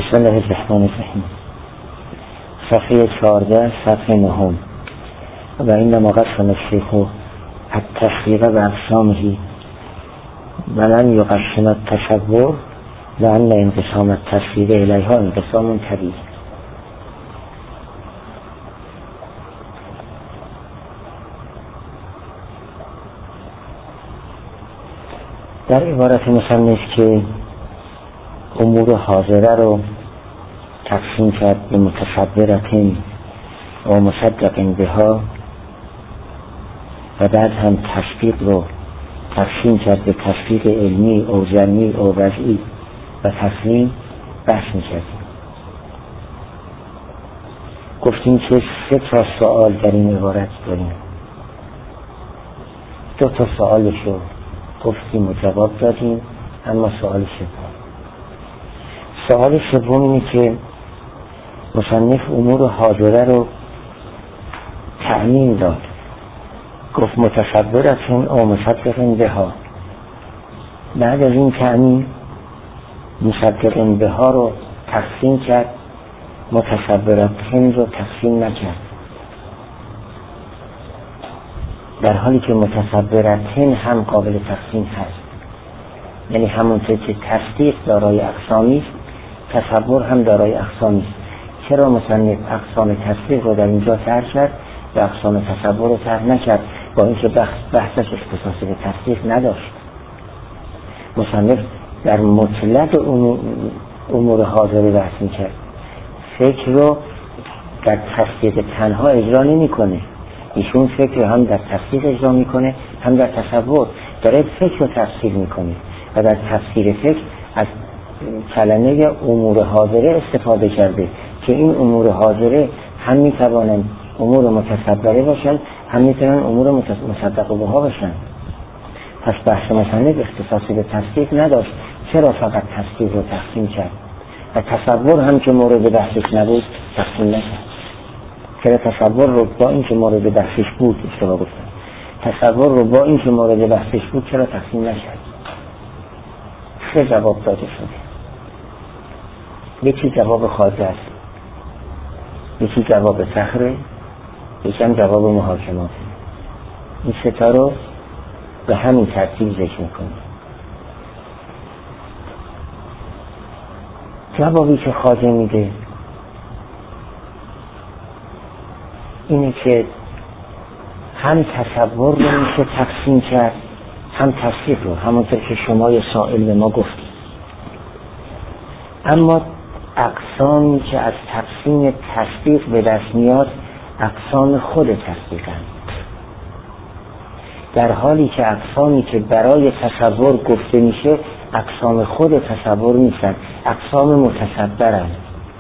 بسم الله الرحمن الرحیم. صفحه 14 صفحه 9. و اینما قسم الشیخ التفریق باقسامه و لن یقسم التصور لأن انقسام التفریق الیها انقسام طبیعی. در عبارت مصنف که امور حاضره رو تقسیم کرد به متصورتین و مصدق بها و بعد هم تصدیق رو تقسیم کرد به تصدیق علمی او ظنی او وضعی و تسلیم بحث می‌کردیم. گفتیم که 3 تا سوال در این عبارت داریم. 2 تا سوالشو گفتیم و جواب دادیم، اما سوال سوم اینه که مصنف امور حاضره رو تعمیم داد. گفت متصورتون او مصدق بها. بعد از این تعمیم مصدق بها رو تقسیم کرد، متصورتون رو تقسیم نکرد، در حالی که متصورتون هم قابل تقسیم هست. یعنی همونطور که تصدیق دارای اقسامی است، تصور هم دارای اقسامی است. چرا مصنف اقسام تصدیق رو در اینجا طرح کرد و اقسام تصور رو طرح نکرد، با اینکه بحثش اختصاصی به تصدیق نداشت؟ مصنف در مطلق امور حاضره بحث میکرد. فکر رو در تصدیق تنها اجرا نمیکنه. ایشون فکر هم در تصدیق اجرا میکنه، هم در تصور. داره فکر رو تفسیر میکنه و در تفسیر فکر از کلمه امور حاضره استفاده کرده که این امور حاضره هم میتوانند امور متصوره باشن، هم میتوانند امور مصدق بها باشن. پس بحث مصنف اختصاصی به تصدیق نداشت. چرا فقط تصدیق رو تقسیم کرد و تصور هم که مورد بحثش نبود تقسیم نکرد؟ چرا تصور رو با این که مورد بحثش بود، اشتباه گفتم، تصور رو با این که مورد بحثش بود چرا تقسیم نکرد؟ 3 جواب داده شده. یکی جواب خواجه است، یکی جواب فخره، یکی هم جواب محاکمات. این 3 تا رو به همین ترتیب ذکر میکنیم. جوابی که خواجه میده اینه که هم تصور رو میشه تقسیم کرد، هم تصدیق رو، همونطور که شما یا سائل به ما گفتید. اما اقسامی که از تقسیم تصدیق به دست میاد اقسام خود تصدیقند، در حالی که اقسامی که برای تصور گفته میشه اقسام خود تصور نیستن، اقسام متصورند.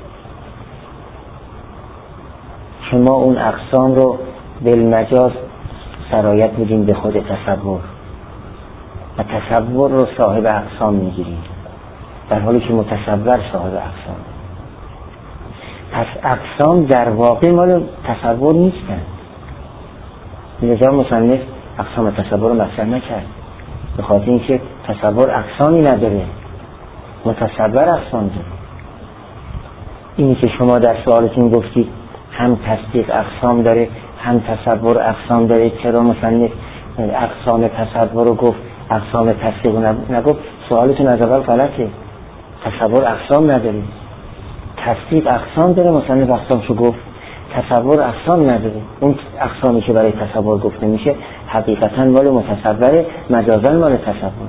شما اون اقسام رو بالمجاز سرایت میدین به خود تصور و تصور رو صاحب اقسام میگیرید، در حالی که متصور صاحب اقسام. پس اقسام در واقع مال تصور نیستن. لذا مصنف اقسام تصور رو مطرح نکرد، به خاطر اینکه تصور اقسامی نداره، متصور اقسام داره. اینی که شما در سوالتون گفتید هم تصدیق اقسام داره هم تصور اقسام داره، چرا مصنف اقسام تصور رو گفت اقسام تصدیق رو نگفت؟ سوالتون از اول غلطه. تصور اقسام نداره، تصدیق اقسام داره، مصنف اقسامشو گفت. تصور اقسام نداره. اون اقسامی که برای تصور گفته میشه حقیقتا مال متصوره، مجازا مال تصور.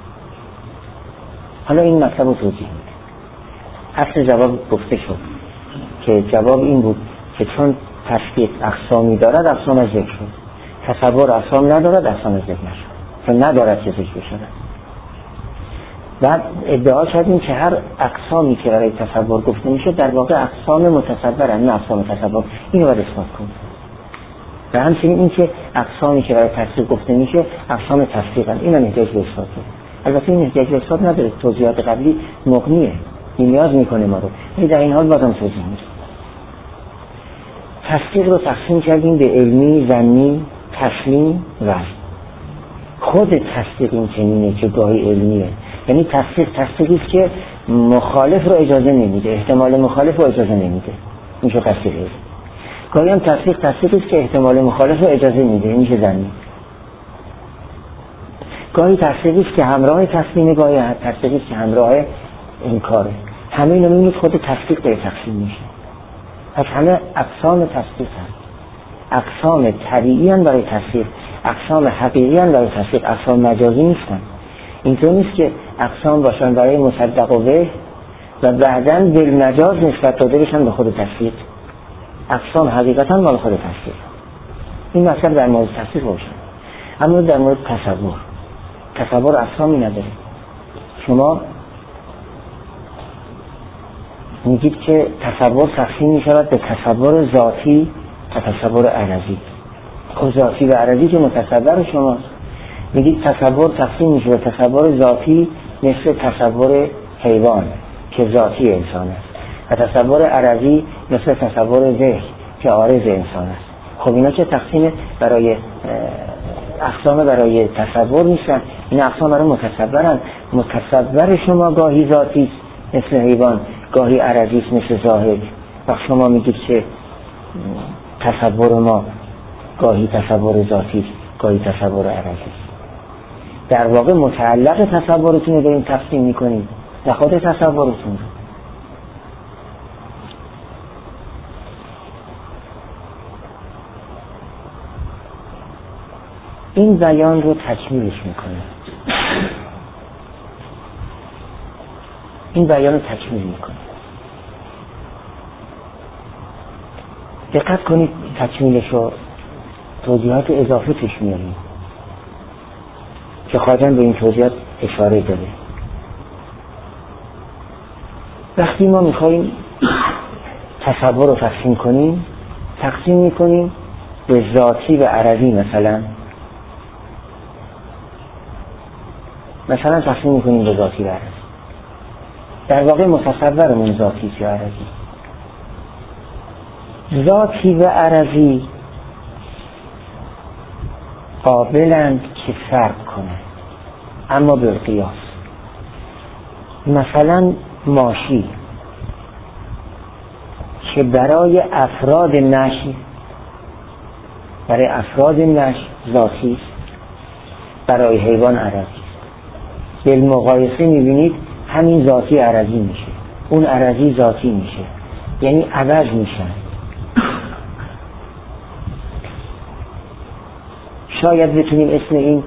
حالا این مطلب رو توضیح میده. اصل جواب گفته شد که جواب این بود که چون تصدیق اقسامی دارد اقسام از ذکر شد، تصور اقسام ندارد اقسام از ذکر نشد، چون ندارد که ذکر شد. بعد ادعا کردیم که هر اقسامی که برای تصور گفته میشه در واقع اقسام متصورن، نه اقسام تصور. اینو باید اثبات کنیم. و همچنین این که اقسامی که برای تصدیق گفته میشه اقسام تصدیقن، اینم احتیاج به اثبات داره. البته این احتیاج به اثبات نداره، توضیحات قبلی مغنیه، نیاز میکنه ما رو. ولی در این حال بازم توضیح میدیم. تصدیق رو تقسیم کردیم به علمی، ظنی، تسلیم و خود تصدیق این چنینه که گاهی علمیه. یعنی تصدیقی است که مخالف رو اجازه نمیده، احتمال مخالف رو اجازه نمیده، میشه تصدیقه. گاهی هم تصدیقی است که احتمال مخالف رو اجازه میده، میشه ظنی. گاهی تصدیقی است که همراه تسلیم، گاهی تصدیقی است که همراه انکاره. همه اینا میبینید خود تصدیق به تقسیم میشه. پس همه اقسام تصدیق هست. اقسام طبیعی هستند برای تصدیق، اقسام حقیقی هستند برای تصدیق، اقسام مجازی نیستن. اینطور نیست که اقسام باشن برای مصدق و به و بعداً بالمجاز نسبت داده بشن به خود تصدیق. اقسام حقیقتاً مال خود تصدیق. این مسئله در مورد تصدیق باشه. اما در مورد تصور اقسامی نداره. شما میگید که تصور تقسیم می شود به تصور ذاتی و تصور عرضی. خب ذاتی و عرضی که متصور شماست. میگید تصور تقسیم می شود به تصور ذاتی مثل تصور حیوان که ذاتی انسان است و تصور عرضی مثل تصور ذهن که عارض انسان است. خب اینا که تقسیم برای اقسام برای تصور نیستن، این اقسام برای متصورن. متصور شما گاهی ذاتی مثل حیوان، گاهی عرضی مثل ظاهر. وقت شما میگید که تصور ما گاهی تصور ذاتی گاهی تصور عرضی، در واقع متعلق تصورتون رو داریم تقسیم میکنید و خود تصورتون رو. این بیان رو تکمیلش میکنه. این بیان رو تکمیل میکنه. دقت کنید تکمیلش رو توضیحات اضافه پیش میاریم که خواهدن به این توضیحات اشاره داره. وقتی ما میخواییم تصور رو تقسیم کنیم، تقسیم میکنیم به ذاتی و عرضی. مثلا تقسیم میکنیم به ذاتی و عرضی. در واقع متصورمون ذاتی یا عرضی. ذاتی و عرضی قابلند که فرق کنند اما بالقیاس. مثلا ماشی که برای افراد نشی ذاتی است، برای حیوان عرضی است. بالمقایسه میبینید همین ذاتی عرضی میشه، اون عرضی ذاتی میشه، یعنی عوض میشن. شاید بتونیم اسم این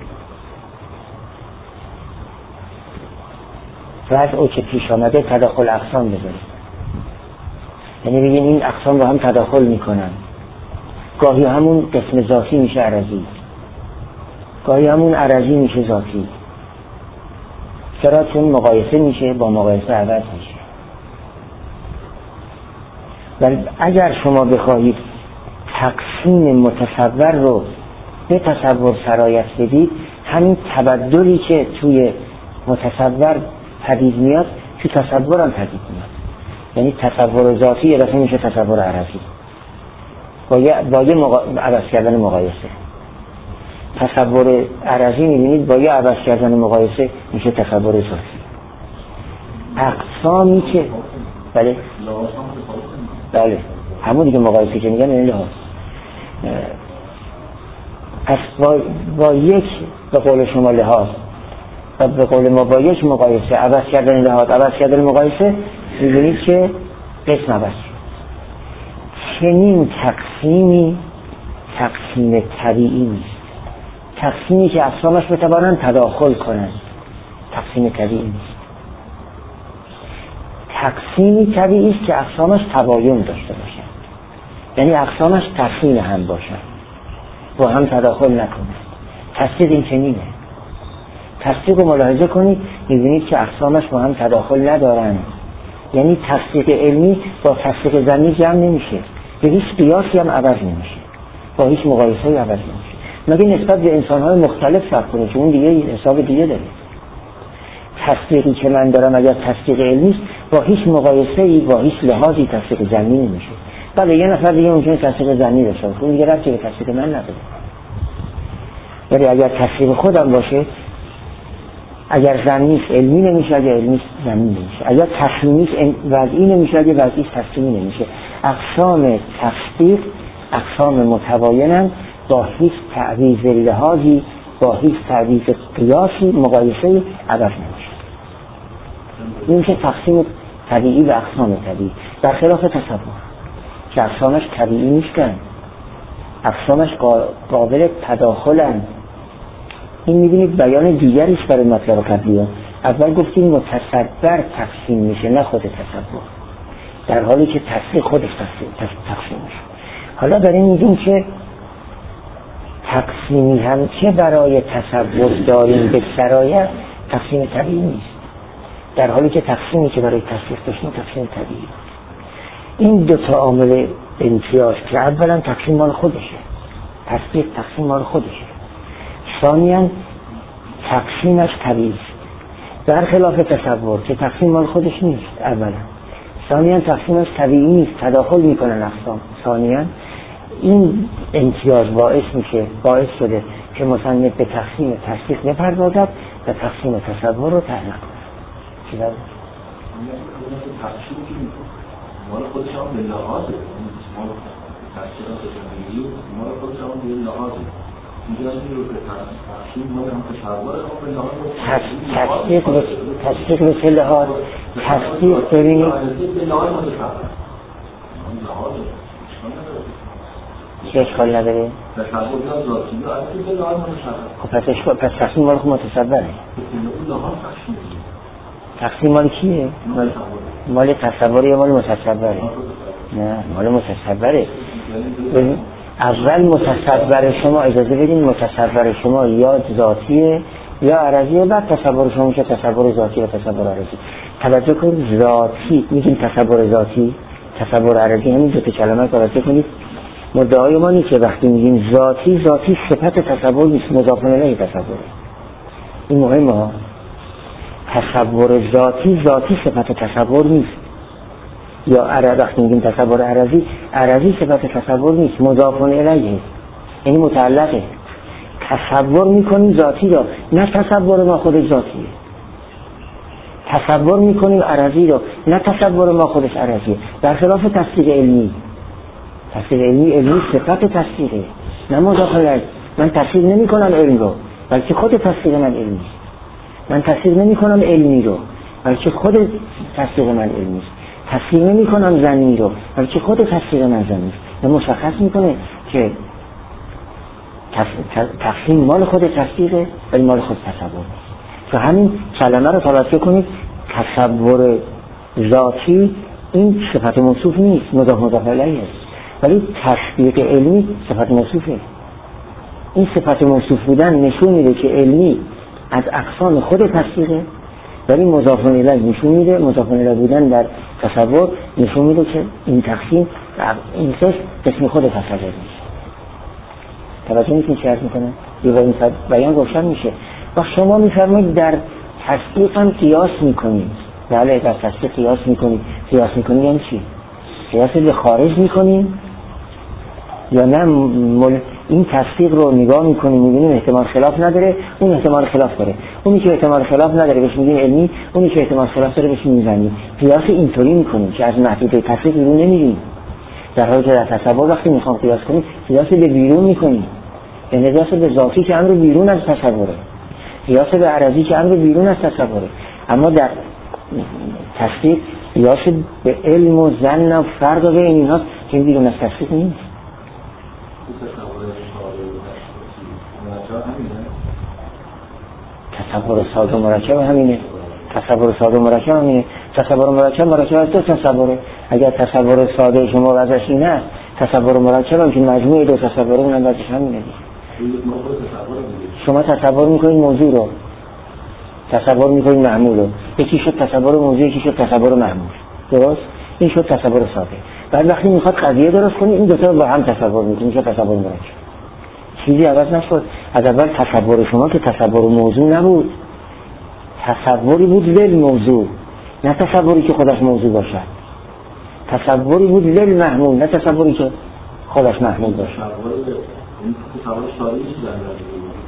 وضع که پیش آمده تداخل اقسام بذاریم. یعنی بگیم این اقسام با هم تداخل میکنن. گاهی همون قسم ذاتی میشه عرضی، گاهی همون عرضی میشه ذاتی. چرا؟ چون مقایسه میشه، با مقایسه عوض میشه. ولی اگر شما بخواهید تقسیم متصور رو به تصور سرایت بدید، همین تبدلی که توی متصور پدید میاد تو تصور هم پدید میاد. یعنی تصور ذاتی یه دفعه میشه تصور عرضی با یه عوض کردن مقایسه. تصور عرضی میبینید با یه عوض کردن مقایسه میشه تصور ذاتی. اقسامی که بله همون دیگه مقایسه که میگن این لحاظ با یک به قول شما لحاظ و به قول ما با یک مقایسه عوض کردن لحاظ عوض کردن مقایسه میبینید که قسم عوض شد. چنین تقسیمی تقسیم طبیعی نیست. تقسیمی که اقسامش بتوانند تداخل کنند تقسیم طبیعی نیست. تقسیمی طبیعی است که اقسامش تباین داشته باشند، یعنی اقسامش تقسیم هم باشند، با هم تداخل نکنند. تصدیق این چنینه. تصدیق رو ملاحظه کنید می‌بینید که اقسامش با هم تداخل ندارند. یعنی تصدیق علمی با تصدیق ظنی جمع نمیشه، به هیچ قیاسی هم عوض نمیشه، با هیچ مقایسه‌ای عوض نمیشه. مگه نسبت به انسان‌های مختلف فرق کنه که اون دیگه حساب دیگه داره. تصدیقی که من دارم اگر تصدیق علمی است با هیچ مقایسه‌ای با هیچ لحاظی تصدیق ظنی نمیشه. بله یه نفر دیگه ممکنه تصدیق ظنی داشته باشه، اون دیگه ربطی به تصدیق من نداره. ولی اگر تصدیق خودم باشه اگر ظنی علمی نمیشه، اگر علمی ظنی نمیشه. اگر تسلیمی وضعی نمیشه، اگر وضعی تسلیمی نمیشه. اقسام تصدیق اقسام متباینن، با هیچ تعویض لحاظی، با هیچ تعویض قیاسی مقایسه عوض نمیشه. این که تقسیم طبیعی و اقسام طبیعی، در خلاف تصور که اقسامش طبیعی نیستن، اقسامش قابل تداخلن. این می‌بینید بیان دیگری است برای مطلب قبلی. اول گفتیم متصور تقسیم میشه، نه خود تصور، در حالی که تصدیق خودش تقسیم میشه. حالا برای میگیم که تقسیمی هم که برای تصور داریم به سرایت تقسیم طبیعی نیست، در حالی که تقسیمی که برای تصدیق داشتیم تقسیم طبیعی. این دو تا عامل امتیاز که اولا تقسیم مال خودشه، تصدیق تقسیم مال خودشه، ثانیاً تقسیمش طبیعی در خلاف تصور که تقسیم مال خودش نیست. اولا ثانیاً تقسیمش طبیعی نیست، تداخل میکنن اقسام. ثانیاً این امتیاز باعث شده که مصنف به تقسیم تصدیق بپردازد و تقسیم تصور رو طرح کنه. چرا؟ مال خودش هم به لحاظه، مال تصدیق طبیعی مال خودش هم به لحاظه. اینجا رو که تقسیم مال هم تصور هم به لحاظ تصدیق به چه لحاظ؟ تصدیق ببینید به لحاظ متصور چه اشکال نداره؟ تصور یا ذاتی یا اصلی به لحاظ متصور. خب پس تقسیم مال خود متصوره. تقسیم مال کیه؟ مال تصوری یا مال متصوره؟ نه مال متصوره. اول متصور شما، اجازه بدین، متصور شما یا ذاتیه یا عرضیه، بعد تصور شما میشه تصور ذاتی و تصور عرضی. توجه کنید، ذاتی میگیم تصور ذاتی، تصور عرضی، همین دو تا کلمه توجه کنید. مدعای ما نیست که وقتی میگیم ذاتی صفت تصور نیست، مضاف الیه تصوره. این مهمه ها. تصور ذاتی صفت تصور نیست. یا وقتی میگیم تصور عرضی صفت تصور نیست، مضاف الیه، یعنی متعلقه. تصور میکنیم ذاتی را، نه تصور ما خودش ذاتیه. تصور میکنیم عرضی را، نه تصور ما خودش عرضیه. در خلاف تصدیق علمی. تصدیق علمی صفت تصدیقه، نه مضاف الیه. من تصدیق نمیکنم علم رو، بلکه خود تصدیق من علمی. من تصدیق نمیکنم علمی رو، بلکه خود تصدیق من علمی است. تصدیق نمیکنم ظنی رو، بلکه خود تصدیق من ظنی است. و مشخص میکنه که تقسیم مال خود تصدیقه ولی مال خود تصور نیست. تو همین کلمه رو توجه کنید، تصور ذاتی این صفت موصوف نیست، مضاف الیه است، ولی تصدیق علمی صفت موصوفه. این صفت موصوف بودن نشون میده که علمی از اقسام خود تصدیقه، ولی مضاف الیه نشون میده، مضاف الیه بودن در تصور نشون میده که این تقسیم این قسم خود تصور نیست. توجه میکنید چه عرض میکنه؟ یه این بیان روشن میشه. و شما میفرمایید در تصدیق هم قیاس میکنید. بله در تصدیق قیاس میکنید. قیاس میکنید یعنی چی؟ قیاس به خارج میکنید یا نه این تصدیق رو نگاه میکنیم میبینیم احتمال خلاف نداره، اون احتمال خلاف داره. اونی که احتمال خلاف نداره بهش میگیم علمی، اونی که احتمال خلاف داره بهش میگیم ظنی. قیاس اینطوری میکنیم که از محدوده تصدیق بیرون نمیریم، در حالی که در تصور وقتی میخوام قیاس کنیم قیاس به بیرون میکنیم، یعنی قیاس به ذاتی که امر بیرون از تصوره، قیاس به عرضی که امر بیرون از تصوره. اما در تصدیق قیاس به علم و ظن و فرق بین اینها که بیرون از تصدیق نیست. تصور ساده و مرکب همینه. تصور ساده و مرکب همینه. تصور مرکب از دو تصوره. اگر تصور ساده شما وضعش این است، تصور مرکب هم که مجموعه دو تصوره اونم وضعش همینه. شما تصور میکنید موضوع رو، تصور میکنید معمول رو. یکی شد تصور موضوع، یکی شد تصور معمول. درست؟ این شد تصور ساده. بعد وقتی میخواد قضیه درست کنید این دو تا با هم تصور میکنید، میشه تصور مرکب. چیزی عوض نشد. از اول تصور شما که تصور موضوع نبود، تصوری بود لیل موضوع، نه تصوری که خودش موضوع باشد. تصوری بود لیل محمول، نه تصوری که خودش محمول باشد.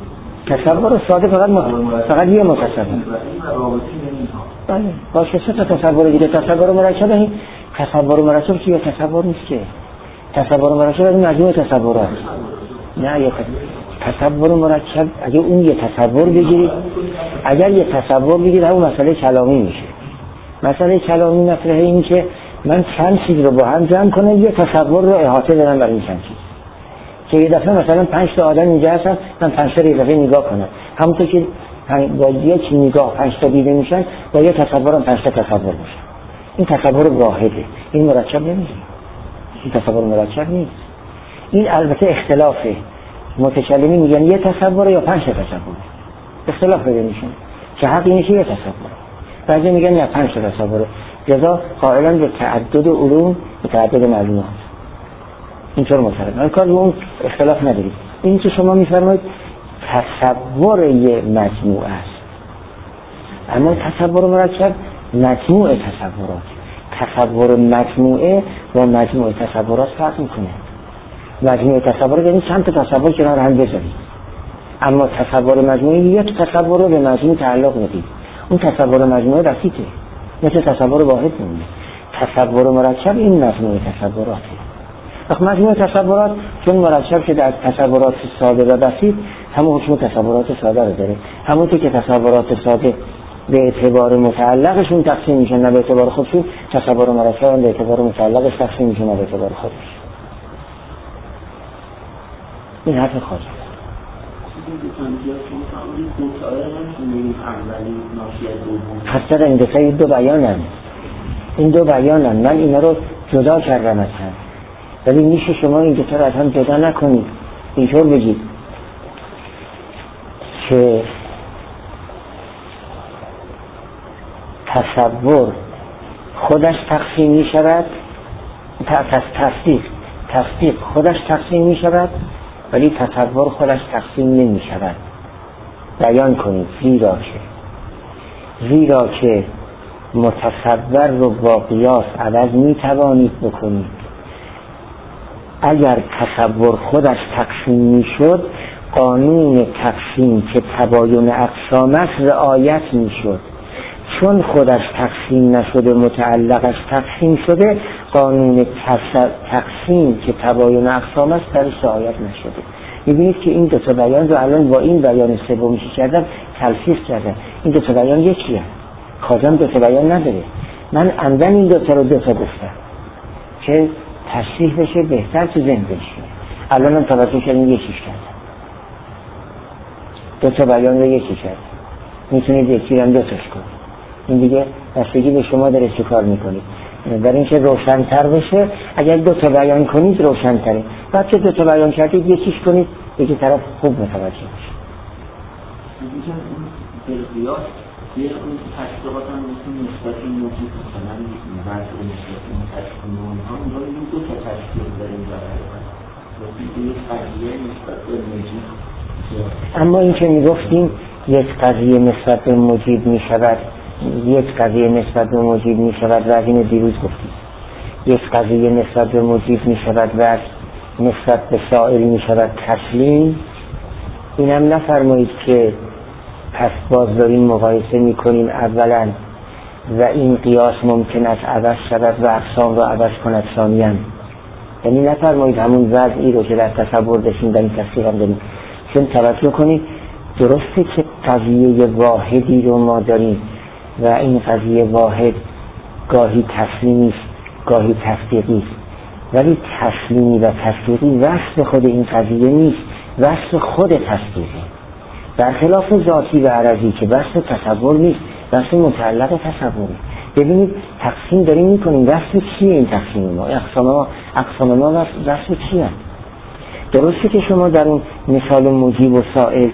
تصور ساده فقط یه متصور. بله باشه سه تا تصور دیگه. تصور مرکب این تصور مرکب چیه؟ تصور نیست که. تصور مرکب این مجموعه تصورات. نه یه تصور مرکب اگه اون یه تصور بگیرید، اگر یه تصور بگیرید همون مسئله کلامی میشه. مسئله کلامی مطرحه این که من چند چیز رو با هم جمع کنم یه تصور رو احاطه بدم برای این چند چیز. که یه دفعه مثلا 5 تا آدم اینجا هستن، من 5 تا یه دفعه نگاه کنم. همونطور که با یک نگاه 5 تا دیده میشن، با یه تصورم 5 تا تصور میشن. این تصور واحده. این مرکب نمیشه. این تصور مرکب نیست. این البته اختلافه. متکلمین میگن یه تصور یا 5 تا تصور. اختلاف پیدا میشه. که حق اینه که یه تصور. بعضی میگن نه 5 تا تصور. لذا قائلا به تعدد علوم و تعدد معلومات. اینطور مطلب. کار اون اختلاف ندارید. این که شما میفرمایید تصور یه مجموعه است. اما تصور مرکب مجموعه تصورات. تصور مجموعه با مجموعه تصورات فرق میکنه. مجموعه تصورات یعنی چند تا تصور کنار هم بذارید. اما تصور مجموعه یک تصور رو به مجموعه تعلق ندید. اون تصور مجموعه رفیقه. مثل تصور واحد نمیده. تصور مرکب این مجموعه تصوراته. مجموعه تصورات چون مرکب که در تصورات ساده و بسیط همون حکم تصورات ساده رو داره. همونطور که تصورات ساده به اعتبار متعلقشون تقسیم میشن نه به اعتبار خودشون، تصور مرکب هم به اعتبار متعلقش تقسیم میشن نه به اعتبار خودش. این حرف خواهد پس در اندفعه دو بیانن. این دو بیانن. من اینا رو جدا کردم از هم، ولی میشه شما این دوتا رو از هم جدا نکنید. اینطور بگید که تصور خودش تقسیم می شود، تصدیق خودش تقسیم می شود، ولی تصور خودش تقسیم نمی شود. بیان کنید زیرا که متصور رو با قیاس عوض می توانید بکنید. اگر تصور خودش تقسیم می شد، قانون تقسیم که تباین اقسام است رعایت می شد. چون خودش تقسیم نشده متعلقش تقسیم شده، قانون تقسیم که تباین اقسام است درش رعایت نشده. میبینید که این دوتا بیان رو الان با این بیان سومیش کردم تلفیق کردم. این دوتا بیان یکیه. کازم دوتا بیان نداره. من عمدن این دوتا رو دوتا گفتم که تصریح بشه بهتر تو ذهن بشه. الان هم توجه کردیم یکیش کردم. دوتا بیان رو یکی کردم. میتونید یکی رو هم دوتاش کنید. این دیگه بستگی به شما داره چه کار میکنید. برای اینکه روشن‌تر بشه اگر دو تا بیان کنید روشن‌تره. بعد که دو تا بیان کردید یکیش کنید یکی طرف خوب متوجه بشه. میگم این قیاس یه اون تشریحات هم نسبت موجود مثلا وضع نسبت متشکلون ها این دو تا تشریح داریم در اما این که میگفتیم یک قضیه نسبت به موجود میشود، یک قضیه نسبت به موجود می شود و از این دیروز گفتیم. یک قضیه نسبت به موجود می شود و نسبت به سائل می شود تسلیم. اینم نفرمایید که پس باز داریم مقایسه می کنیم اولا و این قیاس ممکن است عوض شود و اقسام را عوض کند ثانیاً. یعنی نفرمایید همون وضعی رو که در تصور داشتیم در این تفسیر هم داریم. چون توجه کنید درسته که قضیه واحدی رو ما داریم و این قضیه واحد گاهی تسلیمی است گاهی تصدیقی است، ولی تسلیمی و تصدیقی وصف خود این قضیه نیست، وصف خود تصدیقی، برخلاف ذاتی و عرضی که وصف تصور نیست، وصف متعلق تصوری. ببینید تقسیم داریم میکنیم، وصف چیه این تقسیم ما؟ اقسام ما وصف چیه؟ درسته که شما در اون مثال مجیب و سائل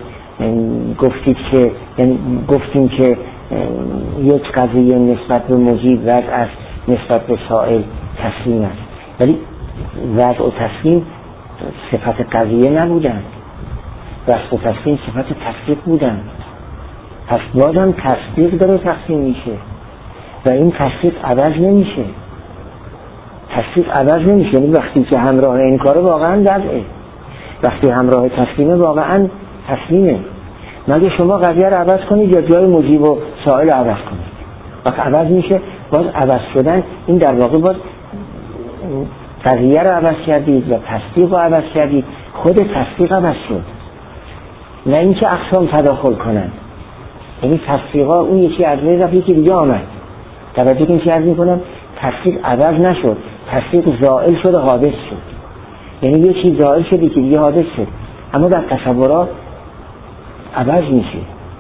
گفتیم که یک قضیه نسبت به مجیب وضع است، نسبت به سائل تسلیم است، ولی وضع و تسلیم صفت قضیه نبودن، وضع و تسلیم صفت تصدیق بودن. پس بازم تصدیق داره تقسیم میشه و این تصدیق عوض نمیشه. تصدیق عوض نمیشه، یعنی وقتی که همراه این کاره واقعا وضعه، وقتی همراه تسلیمه واقعا تسلیمه. مگه شما قضیه رو عوض کنید یا جای مجیب و سائل عوض کنید؟ وقت عوض میشه، باز عوض شدن این در واقع باز قضیه رو عوض کردید و تصدیق رو عوض کردید، خود تصدیق عوض شد، نه اینکه اقسام تداخل کنند. یعنی تصدیقا اون یکی از رفت که دیگه آمد. توجه کنید چی عرض میکنم؟ تصدیق عوض نشد، تصدیق زائل شد و حادث شد. یعنی یه چیز زائل شد که دیگه حادث شد، اما در تصورات عوض میشه.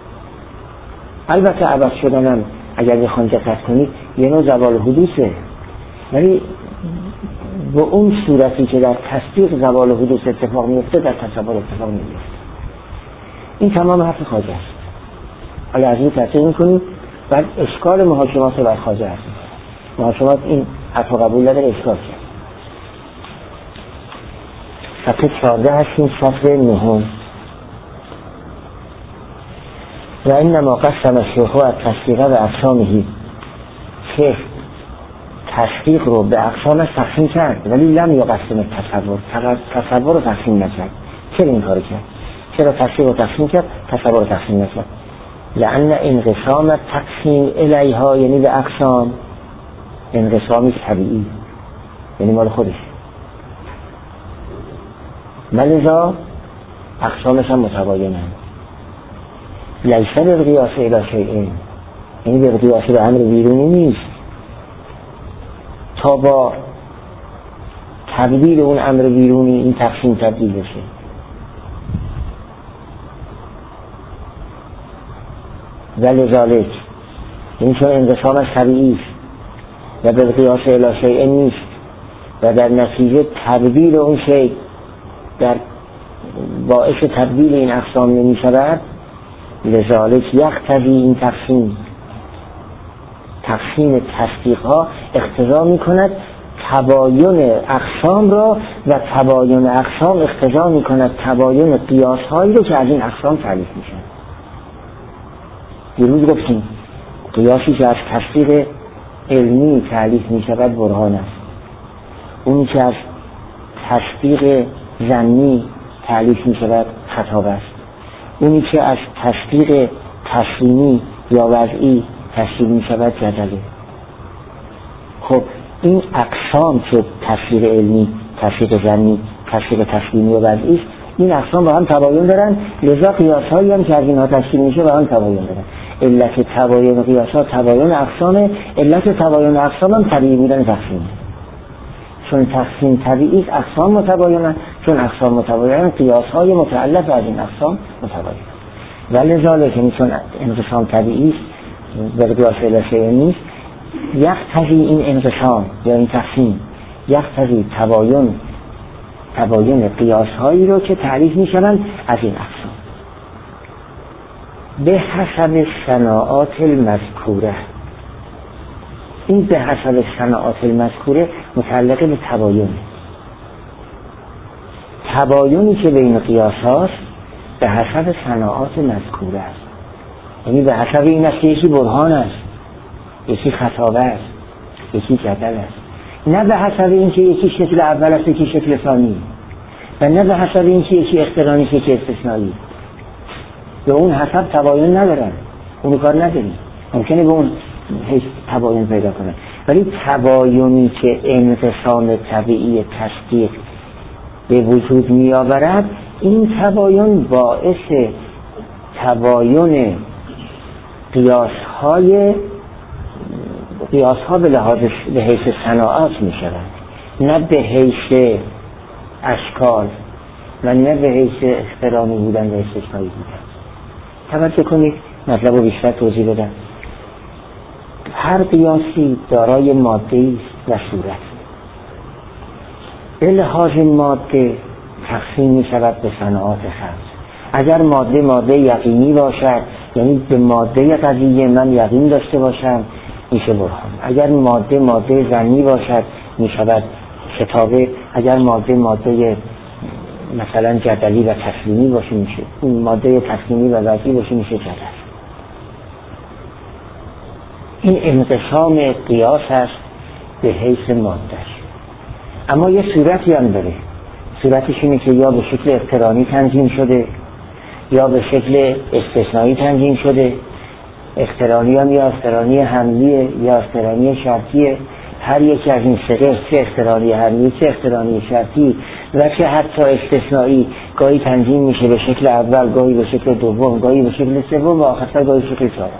البته عوض شدنم اگر بخوان دقت کنید یه نوع زوال حدوثه، ولی با اون صورتی که در تصدیق زوال حدوث اتفاق میفته در تصور اتفاق نمیفته. این تمام حرف خواجه است. حالا از این تصدیق میکنیم، بعد اشکال محاکمات بر خواجه هست. محاکمات این حرف قبول نداره، اشکال کرد. صفحه 14 هستیم، صفحه 9. و اینما قسم الشیخ التصدیق و اقسامه، شیخ تصدیق رو به اقسامش تقسیم کرد ولی لم یقسم تصور رو تقسیم نکرد. چرا این کارو کرد؟ چرا تصدیق رو تقسیم کرد، تصور رو تقسیم نکرد؟ لأن انقسام تقسیم الیها، یعنی به اقسام، انقسامی طبیعی، یعنی مال خودش، ملذا اقسامش هم متباینند. لیس بالقیاس الی شیء، یعنی بالقیاس به امر بیرونی نیست تا با تبدیل اون امر بیرونی این تقسیم تبدیل بشه. ولذالک، این چون انقسامش طبیعی است و بالقیاس الی شیء نیست و در نتیجه تبدیل اون شیء در باعث تبدیل این اقسام نمی شود، لذالک یقتضی، این تقسیم تصدیق ها اقتضا می کند تباین اقسام را و تباین اقسام اقتضا می کند تباین قیاس هایی رو که از این اقسام تعریف می شود. دیروز گفتیم قیاسی که از تصدیق علمی تعریف می شود برهان است، اونی که از تصدیق ظنی تعریف می شود خطاب است، اونی که از تصدیق تسلیمی یا وضعی تصدیق می شود جدله. خب این اقسام که تصدیق علمی، تصدیق ظنی، تصدیق تسلیمی و وضعی است، این اقسام با هم تباین دارن، لذا قیاس هایی هم که از اینها تشکیل میشه با هم تباین دارن. علت تباین قیاس ها تباین اقسامه، علت تباین اقسام هم طبیعی بودن تقسیم. چون تقسیم طبیعی است اقسام متباینن، چون اقسام متباینن قیاس های متعلق از این اقسام متباینن. ولذالک، چون انقسام طبیعی است و قیاس الی شیء نیست، یقتضی این انقسام یا این تقسیم یقتضی تباین قیاس هایی رو که تعریف می شوند از این اقسام به حسب صناعات المذکوره. این به حسب صناعات المذکوره متعلق به تباینی که بین قیاس هاست به حسب صناعات مذکوره است. یعنی به حسب این است که یکی برهان است، یکی خطابه است، یکی جدل است، نه به حسب این که یکی شکل اول است یکی شکل ثانی، و نه به حسب این که یکی اقترانی است یکی استثنایی. به اون حسب تباین ندارن، اون کار نداریم، ممکنه به اون هیچ تباین پیدا کنن، ولی تباینی که انقسام طبیعی تصدیق به وجود می آورد، این تباین باعث تباین قیاس ها به حیث صناعات می شود، نه به حیث اشکال و نه به حیث اقترامی بودن و استثنایی بودن. توجه کنید مطلب رو بیشتر توضیح بدم. هر قیاسی دارای ماده است و صورت. به لحاظ ماده تقسیم می شود به صناعات خمس. اگر ماده یقینی باشد، یعنی به ماده قضیه من یقین داشته باشم، میشه برهان. اگر ماده ظنی باشد می شود خطابه. اگر ماده مثلا جدلی و تسلیمی باشه میشه، این ماده تسلیمی و وضعی باشه میشه جدل. این انقسام قیاس است به حیث مادهش. اما یه صورتی هم داره، صورتش اینه که یا به شکل اقترانی تنظیم شده یا به شکل استثنایی تنظیم شده، اقترانی هم یا اقترانی حملیه یا اقترانی شرطیه. هر یکی از این سه چه اقترانی حملی چه اقترانی شرطی و چه حتی استثنایی گاهی تنظیم میشه به شکل اول، گاهی به شکل دوم، گاهی به شکل سوم و آخرش گاهی به شکل چهارم.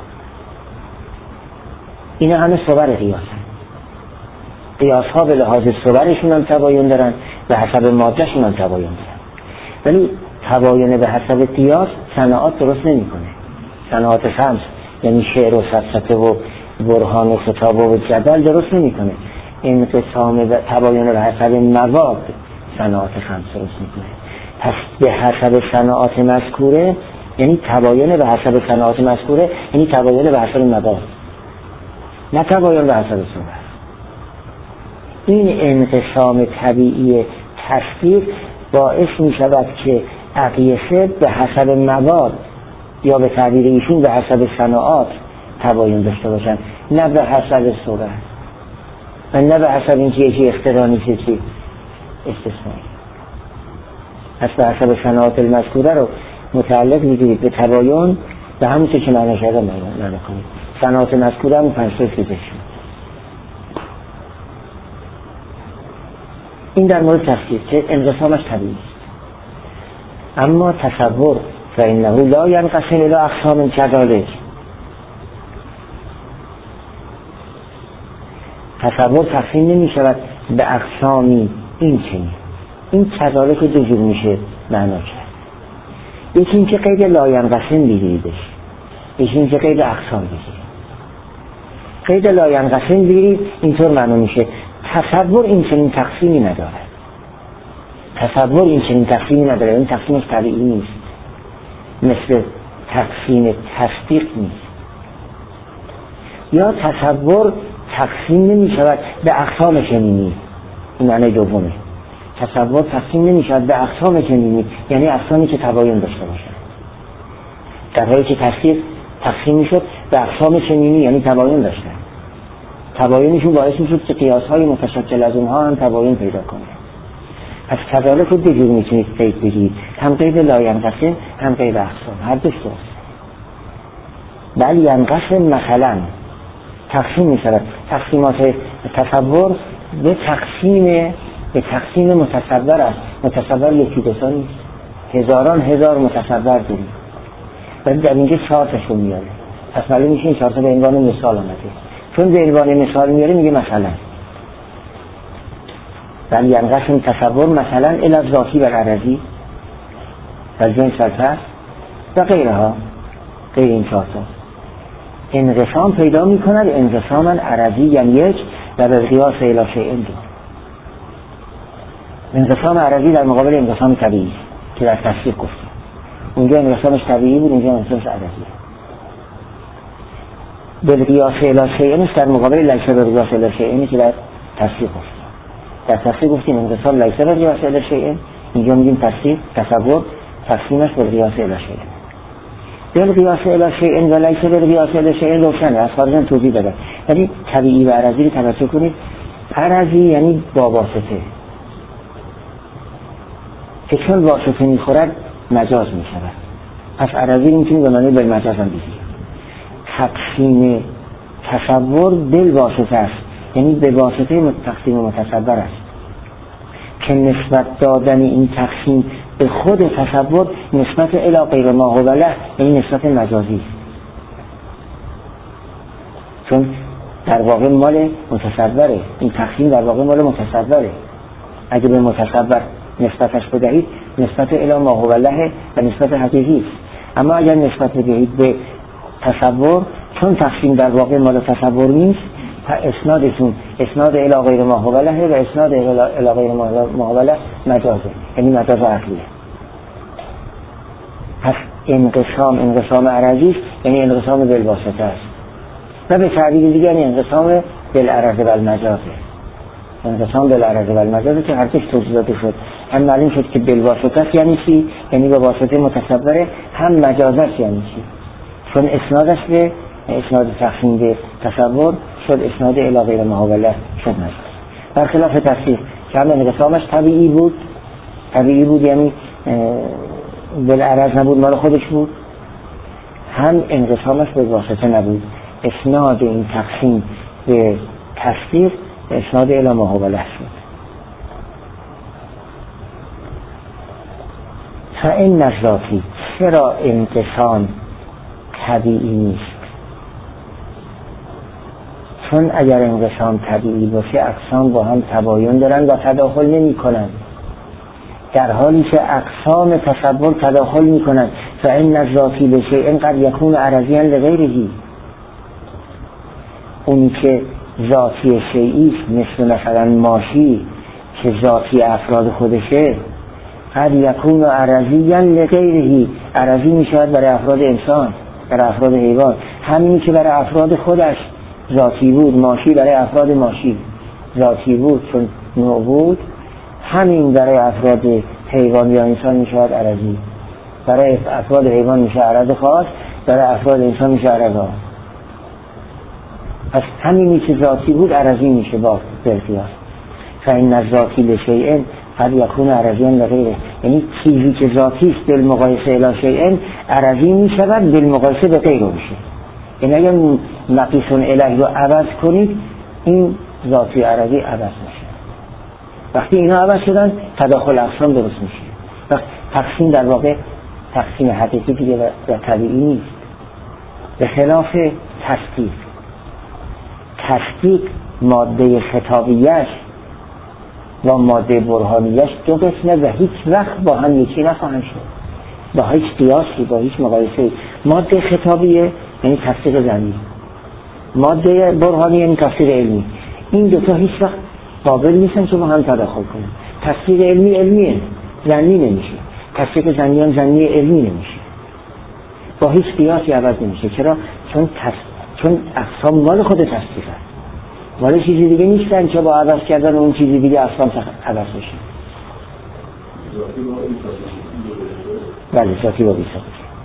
اینا همه صور قیاس هست. قیاس ها به لحاظ صورشون هم تباین دارن، به حسب مادهشون هم تباین دارن. ولی تباین به حسب قیاس صناعات درست نمیکنه. صناعات خمس یعنی شعر و فلسفه و برهان و خطابه و جدل درست نمیکنه. انقسام تباین به حسب مواد صناعات خمس درست میکنه. پس به حسب صناعات مذکوره یعنی تباین به حسب صناعات مذکوره یعنی تباین به حسب مواد، نه تباین به حسب صورت. این انقسام طبیعی تصدیق باعث می شود که اقیسه به حسب مواد یا به تعبیر ایشون به حسب صناعات تباین داشته باشن، نه به حسب صورت و نه به حسب اینکه یکی اقترانی چی استثنایی. پس به حسب صناعات المذکوره رو متعلق می‌گیرید به تباین و همون چه که معنی شده معنی کنید. صناعات مذکوره همون 5 تا چیزش. این در مورد تفسیر که انقسامش طبیعی است. اما تصور فإنه لا ينقسم إلى أقسام كذلك. تصور تقسیم نمی شود به اقسامی این چنین. این کذالک دو جور میشه معنا کرد. یکی این که قید لا ينقسم بگیریدش، یکی این که قید اقسام بگیرید. قید لا ينقسم بگیرید اینطور معنا میشه تصور این چنین تقسیمی نداره. تصور این چنین تقسیمی نداره، این تقسیمش طبیعی نیست، مثل تقسیم تصدیق نیست. یا تصور تقسیم نمی شود به اقسام چنینی، این معنی دومه. تصور تقسیم نمی شود به اقسام چنینی یعنی اقسامی که تباین داشته باشند، در حالی که تصدیق تقسیم می شد به اقسام چنینی یعنی تباین داشتن. تباینشون باعث می شد که قیاس‌های متشکل از اونها هم تباین پیدا کنه. پس کذالک رو دو جور میتونید قید بگید، هم قید لا ينقسم هم قید اقسام، هر دوش درست. بل ينقسم مثلا تقسیم می شود. تقسیمات تصور به تقسیم متصور است. متصور یکی دو تا نیست، هزاران هزار متصور داریم ولی در اینجا 4 تاشون میاره. پس معلوم میشه این 4 تا به عنوان مثال آمده. چون به عنوان مثال میاره میگه مثلا بل ینقسم تصور مثلا الی الذاتی و العرضی و جنس الفرد و غیرها، غیر این 4 تا انقسام پیدا میکند. انقساما عرضی یعنی یک و به قیاس الی شیء دو. انقسام عرضی در مقابل انقسام طبیعی که در تفسیر گفتیم. اونجا انقسامش طبیعی بود، اینجا انقسامش عرضی. به قیاس الی شیء در مقابل لیس به قیاس الی شیء که در تفسیر گفتیم. در تفسیر گفتیم انقسام لیس به قیاس الی شیء، اینجا میگیم تفسیر تصور تقسیمش به قیاس الی شیء. دل قیاس الی شیء و لیس به قیاس الی شیء روشنه، از خارجن توضیح داده. یعنی طبیعی و عرضی رو توجه کنید. عرضی یعنی با واسطه، که چون واسطه میخورد مجاز میشود. پس عرضی میتونید به معنی بالمجاز هم بگیرید. تقسیم تصور بالواسطه است، یعنی به واسطه تقسیم متصور است که نسبت دادن این تقسیم به خود تصور نسبت الی غیر ما هو له، یعنی نسبت مجازی است. چون در واقع مال متصوره، این تقسیم در واقع مال متصوره. اگه به متصور نسبتش بدهید نسبت الی ما هو له و نسبت حقیقی است. اما اگر نسبت بدهید به تصور، چون تقسیم در واقع مال تصور نیست، اسنادشون اسناد الی غیر ما هو له و اسناد الی غیر ما هو له مجازه، یعنی مجاز عقلیه. پس انقسام عرضی است، یعنی انقسام بالواسطه است و به تعبیر دیگر انقسام بالعرض و المجازه. انقسام بالعرض و المجازه که هر دوش توضیح داده شد. هم معلوم شد که بالواسطه است یعنی چی، یعنی به واسطه متصوره، هم مجازه است یعنی چی. چون اسنادش به اسناد تقسیم به تصور شد اسناد الی غیر ما هو له شد مجاز. برخلاف تفسیر که هم انقسامش طبیعی بود یعنی بالعرض نبود، مال خودش بود، هم انقسامش به واسطه نبود. اسناد این تقسیم به تصدیق اسناد الی ما هو الاصل. فإن الذاتی، چرا انقسام طبیعی نیست؟ چون اگر انقسام طبیعی باشه اقسام با هم تباین دارن و تداخل نمی کنن، در حالی که اقسام تصور تداخل می کنن. فإن الذاتی لشیء قد یکون عرضیاً لغیره، اون که ذاتی شیئی مثل مثلا ماشی که ذاتی افراد خودشه، قد یکون عرضیاً لغیره، عرضی می شود برای افراد انسان، برای افراد حیوان. همینی که برای افراد خودش ذاتی بود، ماشی برای افراد ماشی ذاتی بود چون نوع بود، همین برای افراد حیوان یا انسان می شود عرضی. برای افراد حیوان میشه عرض خاص، برای افراد انسان میشه عرض عام. پس همینی که ذاتی بود عرضی میشه با بالقیاس. فإن الذاتی لشیء قد یکون عرضیاً لغیره، یعنی چیزی که ذاتی است بالمقایسه الی شیء عرضی میشود بالمقایسه به غیره میشه. یعنی اگر نقیص الیه رو عوض کنید این ذاتی عرضی عوض میشه. وقتی اینا عوض شدن تداخل اقسام درست میشه. وقت تقسیم در واقع تقسیم حقیقی دیگه و طبیعی نیست. به خلاف تصدیق، تصدیق ماده خطابیش و ماده برهانیش دو قسمه و هیچ وقت با هم یکی نخواهند شد، با هیچ قیاسی، با هیچ مقایسه. ماده خطابیه یعنی تصدیق ظنی، ماده برهانی یعنی تصدیق علمی. این دوتا هیچ وقت قابل نیستن که با هم تداخل کنن. تصدیق علمی علمیه، ظنی نمیشه. تصدیق ظنی هم ظنی علمی نمیشه، با هیچ قیاسی عوض نمیشه. چرا؟ چون اقسام مال خود تصدیق هست، مال چیزی دیگه نیستن که با عوض کردن اون چیزی دیگه اقسام عوض بشه. بله، ذاتی با بیسا.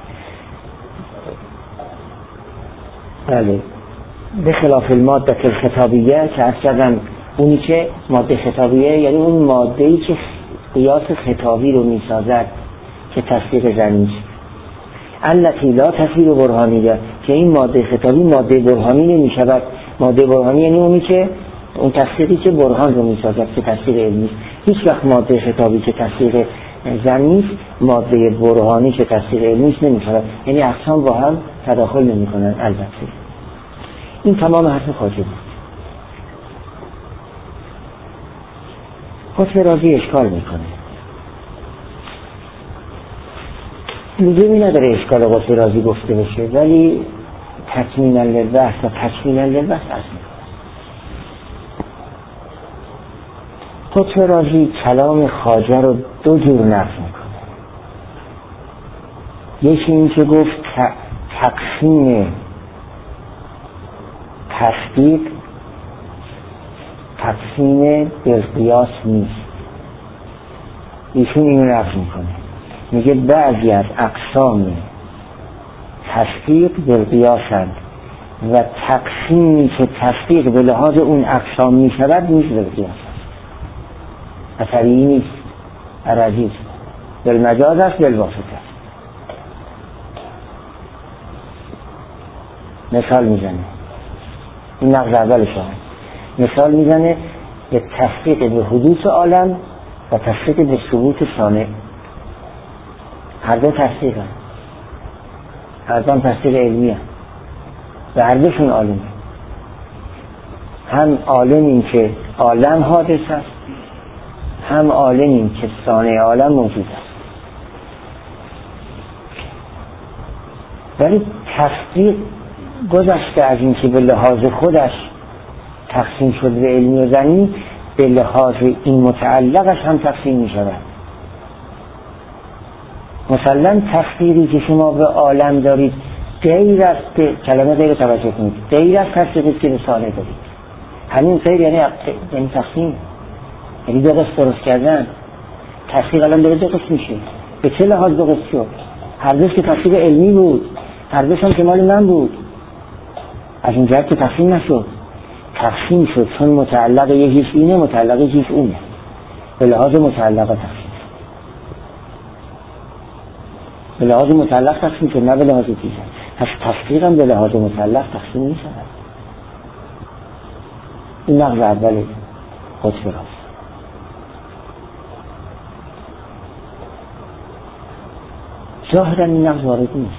بله، به خلاف الماده الخطابیه که اصلا اونی که ماده خطابیه یعنی اون ماده‌ای که قیاس خطابی رو میسازد که تصدیق ظنی است. التي لا تصدیق برهانیه، که این ماده خطابی ماده برهانی نمیشود. ماده برهانی یعنی اونی که اون تصدیقی که برهان رو میسازد که تصدیق علمی است. هیچ وقت ماده خطابی که تصدیق ظنی است ماده برهانی که تصدیق علمی است نمیشود. یعنی اقسام با هم تداخل نمیکنن. البته این تمام حرف خواجه بود. قطب رازی اشکال میکنه، لزومی نداره اشکال قطب رازی گفته بشه، ولی تکمیلا للبحث و تکمیلا للبحث اصل میکنه. قطب رازی کلام خواجه رو دو جور نقل میکنه. یکی این که گفت تقسیم تصدیق تقسیم بالقیاس نیست. ایشون اینو نقل میکنه، میگه بعضی از اقسام تصدیق بالقیاسند و تقسیمی که تصدیق به لحاظ اون اقسام میشود نیست بالقیاس است، طبیعی نیست، عرضی است، بالمجاز است، بالواسطه است. مثال میزنه، این نقض اول شاهد مثال میزنه به تصدیق به حدوث عالم و تصدیق به ثبوت صانع. هر دو تصدیق هم، هر دو تصدیق علمی هم، و هر دوشون عالمه. هم عالمیم که عالم حادث است، هم عالمیم که صانع عالم موجود است. ولی تصدیق گذشته از این که به لحاظ خودش تقسیم شد به علمی و ظنی، به لحاظ این متعلقش هم تقسیم می شود. مثلا تصدیقی که شما به عالم دارید غیر از کلمه غیر توجه کنید، غیر از تصدیقی که به صانع دارید. همین غیر یعنی تقسیم، یعنی دو قسم درست کردن. تصدیق الان داره دو قسم میشه. به چه لحاظ دو قسم شد؟ هر دوش که تصدیق علمی بود، هر دوش هم که مال من بود. از این جهت که تقسیم نشد، تقسیم شد چون متعلق یکیش اینه، متعلق یکیش اونه، به لحاظ متعلق تقسیم. به لحاظ مطلق تقسیم شد، نه به لحاظ دیگر. پس تصدیق هم به لحاظ مطلق تقسیم نیست. این نقض اول قطب راست. ظاهرا این نقض وارد نیست،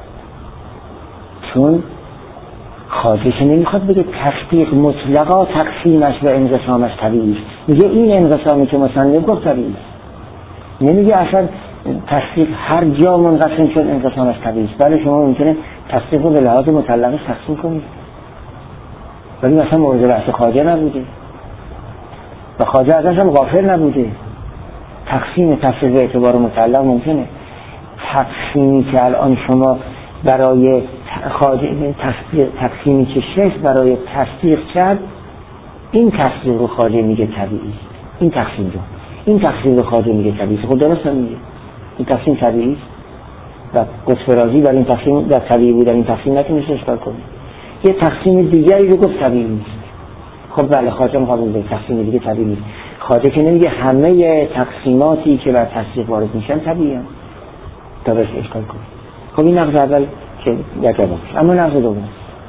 چون خواجه که نمیخواد بگه تصدیق مطلقا تقسیمش و انقسامش طبیعی است. میگه این انقسامی که مصنف گفت طبیعی است. نمیگه اصلا تصدیق هر جا منقسم شد انقسامش طبیعی است. بله شما ممکنه تصدیق رو به لحاظ مطلقش تقسیم کنید، ولی مثلا مورد بحث خواجه نبوده و خواجه ازش هم غافل نبوده. تقسیم تصدیق به اعتبار مطلق ممکنه. تقسیمی که الان شما برای تقسیمی که شیخ برای تصدیق کرد، این تصدیق رو خواجه میگه طبیعی است. این تقسیم رو خواجه میگه طبیعی است. خود درست میگه این تقسیم طبیعی است و قطب رازی بر این تقسیم در طبیعی بود، در این تقسیم نتونست اشکال کنه. یه تقسیم دیگری رو گفت طبیعی نیست. خب بله خواجه مقابل به تقسیم دیگه طبیعی نیست. خواجه که نمیگه همه تقسیماتی که بر تصدیق وارد میشن طبیعی هستند تا بهش اشکال کنه. خب این نقض اول که در جواب. اما نقض دوم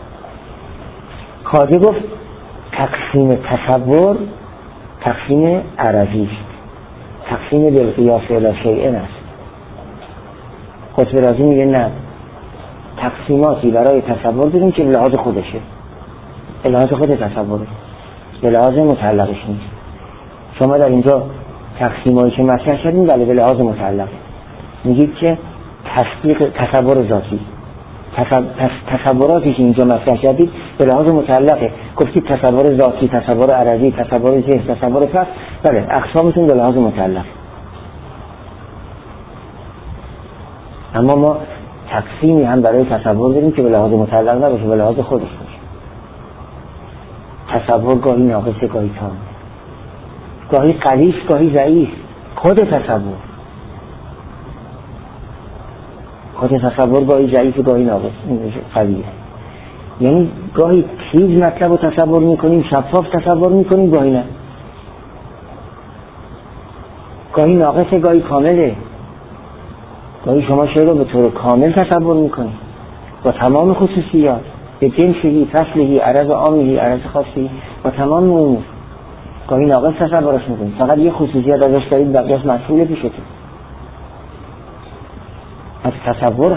خواجه گفت تقسیم تصور تقسیم عرضی است، تقسیم بالقیاس الی شیء است. قطب رازی میگه نه، تقسیماتی برای تصور داریم که به لحاظ خودشه، به لحاظ خود تصوره، به لحاظ مطلقش نیست. شما در اینجا تقسیمایی که مطرح کردیم بله به لحاظ مطلق میگید که تصور ذاتی، تصوراتی که اینجا مطرح کردید به لحاظ مطلقه. گفتید تصور ذاتی، تصور عرضی، تصور ذهن، تصور فقط، بله اقسامتون به لحاظ مطلق. اما ما تقسیمی هم برای تصور داریم که به لحاظ مطلق نباشه، به لحاظ خودش باشه. تصور گاهی ناقصه، گاهی تام، گاهی قلیص، گاهی ضعیف. خود تصور گاهی ضعیف و گاهی ناقص قویه. یعنی گاهی تیز مطلب رو تصور میکنیم، شفاف تصور میکنیم، گاهی نه. گاهی ناقصه، گاهی کامله. گاهی شما شعر رو به طور کامل تصور میکنید با تمام خصوصیات، به جنسهی، فصلهی، عرض عامهی، عرض خاصی، با تمام امور. گاهی ناقص تصورش میکنید، فقط یه خصوصیات ازش دارید بقیه‌اش مسئول پیشتون. از تصور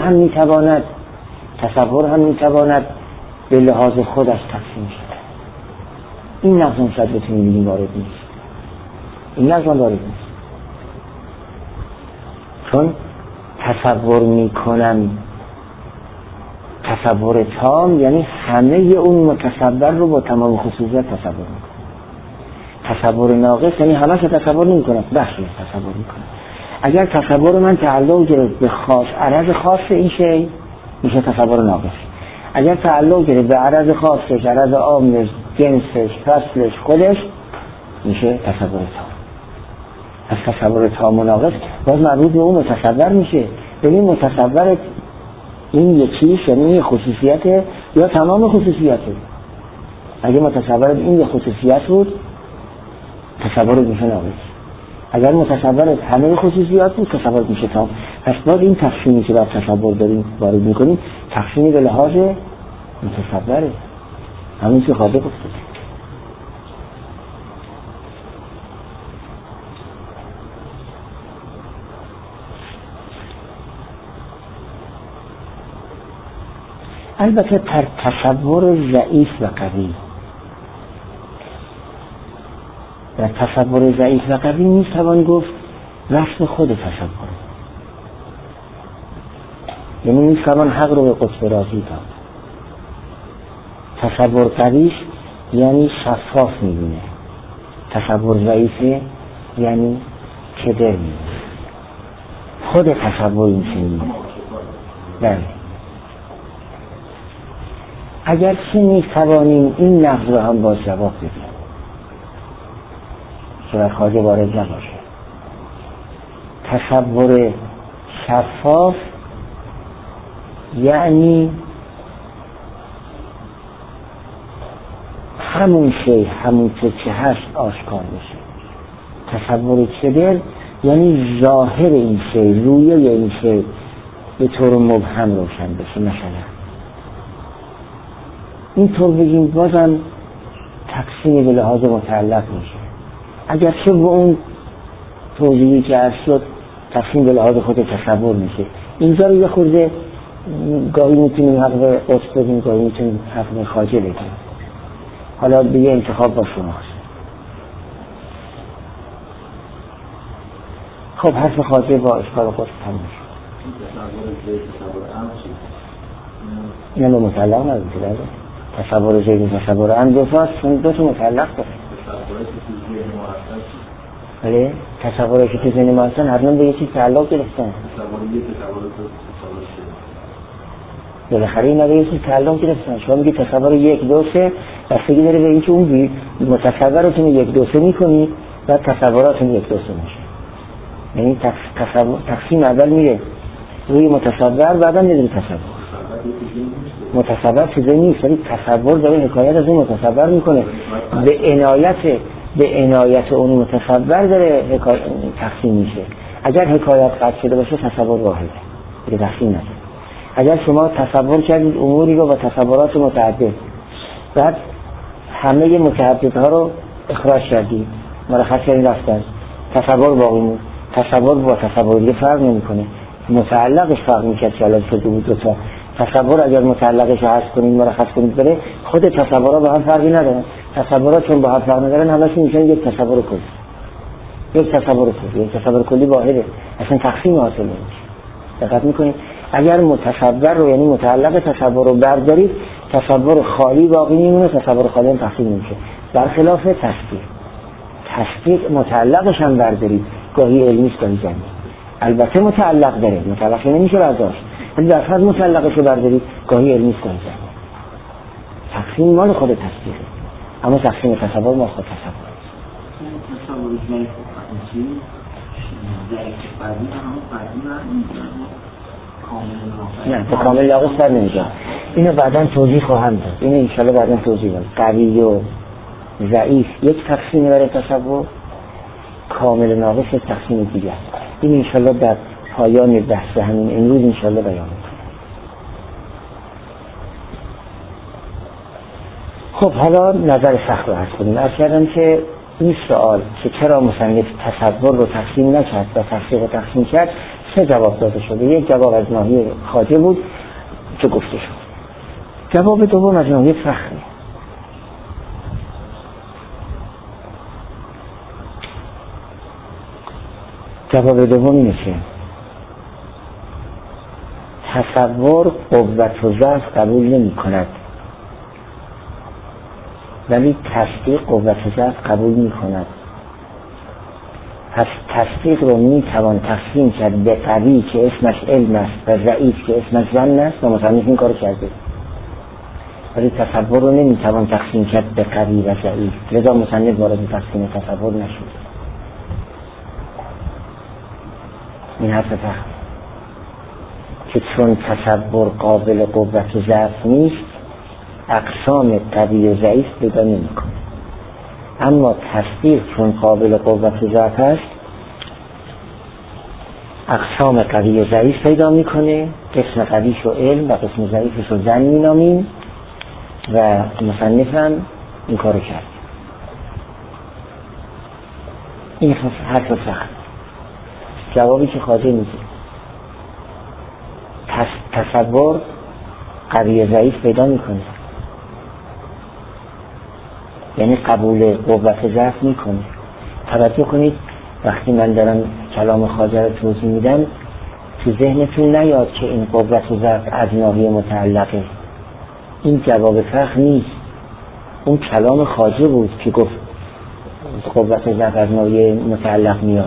هم میتواند به لحاظ خودش تقسیم شد. این نقض اون شد بتونیم بگیم وارد نیست. این نقض وارد نیست، چون تصور میکنم تصور تام یعنی همه اون متصور رو با تمام خصوصیت تصور میکنم. تصور ناقص یعنی همه رو تصور نمیکنم، بخشی تصور میکنم. اگر تصور من تعلق گرفت به خاص عرض خاص این شی میشه تصور ناقص. اگر تعلق گرفت به عرض خاصش، عرض عامش، جنسش، فصلش، خودش میشه تصور تام. از تصور تام و ناقص باز مربوط به اون متصور میشه. ببین متصور این یکیش یعنی خصوصیت یا تمام خصوصیته. اگر متصور این یک خصوصیت بود تصور میشه ناقص. اگر متصور همه خصوصیات بود تصور میشه تام. پس باز این تقسیمی که بر تصور داریم وارد میکنیم تقسیمی به لحاظ متصوره، همین که خواهده گفته. البته تصور ضعیف و قوی، در تصور ضعیف و قوی میتوان گفت وصف خود تصور، یعنی میتوان حق رو به قطب رازی داد. تصور قویش یعنی شفاف میبینه، تصور ضعیفه یعنی کدر میبینه. خود تصور میبینه. بله، اگر چی میتوانیم این نقض رو هم باز جواب بدیم که در خواجه وارد نباشه. تصور شفاف یعنی همون شی همون که هست آشکار بشه. تصور کدر یعنی ظاهر این شی، رویه این شی به طور مبهم روشن بشه. مثلا اینطور بگیم بازم تقسیم به لحاظ متعلق میشه. اگر چه به اون توضیحی که عرض شد تقسیم به لحاظ خود تصور میشه. اینجا رو یه خورده گاهی میتونیم حق قصد بدیم، گاهی میتونیم حق خاجه بدیم. حالا دیگه انتخاب با شماست. خب حرف خاجه با اشکال قصد هم میشه. این به متعلق نبوده. تصور زید تصور هم دو تا متعلق داره. ولی تصوری که تو ذهن ما هستن هر به یه چیز تعلق گرفتن. بالاخره اینا به یه چیز تعلق گرفتن. شما میگی تصور 1 2 3 بستگی داره به اینکه اون متصوراتون 1 2 3 میکنی و تصوراتون 1 2 3 میشه. یعنی تقسیم اول میره روی متصور بعدا میره تصور. متصور چیزی نیست ولی تصور داره حکایت از اون متصور میکنه. به عنایت اون متصور داره تقسیم میشه. اگر حکایت قطع شده باشه تصور واحده دیگه تقسیم نشه. اگر شما تصور کردید اموری رو با تصورات متعدد بعد همه متعددها رو اخراج کردید مرخص کردید رفتن تصور باقی موند. تصور با تصور دیگه فرق نمیکنه. متعلقش فرق میکرد که الان شده بود دو تا. تصور اگر متعلقش رو حذف کنید مرخص کنید بره خود تصورها با هم فرقی ندارن. تصورات چون با هم فرق ندارن همشون میشن یک تصور کلی. یک تصور کلی واحده. اصلا تقسیم حاصل نمیشه. دقت میکنید اگر متصور رو یعنی متعلق تصور رو بردارید تصور خالی باقی میمونه. تصور خالی هم تقسیم نمیشه. برخلاف تصدیق متعلقش هم بردارید گاهی علمی است گاهی جنی. البته متعلق داره متعلق نمیشه برداشت ولی در فرض متعلقش رو بردارید گاهی علمی است گاهی جنی. تقسیم مال خود تصدیقه اما تقسیم تصور ما خود تصور نه به کامل ناقص در نمیجا. اینو بعدا توضیح خواهم داد. اینو انشالله بعدا توضیح داد. قوی و ضعیف یک تقسیم برای تصور، کامل ناقص یک تقسیم دیگه. این انشالله در پایان بحث همین امروز انشالله بیان میکنم. خب حالا نظر سخت رو هست کنیم. عرض کردم که این سوال که چرا مصنف تصور رو تقسیم نکرد و تصدیق رو تقسیم کرد 3 جواب داده شده. یک جواب از ناحیه خواجه بود که گفته شد. جواب دوم از ناحیه فخری. جواب دوم اینه که تصور قوت و ضعف قبول نمی کند ولی تصدیق قوت و ضعف قبول می کند. پس تصدیق رو می توان تقسیم کرد به قوی که اسمش علم است و ضعیف که اسمش ظن است و مصنف این کارو کرده. ولی تصور رو نمی توان تقسیم کرد به قوی و ضعیف لذا مصنف وارد تقسیم تصور نشد. این حرف فهم که چون تصور قابل قوت و ضعف نیست اقسام قوی و ضعیف پیدا نمی‌کنه. اما تصدیق چون قابل قوت و ضعف است اقسام قوی و ضعیف پیدا میکنه. قسم قویش رو علم و قسم ضعیفش رو ظن مینامیم و مصنف هم این کارو کرد. این حرف فهم. جوابی که خواجه میده تصور قوی ضعیف پیدا میکنه یعنی قبول قوت ضعف میکنه. توجه کنید وقتی من دارم کلام خواجه رو توضیح میدم تو ذهنتون نیاد که این قوت و ضعف از ناحیه متعلقه. این جواب فخر نیست. اون کلام خواجه بود که گفت قوت و ضعف از ناحیه متعلق میاد.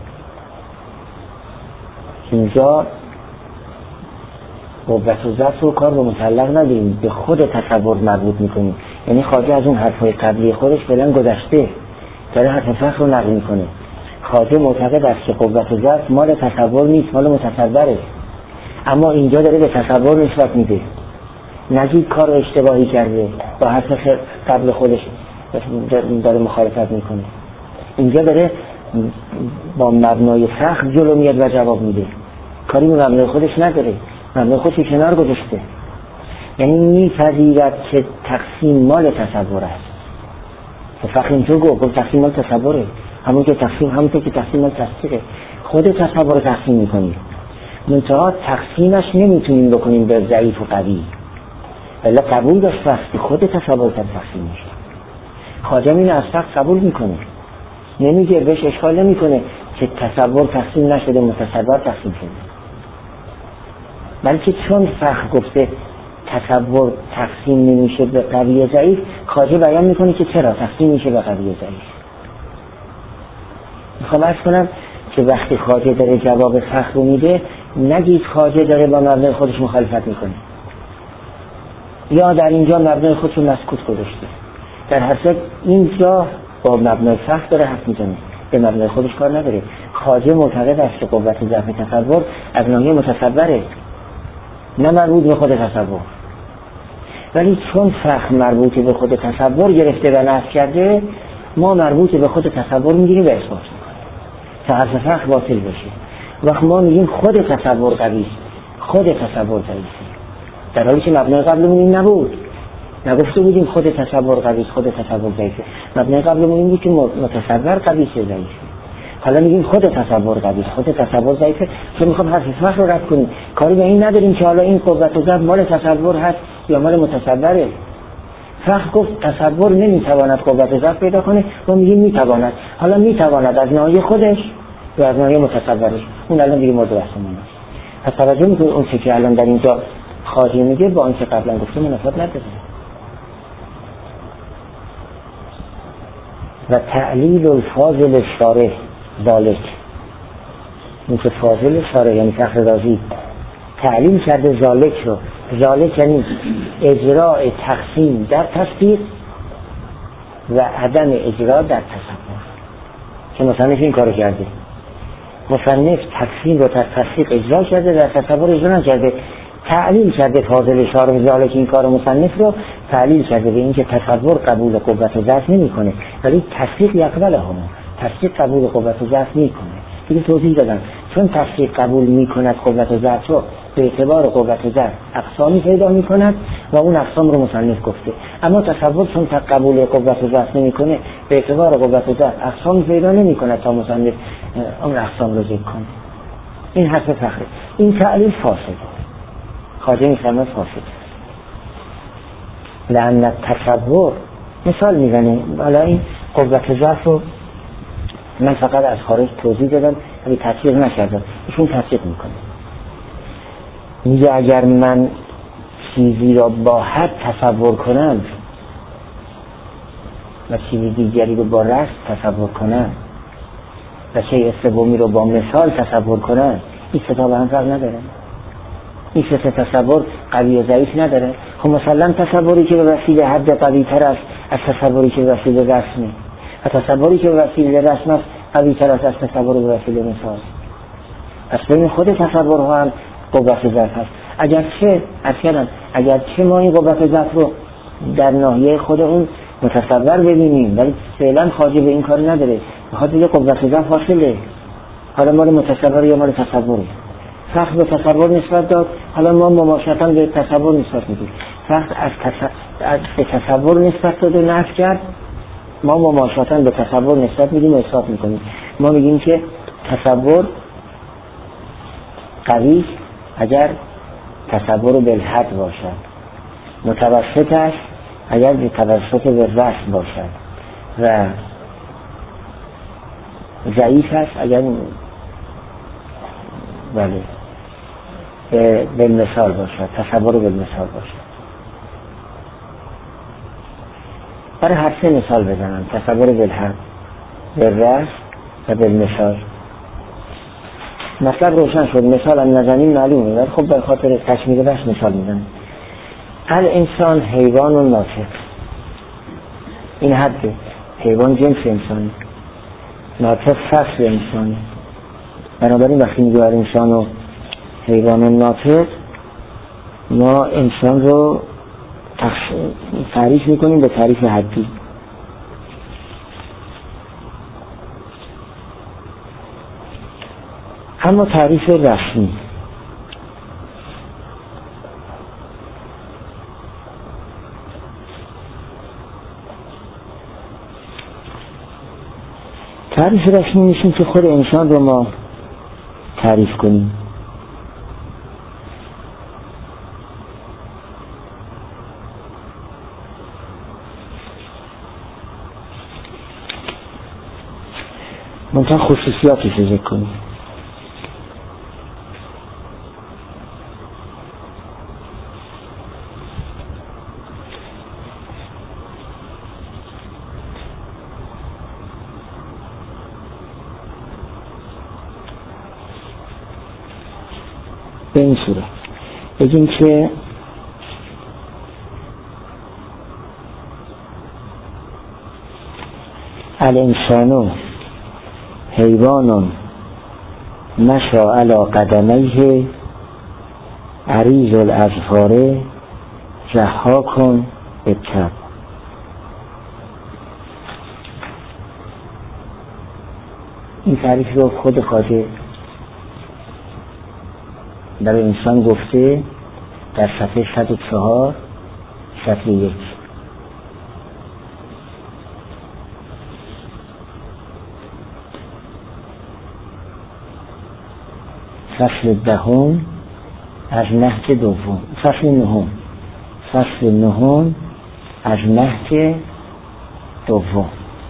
اینجا قوت و ضعف رو کار به متعلق نداریم به خود تصور مربوط میکنیم. یعنی خواجه از اون حرفای قبلی خودش فعلا گذشته داره حرف فخر رو نقل میکنه. خواجه معتقد است که قوت و ضعف مال تصور نیست مال متصوره اما اینجا داره به تصور نسبت میده. نجیب کار رو اشتباهی کرده با حرف قبل خودش داره مخالفت میکنه. اینجا داره با مبنای فخر جلو میاد و جواب میده. کاری به مبنای خودش نداره، مبنای خودش کنار گذاشته. یعنی میپذیرد که تقسیم مال تصور است. فقط اینطور گفت تقسیم مال تصوره، همون که تقسیم مال تصدیقه. خود تصور تقسیم میکنیم، منتها تقسیمش نمیتونیم بکنیم به ضعیف و قوی، ولی قبول داشت وقتی خود تصور تقسیم میشه. خادم این از فقط قبول میکنه، نمیگه، بهش اشکال نمیکنه که تصور تقسیم نشده متصور تقسیم شده، بلکه چون فقط گفته تصور تقسیم نمیشه به قوی و ضعیف، خواجه بیان میکنه که چرا تقسیم میشه به قوی و ضعیف. میخوام عرض کنم که وقتی خواجه داره جواب فقه رو میده، نگید خواجه داره با مبنای خودش مخالفت میکنه یا در اینجا مبنای خودش رو مسکوت گذاشته. در هر صورت اینجا با مبنای فقه داره حرف میزنه، به مبنای خودش کار نداره. خواجه معتقد است که قوت ضعف تصور از ناحیه متصوره، نه مربوط به خود تصور. ولی چون فقه مربوط به خود تصور گرفته و نفی کرده، ما مربوط به خود تصور میگیریم و اثبات میکنیم تا حرف فقه باطل بشه. وقت ما میگیم خود تصور قوی است، خود تصور ضعیفه، در حالی که مبنای قبلمون این نبود. نگفته بودیم خود تصور قوی است، خود تصور ضعیفه. مبنای قبلمون این بود که متصور قوی است ضعیفه. حالا میگیم خود تصور قوی است، خود تصور ضعیفه، چون میخوام حرف فقه رو رد کنیم. کاری به این نداریم که حالا این قوت و ضعف مال تصور هست یا مال متصوره. فقه گفت تصور نمیتواند قوت و ضعف پیدا کنه، ما میگیم میتواند. حالا میتواند از ناحیه خودش یا از ناحیه متصورش، اون الان دیگه موضوع بحثمون است. پس توجه میکنید اون چیزی که الان در اینجا خواجه میگه با آنچه قبلا گفته منافات نداره. و تعلیل الفاضل شارح ذالک، این که فاضل شارح یعنی فخر رازی تعلیل کرده ذالک رو. ذالک یعنی اجراء تقسیم در تصدیق و عدم اجرا در تصور، که مصنف این کارو کرده. مصنف تقسیم رو در تصدیق اجرا کرده، در تصور اجرا نکرده. تعلیل کرده فاضل شارح ذالک این کار مصنف رو تعلیل کرده به اینکه تصور قبول قوت و ضعف نمیکنه، ولی تصدیق یقبله هم، تصدیق قبول قوت و ضعف میکنه. دیگه توضیح دادم چون تصدیق قبول میکند قوت و ضعف رو، به اعتبار قوت و ضعف اقسامی پیدا میکند و اون اقسام رو مصنف گفته. اما تصور چون قبول قوت و ضعف نمیکنه، به اعتبار قوت و ضعف اقسامی پیدا نمیکند تا مصنف اون اقسام رو ذکر کنه. این حرف فخره. این تعلیل فاسد، خواجه میفرماید فاسد. لأن تصور مثال میزنه. حالا این قوت ضعف رو من فقط از خارج توضیح دادم ولی تفسیر نکردم، ایشون تفسیر میکنه. میگه اگر من چیزی را با حد تصور کنم و چیزی دیگری رو با رسم تصور کنم و شیء سومی رو با مثال تصور کنم، این ستا به هم فرق نداره. این ستا تصور قوی و ضعیف نداره. خب مثلا تصوری که به وسیله حد قوی تر است از تصوری که به وسیله رسمه، و تصوری که به وسیله رسم است قوی تر است از تصور به وسیله مثال. پس بین خود تصورها هم قوت ضعف هست. اگرچه ما این قوت ضعف رو در ناحیه خود اون متصور ببینیم، ولی فعلا خواجه به این کار نداره. بخاطر یه قوت ضعف حاصله، حالا مال متصور یا مال تصوره. فقط به تصور نسبت داد، حالا ما مماشاتا به تصور نسبت میدیم. فقط از به تصور نسبت داد و نفی کرد، ما مماشاتا به تصور نسبت میدیم و اثبات میکنیم. ما میگیم که تصور قوی اگر تصور بالحد باشد، متوسط است اگر به توسط به رسم باشد، و ضعیف است اگر بله بالمثال باشد، تصور بالمثال باشد. برای هر سه مثال بزنم، تصور بالحد، بالرسم و بالمثال. مطلب روشن شد. مثال هم نزنیم معلومه، ولی خب به خاطر تشمیل بحث مثال میزنم. الانسان حیوان و ناطق، این حده. حیوان جنس انسانی، ناطق فصل انسانی. بنابراین وقتی میگه انسان و حیوان و ناطق، ما انسان رو تعریف میکنیم به تعریف حدی. اما تعریف رسمی تعریف رسمی نیستیم که خود انسان رو ما تعریف کنیم. منطقه خصوصیاتش رو ذکر کنیم. به این صورت بگیم که الانسان حیوان مشى علی قدمیه عریض الاظفار ضحاک بالطبع. این تعریف رو خود خواجه در انسان گفته در صفحه 104 صفحه 1. فصل دهم از نهج دوم، فصل نهم از نهج دوم.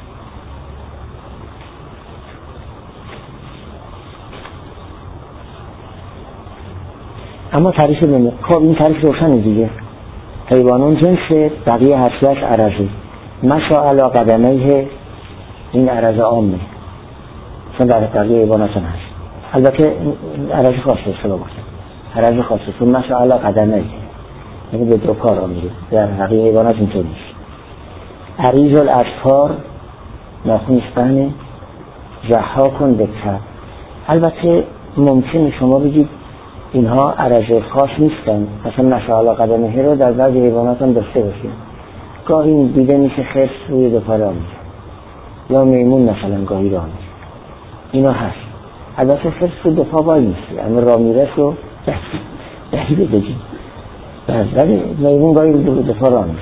اما تعریف خب این تعریف روشنه دیگه. حیوانون جنس بقیه هستش عرضه مشى علی قدمیه، این عرضه عامه چون در بقیه حیوانات هم هست. البته عرضه خاصه اصلا باشه، عرضه خاصه چون مشى علی قدمیه یعنی به دو پا را میره، در بقیه حیوانات اینطور نیست. عریض الاظفار ناخن اسپهنه ضحاک بالطبع. البته ممکنه شما بگید اینها عرضه خاص نیستن، مثلا مشى علی قدمیه رو در بعضی حیوانات هم داشته باشیم. گاهی دیده میشه خرس روی دو پا را میره یا میمون مثلا گاهی را میره، اینا هست. البته خرس رو دو پا وای نیست، اما را میره رو دهیده بگیم، ولی میمون گاهی رو دو پا را میره.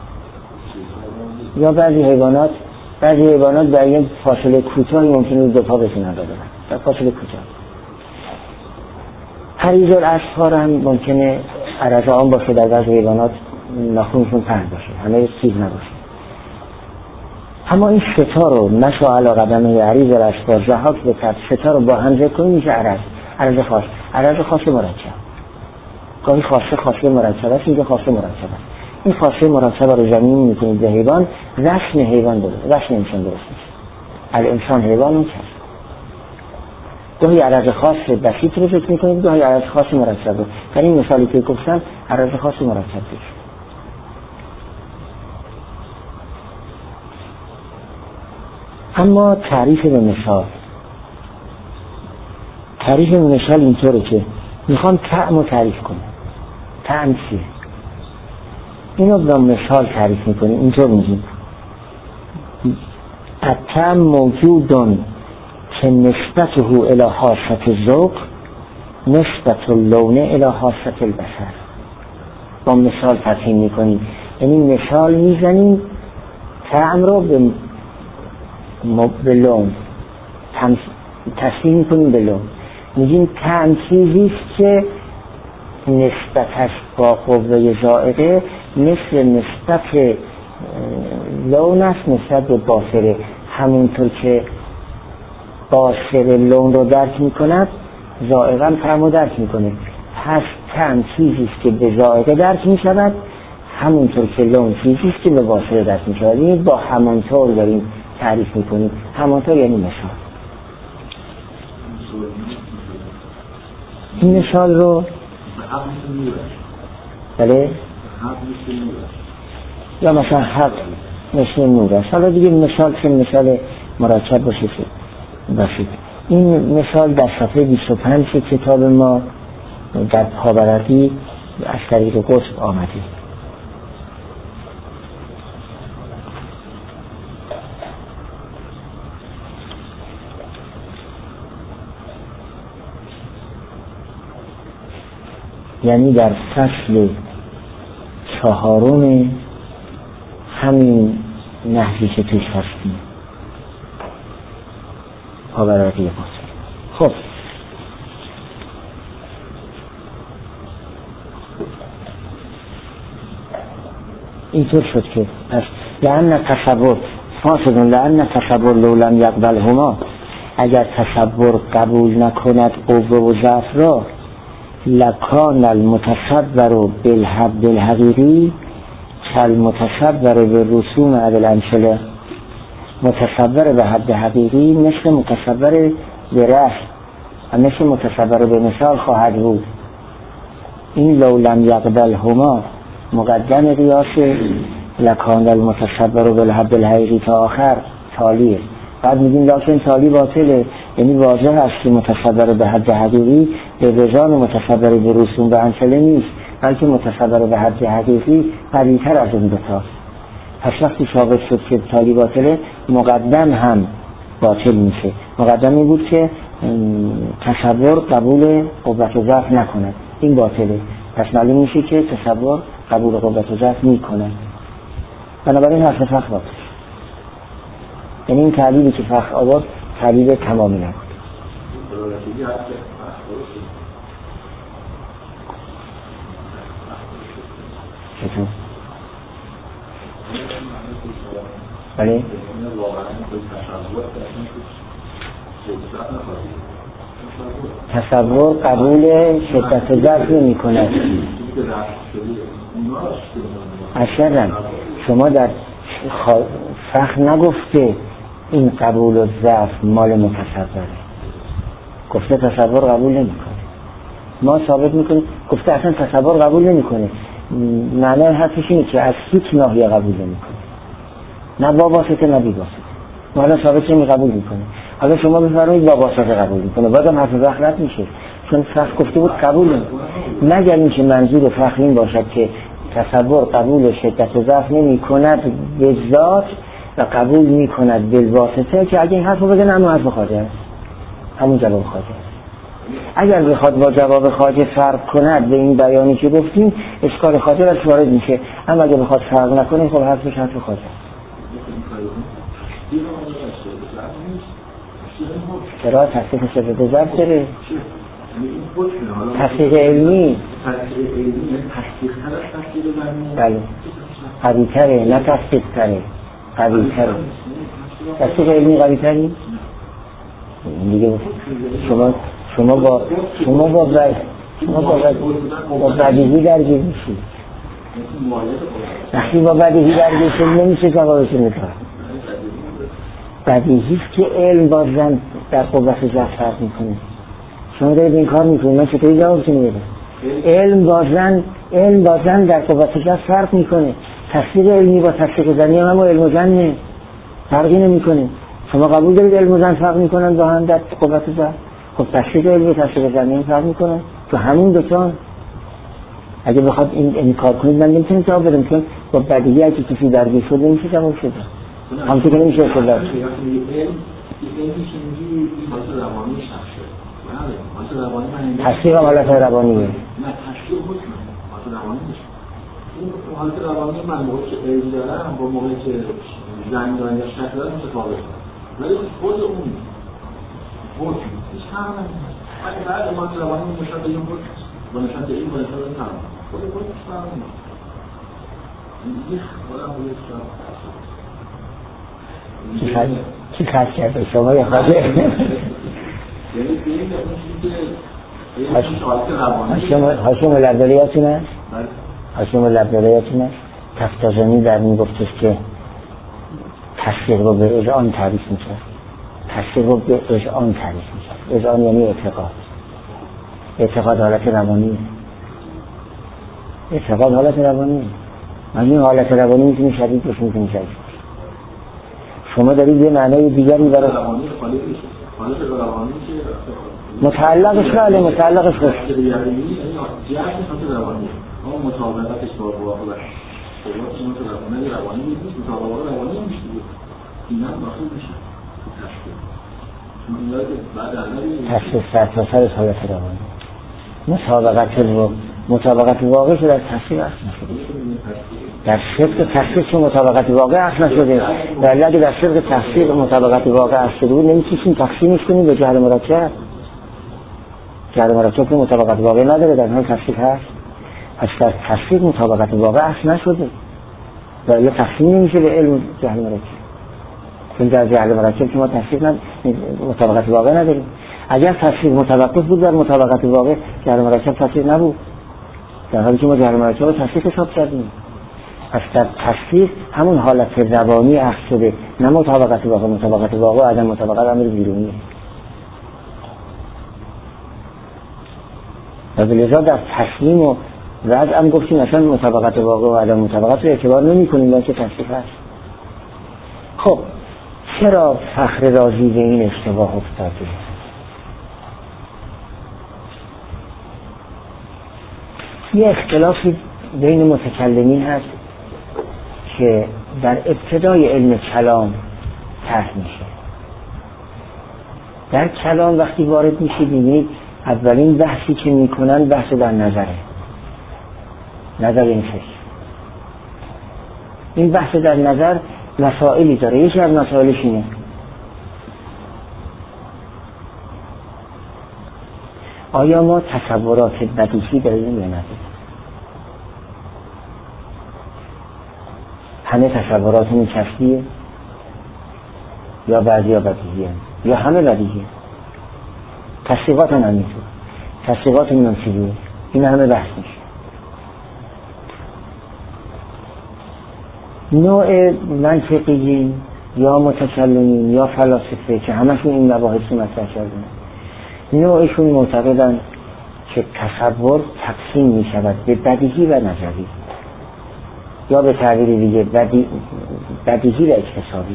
یا بعضی حیوانات در یک فاصله کوتاهی ممکنه دو پا بتونن را برن، در فاصله کوتاه. عریض الاظفار هم ممکنه عرضه عام باشه، در بعضی حیوانات ناخنشون پهن باشه، همه چیز نباشه. اما این ستا رو مشى علی قدمیه عریض الاظفار ضحاک بالطبع، ستا رو با هم ذکر کنیم میشه عرضه خاص. عرضه خاص مرکب، گاهی خاصه مرکب است، اینجا خاصه مرکب است. این خاصه مرکب رو زمین میکنید به حیوان، رسم حیوان درست، رسم انسان درست نیست. الانسان حیوان اون کس. گاهی عرض خاص بسیط رو ذکر میکنید، گاهی عرض خاص مرکب رو. در این مثالی که گفتم عرض خاص مرکب دید. اما تعریف به مثال اینطوره که میخوام طعم رو تعریف کنم. طعم چیه؟ اینو به مثال تعریف میکنیم، اینطور میگیم الطعم موجودن که نسبته الی حاسة الذوق نسبت اللون الی حاسة البصر. با مثال تفهیم میکنیم، یعنی مثال میزنیم طعم رو به لون تصحیح میکنیم به لون. میگیم طعم چیزیست که نسبتش با قوه ذائقه مثل نسبت لون است نسبت به باصره. همونطور که باصره لون رو درک میکند ذائقه هم طعم رو درک میکنه. پس طعم چیزیست که به ذائقه درک میشود، همونطور که لون چیزیست که به باصره درک میشود. این با همانطور داریم تعریف میکنیم. همانطور یعنی مثال. این مثال رو بله یا مثلا حق مثل نور است. حالا دیگه مثال که مثال مرکب باشه باشید. این مثال در صفحه 25 کتاب ما در پاورقی از طریق قطب آمده. یعنی در فصل 4 همین نهجی که پیش هستیم. پاورقی باطل. خب اینطور شد که پس لأن تصور فاسدون، لأن تصور لولم یقبل هما، اگر تصور قبول نکند قوه و ضعف را، لکان المتصور بالحد الحقیقی کالمتصور بالرسوم عدل امثله. متصور به حد حقیقی مثل متصور به رأس و مثل متصور به مثال خواهد بود. این لولم یقبل هما مقدم ریاض لکان المتصور بالحد الحقیقی تا آخر تالیه. بعد میگیم لکن تالی باطله، یعنی واضح است که متصور به حد حقیقی به وزان متصور به رسوم به امثله نیست، بلکه متصور به حد حقیقی قوی‌تر از اون دوتا. پس وقتی ثابت شد که تالی باطله، مقدم هم باطل میشه. مقدم این بود که تصور قبول قوت و ضعف نکند، این باطله. پس معلوم میشه که تصور قبول قوت و ضعف میکنه. بنابراین حرف فخر باطل. یعنی این تعلیلی که فخر آورد تعلیل تمامی نبود. چطور؟ بله؟ تصور قبول شدت ضعف نمی کند. اصلا شما در فخر نگفته این قبول و ضعف مال متصوره، گفته تصور قبول نمی کنه. ما ثابت میکنیم گفته اصلا تصور قبول نمی کنه. معنی حرفش اینه که از هیچ ناحیه قبول نمی کنه، نه با واسطه نه بی واسطه. ما الان ثابت کنیم قبول میکنه. حالا شما بفرمایید با واسطه قبول میکنه، بازم حرف فخر رد میشه، چون فخر گفته بود قبول نمیکنه. مگر اینکه منظور فخر این باشد که تصور قبول شدت و ضعف نمی کند به ذات و قبول می کند بالواسطه، که اگه این حرف رو بگه همون حرف خواجه است، همون جواب خواجه است. اگر بخواد با جواب خواجه فرق کند به این بیانی که گفتیم، اشکال خواجه را وارد میشه. اما اگه بخواد فرق نکنه، خب حرفش حرف خواجه است. چرا تصدیق شدت و ضعف داره؟ تصدیق علمی بله قوی تره، نه تصدیق تره، قوی تره. تصدیق علمی قوی تری؟ دیگه شما با بدیهی درگیر میشید. وقتی با بدیهی درگیر شد نمیشه جوابش میکنه. بدیهیست که علم بازن در قوت ضعف فرق میکنه. شما دارید این کار میکنید، من چطوری جوابتون میدم؟ علم بازن در قوت ضعف فرق میکنه. تصدیق علمی با تصدیق ظنی هم علم و ظن فرقی نمیکنه. شما قبول دارید علم و ظن فرق میکنن با هم در قوت ضعف؟ خب تصدیق علمی و تصدیق ظنی هم فرق میکنن تو همون دوتا. اگه بخواد این کار کنید من نمیتونم جواب بدم، چون با بدیهی اگه کسی درگیر شده نمیشه جواب شده. هم که نمیشه شده. تصدیق حالت روانیه. نه تصدیق حکمه. حالت روانی نیست. این حالت روانی من موقعی که علم دارم با موقعی که زنگ دارم یا شک دارم متفاوته. ولی خود اون حکم هیچ فرقی نمیکنه. ولی بعد حالت روانی نشان به این حکم با نشان به این با نشان به این تمام. خود حکم فرقی نمیکنه. این خودم بودم چی خواهد کرده شما یا خواهده؟ یعنی به این هاشم لبدالیاتونه؟ هاشم لبدالیاتونه؟ تفتازانی در این گفتش که تصدیق رو به اذعان تعریف میشه. تصدیق رو به اذعان تعریف میشه. اذعان یعنی اعتقاد. اعتقاد حالت روانیه. اعتقاد حالت روانیه. من این حالت روانی میتونی شدید بشه، میتونی شدید. شما دارید یه معنی دیگری برای متعلقش بله متعلقش باشه. اون مطابقتش با واقع روانی نیست، مطابقت روانی نمیشه. اینا داخل میشه. تشخیص سرتاسر حالت روانی. مطابقت واقع شده در تصدیق اصل نشده. در صدق تصدیق چون مطابقت واقع اصل نشده، ولی اگه در صدق تصدیق مطابقت واقع اصل شده بود نمیتونیم تقسیمش کنیم به جهل مرکب. جهل مرکب که مطابقت واقع نداره در حال تصدیق هست. پس در تصدیق مطابقت واقع اصل نشده، ولی تقسیم نمیشه به علم جهل مرکب. چون در جهل مرکب که ما تصدیق مطابقت واقع نداریم. اگر تصدیق متوقف بود در مطابقت واقع، جهل مرکب تصدیق نبود، در حالی که ما جهل مرکب رو تصدیق حساب کردیم. پس در تصدیق همون حالت روانی اخذ شده، نه مطابقت واقع. مطابقت واقع و عدم مطابقت امر بیرونیه. و لذا در تسلیم و وضع هم گفتیم اصلا مطابقت واقع و عدم مطابقت رو اعتبار نمی کنیم بلکه تصدیق هست. خب چرا فخر رازی به این اشتباه افتاده؟ یه اختلافی بین متکلمین هست که در ابتدای علم کلام طرح میشه. در کلام وقتی وارد میشید میبینید اولین بحثی که میکنن بحث در نظره، نظر این فکر. این بحث در نظر مسائلی داره. یکی از مسائلش اینه آیا ما تصورات بدیهی داریم یا نداریم؟ همه تصوراتمون کسبیه یا بعضی ها بدیهیه یا همه بدیهیه؟ تصدیقات هم همینطور. تصدیقاتمون هم چیزیه؟ این همه بحث میشه. نوع منطقی یا متکلمین یا فلاسفه که همشون این مباحثی مطرح کردن، نوعشون معتقدن که تصور تقسیم می شود به بدیهی و نظری، یا به تعبیر دیگه بدیهی و اکتسابی.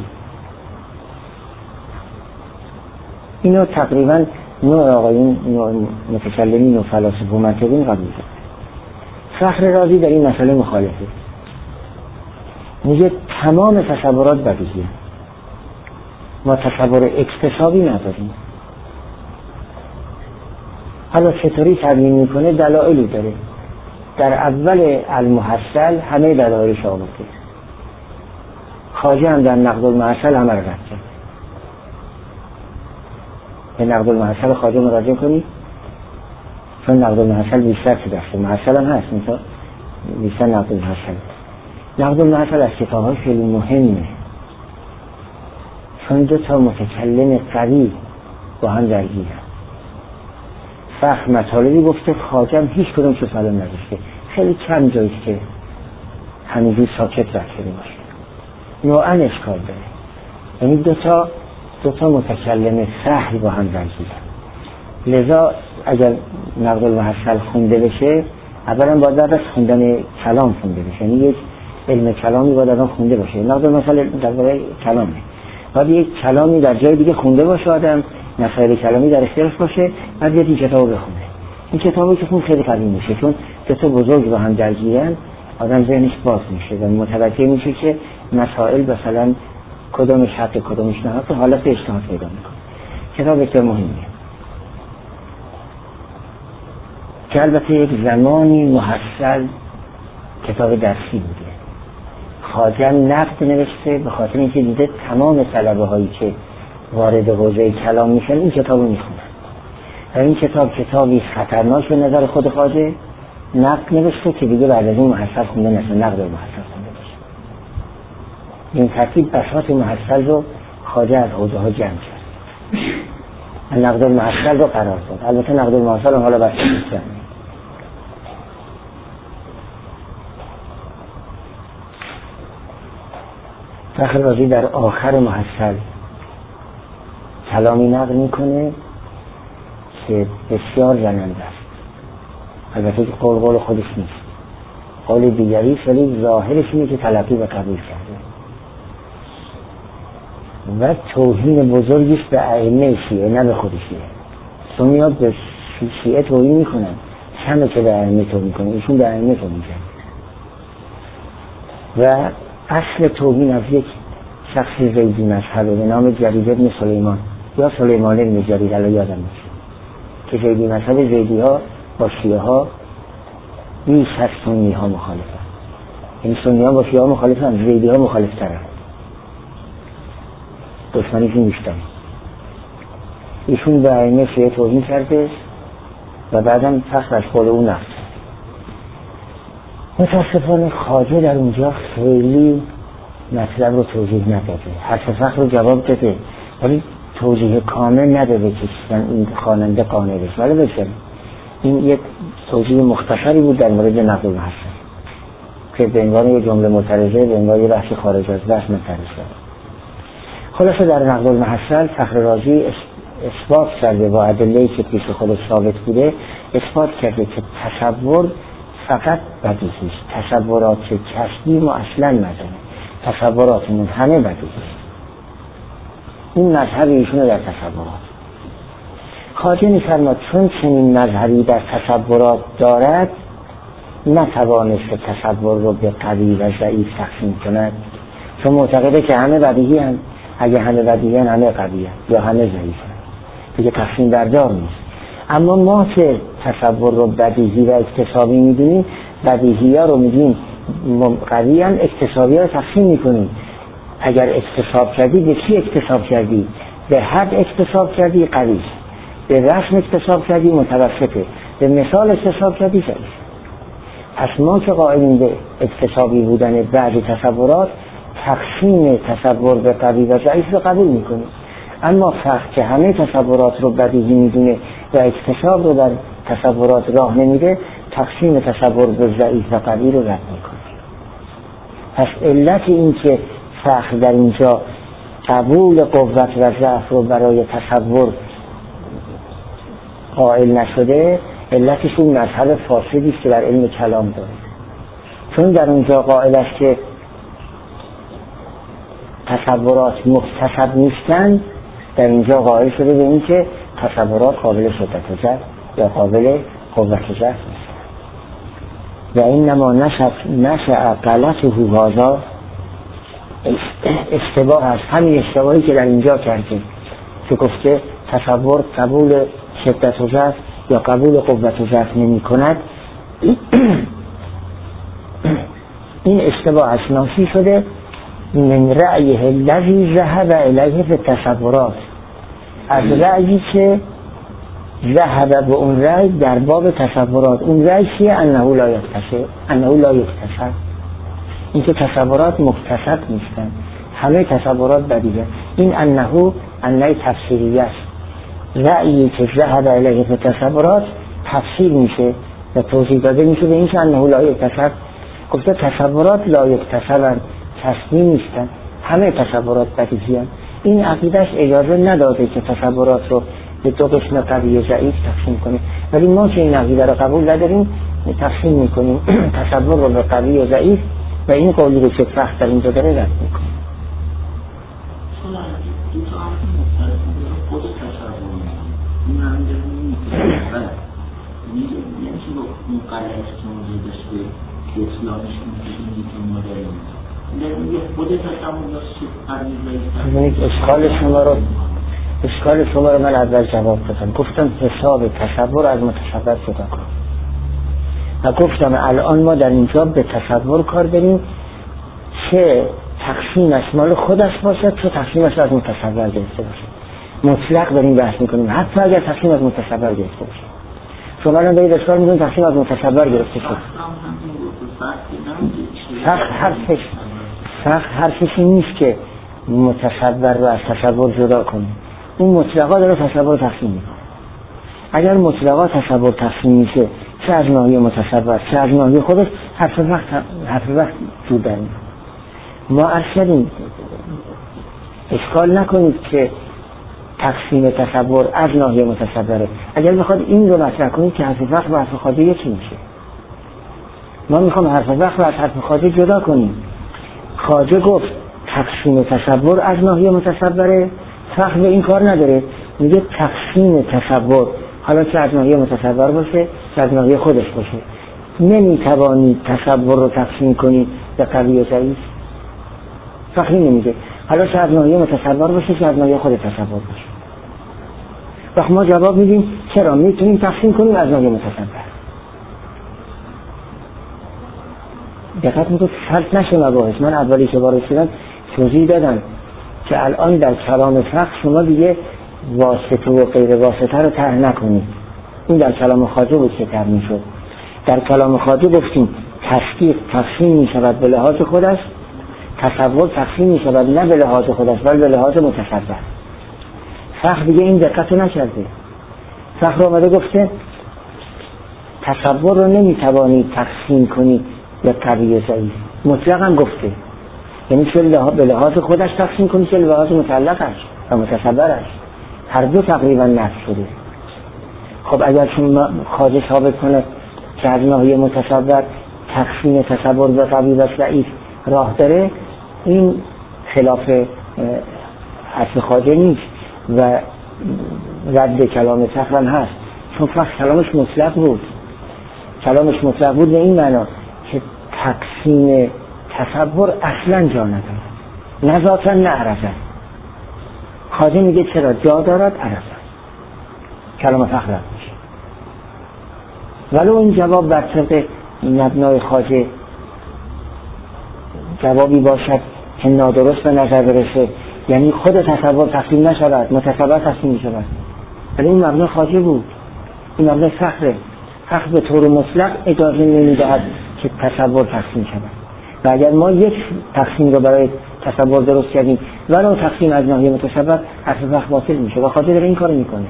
اینو تقریبا نوع آقایون متکلمین و فلاسفه و منطقین قبول کرد. فخر رازی در این مسئله مخالفه، میگه تمام تصورات بدیهیه، ما تصور اکتسابی نداریم. حالا چطوری تبیین میکنه؟ دلایلی داره. در اول المحصل همه دلایلش آورده. خواجه هم در نقد المحصل همه رو رد کرد. به نقد المحصل خواجه مراجعه کنید، چون نقد المحصل بیشتر که دسته محصل هم هست، مثلا بیشتر نقد المحصل. نقد المحصل از کتاب‌های خیلی مهمه، چون دو تا متکلم قوی با هم درگیرن. فخر مطالبی گفته، خواجه هم هیچ کدوم چه سلام نداشته. خیلی کم جاییست که همینجور ساکت رد شده باشه. نوعاً اشکال داره. یعنی دو تا متکلم سهل با هم درگیرن. لذا اگر نقد المحصل خونده بشه، اولا باید بعد از خوندن کلام خونده بشه. یعنی یک علم کلامی باید آدم خونده باشه. نقد المحصل درباره کلامه. باید یک کلامی در جای دیگه خونده باشه، آدم مسائل کلامی در اختیارش باشه، بعد بیاد این کتابو بخونه. این کتابی که خون خیلی قوی میشه، چون دو تا بزرگ با هم درگیرن، آدم ذهنش باز میشه و متوجه میشه که مسائل مثلا کدومش حق کدومش نه حق، حالت اجتهاد پیدا میکنه. کتاب بسیار مهمیه که البته یک زمانی محصل کتاب درسی بوده. خواجه نقد نوشته به خاطر اینکه دیده تمام طلبه هایی که وارد حوزه کلام میشن این کتاب رو میخونن و این کتابی خطرناک به نظر خود خواجه نقد نوشته که دیگه بعد از این محصل خونده نشه، نقد محصل خونده بشه. این ترتیب بساط محصل رو خواجه از حوزه ها جمع کرد، نقد محصل رو قرار داد. البته نقد محصل رو حالا بساط جمع. فخر رازی در آخر محصل کلامی نقل میکنه که بسیار زننده است. البته قول خودش نیست، قول دیگری، ولی ظاهرش اینه که تلقی و قبول کرده و توهین بزرگیست به ائمه شیعه، نه به خود شیعه. سنی‌ها به شیعه توهین میکنن، همه که به ائمه توهین میکنن، ایشون به ائمه توهین کرد. و اصل توهین از یک شخص زیدی مذهبه به نام جرید ابن سلیمان یا سلیمان ابن جرید، الان یادم نیست، که زیدی مذهب زیدی ها با شیعه ها بیش از سنی ها مخالفن. این سنی ها با شیعه مخالفن، زیدی ها مخالفترن، دشمنیشون بیشتره. ایشون به ائمه شیعه توهین کرده و بعدم فخر از خود اون نفت. متاسفانه خواجه در اونجا خیلی مطلب رو توضیح نداده، حرف فخر رو جواب داده ولی توضیح کامل نداده که این خواننده قانع بشه. ولی بسیار این یک توضیح مختصری بود در مورد نقل المحصل که به عنوان یک جمله معترضه به عنوان یک بحث خارج از بحث معترض شد. خلاصه در نقل المحصل فخر رازی اثبات کرده با ادله‌ای که پیش خودش ثابت بوده، اثبات کرده که تصور فقط بدیهی است. تصورات کشفی ما اصلا نداره، تصوراتمون همه بدیهی است. این مذهب ایشونه در تصورات. خواجه می‌فرماید چون چنین مذهبی در تصورات دارد نتوانست تصور رو به قوی و ضعیف تقسیم کند، چون معتقده که همه بدیهی هستند. اگه همه بدیهی هستند همه قوی هستند یا همه ضعیف هستند، دیگه تقسیم بردار نیست. اما ما که تصور رو بدیهی و اکتسابی میدونیم، بدیهی ها رو میدونیم قوی هم، اکتسابی ها رو تقسیم میکنیم. اگر اکتساب کردی به چی اکتساب کردی؟ به حد اکتساب کردی قوی، به رسم اکتساب کردی متوسطه، به مثال اکتساب کردی ضعیف. پس ما که قائلیم به اکتسابی بودن بعضی تصورات، تقسیم تصور به قوی و ضعیف رو قبول میکنیم. اما فقط که همه تصورات رو بدیهی میدونه و اکتساب رو در تصورات راه نمیده، تقسیم تصور به ضعیف و قوی رو رد میکنه. پس علت این که فخر در اینجا قبول قوت و ضعف رو برای تصور قائل نشده، علتش اون مذهب فاسدی است که در علم کلام داره. چون در اونجا قائل است که تصورات مکتسب نیستند، در اینجا قائل شده به این که تصورات قابل شدت و ضعف یا قابل قوت و ضعف نیست. و اینما نشأ غلطه هذا، اشتباه است، همین اشتباهی که در اینجا کرده که گفته تصور قبول شدت و ضعف یا قبول قوت و ضعف نمی کند، این اشتباه اشناسی شده من رأیه الذی ذهب الیه فی التصورات، از رأیی که ذهب به اون رأی در باب تصورات. اون رأی چیه؟ انه لا یکتسب، این که تصورات مکتسب نیستن، همه تصورات بدیه. این انه تفسیریه است. رأیی که ذهب الیه فی التصورات تفسیر میشه و توضیح داده میشه به این که انه لا یکتسب. گفته تصورات لا یکتسبن، کسبی نیستن، همه تصورات بدیهی هستند. این عقیدهش اجازه نداده که تصورات رو به دو قسم قوی و ضعیف تقسیم کنیم، ولی ما که این عقیده رو قبول نداریم تقسیم میکنیم تصور رو به قوی و ضعیف و این قولی رو که فخر در اینجا داره رد میکنیم. دو تا حرف مختلف خود تصور این هم نمیتونه یعنی که اون قلعه که موضوع داشته که اطلاعش میکنه که مدل خود تصور اشکال شما رو من اول جواب دادم. گفتم حساب تصور از متصور جدا کن و گفتم الان ما در اینجا به تصور کار داریم چه تقسیم از مال خودش باشد چه تقسیمش از متصور گرفته باشد. مطلق داریم بحث میکنیم حتی اگر تقسیم از متصور گرفته باشد. شما الان دارید اشکال میکنید تقسیم از متصور گرفته شد. فقط حرفش این نیست که متصور رو از تصور جدا کنیم. اون مطلقا داره تصور تقسیم میکنه. اگر مطلقا تصور تقسیم میشه چه از ناحیه متصور چه از ناحیه خودش، حرف وقت جور در میکنه. ما ارشدیم اشکال نکنید که تقسیم تصور از ناحیه متصوره. اگر بخواد این رو مطرح کنید که حرف وقت و حرف خواجه یکی میشه. ما میخوام حرف وقت و از حرف خواجه جدا کنیم. خواجه گفت تقسیم تصور از ناحیه متصوره، فقط به این کار نداره، میگه تقسیم تصور حالا چه از ناحیه متصور باشه چه از ناحیه خودش باشه، نمیتوانید تصور رو تقسیم کنید به قوی و ضعیف. فقط نمیگه حالا چه از ناحیه متصور باشه چه از ناحیه خود تصور باشه. وقت ما جواب میدیم چرا میتونیم تقسیم کنیم از ناحیه متصور. دقت میکنید فرق نشه مباحث. من اولی که وارد شدم توضیح دادم که الان در کلام فقه شما دیگه واسطه و غیر واسطه رو طرح نکنید. این در کلام خواجه بود که طرح میشد. در کلام خواجه گفتیم تصدیق تقسیم می شود به لحاظ خود است، تصور تقسیم می شود نه به لحاظ خود است بلکه به لحاظ متصور. فقه دیگه این دقت رو نکرده. فقه رو آمده گفته تصور رو نمی توانید تقسیم کنید به قوی و ضعیف. مطلق هم گفته، یعنی چه به لحاظ خودش تقسیم کنید چه به لحاظ مطلقش و متصورش. هر دو تقریبا نفس شده. خب اگر شما خواجه ثابت کنه که از ناحیه متصور تقسیم تصور به قوی و ضعیف راه داره، این خلاف اصل خواجه نیست و رد کلام فقه هم هست، چون فقه کلامش مطلق بود. کلامش مطلق بود به این معنا که تقسیم تصور اصلا جا ندارد، نه ذاتا نه عرضا. خواجه میگه چرا جا دارد عرضا، کلام فقه رد میشه. ولو این جواب بر طبق مبنای خواجه جوابی باشد که نادرست به نظر برسه، یعنی خود تصور تقسیم نشود متصور تقسیم میشود، ولی این مبنای خواجه بود، این مبنای فقه. فقه به طور مطلق اجازه نمیدهد که تصور تقسیم شود و اگر ما یک تقسیم رو برای تصور درست کردیم ولو تقسیم از ناحیه متصور اصل فقه باطل میشه و خواجه داره این کارو میکنه.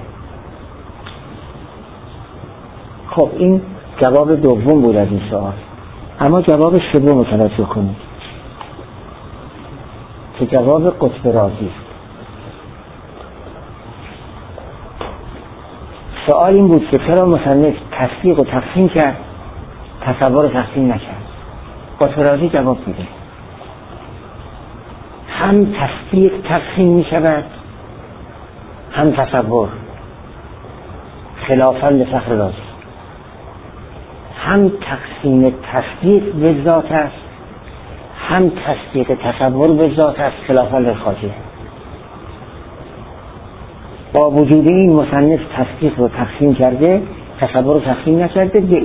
خب این جواب دوم بود از این سوال. اما جواب سوم متوجه کنید که جواب قطب رازی است. سوال این بود که چرا مصنف تصدیق و تقسیم کرد تصور و تقسیم نکرد. قطب رازی جواب میده هم تصدیق تقسیم می شود هم تصور، خلافاً لفخر رازی. هم تقسیم تصدیق به ذات است هم تصدیق تصور به ذات است، خلافاً لخواجه. با وجود این مصنف تصدیق رو تقسیم کرده تصور رو تقسیم نکرده به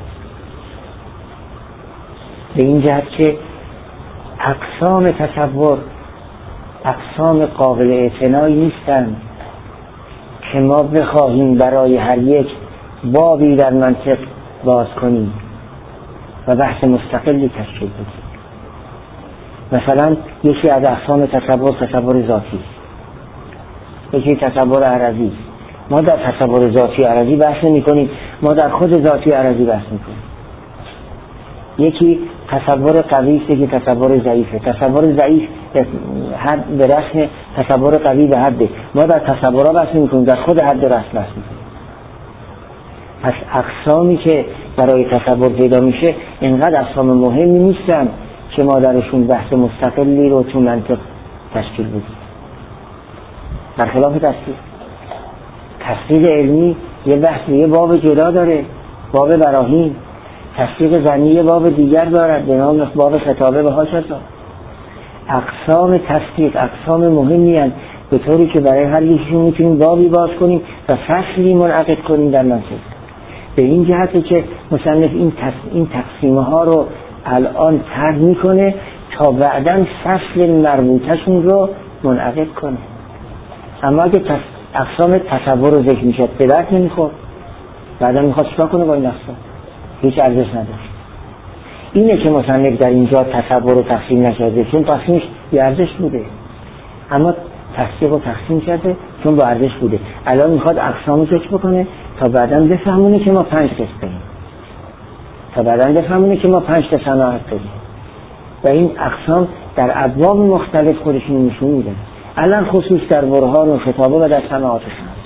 این جهت که اقسام تصور اقسام قابل اعتنایی نیستند که ما بخواهیم برای هر یک بابی در منطق باز کنیم و بحث مستقلی تشکیل بدیم. مثلا یکی از اقسام تصور ذاتی، یکی تصور عرضی. ما در تصور ذاتی عرضی بحث نمی کنیم، ما در خود ذاتی عرضی بحث می کنیم. یکی تصور قوی است، یکی تصور ضعیفه. تصور ضعیف حد به رسم تصور قوی به حده. ما در تصورها بحث می کنیم، در خود حد رسم بحث می کنیم. پس اقسامی که برای تصور پیدا میشه اینقدر اقسام مهمی نیستن که ما درشون بحث مستقلی رو تو منطق تشکیل بدیم. برخلاف تصدیق علمی یه بحث یه باب جدا داره، باب براهین. تصدیق ظنی یه باب دیگر دارد به نام باب خطابه به حاشیه. اقسام تصدیق اقسام مهمی هستند به طوری که برای هر یکیشون میتونیم بابی باز کنیم و فصلی منعقد کنیم در منطق. به این جهته که مصنف این تقسیمه ها رو الان طرح میکنه تا بعداً فصل مربوطشون رو منعقد کنه. اما اگه اقسام تصور رو ذکر میشد به درد نمیخورد، بعدا میخواد چیکار کنه با این اقسام؟ هیچ ارزش نداشت. اینه که مصنف در اینجا تصور رو تقسیم نکرده، چون تقسیمش بی ارزش بوده، اما تصدیق رو تقسیم کرده چون با ارزش بوده. الان میخواد اقسام رو ذکر بکنه تا بعدا بفهمونه که ما 5 قسم داریم، تا بعدا بفهمونه که ما 5 تا صناعت داریم و این اقسام در ابواب مختلف خودشون نشون میدن. الان خصوص در برهان و خطابه و در صناعات هست.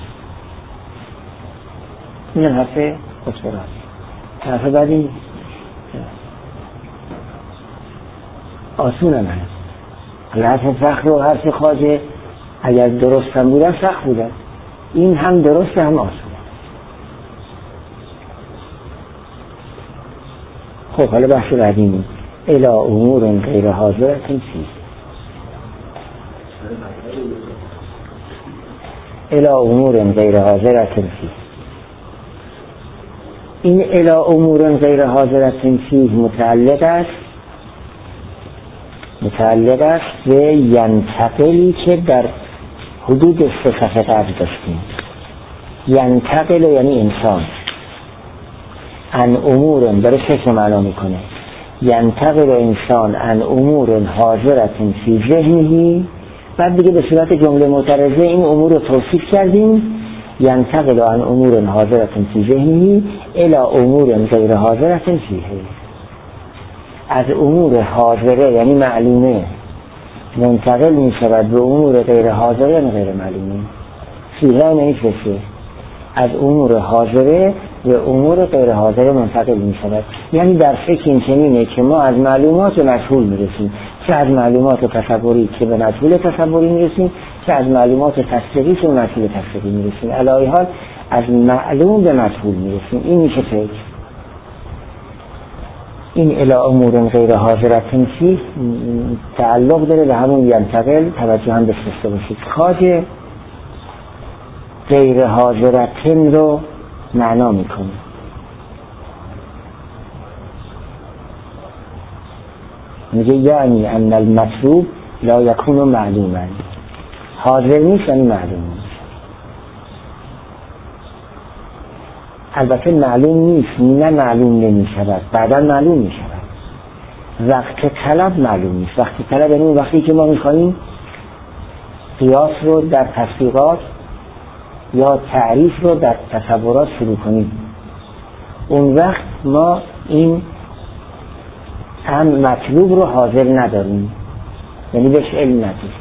این حرف اصبرات. حرف بعدی آسون هم هست. حرف فخر و حرف خواجه اگر درست هم بودن سخت بودن، این هم درست هم آسون. خب حالا بحث بعدی می الى امور غیر حاضرة فیه. الى امور غیر حاضرة فیه. این الى امور غیر حاضرة فیه متعلق است متعلق است به ینتقلی که در حدود 3 صفحه قبل داشتیم. ینتقل یعنی انسان، عن امور داره 6 معنا میکنه. ینتقل انسان عن امور حاضرة فی ذهنه، بعد دیگه به صورت جمله معترضه این امور رو توصیف کردیم. ینتقل عن امور حاضرة فی ذهنه الی امور غیر حاضرة فیه، از امور حاضره یعنی معلومه منتقل می شود به امور غیر حاضره یعنی غیر معلومه. فیه یعنی فیه، از امور حاضره به امور غیر حاضره منتقل می شود. یعنی در فکر این چنینه که ما از معلومات به مجهول می رسیم، چه از معلومات تصوری که به مجهول تصوری می رسیم، چه از معلومات تصدیقی که به مجهول تصدیقی می رسیم. علی حال از معلوم به مجهول می رسیم. این میشه فکر. این الی امور غیر حاضرة فیه تعلق داره به همون ینتقل. توجه هم داشته باشید. خواجه غیر حاضرة رو معنا میکنه. میگه یعنی ان المطلوب لا یکون معلوما، حاضر نیست یعنی معلوم نیست. البته معلوم نیست نه معلوم نمی شود، بعدا معلوم می شود. وقت طلب معلوم نیست. وقت طلب یعنی وقتی که ما میخواییم قیاس رو در تفسیرات یا تعریف رو در تصورات شروع کنیم، اون وقت ما این هم مطلوب رو حاضر نداریم، یعنی بهش علم نداریم.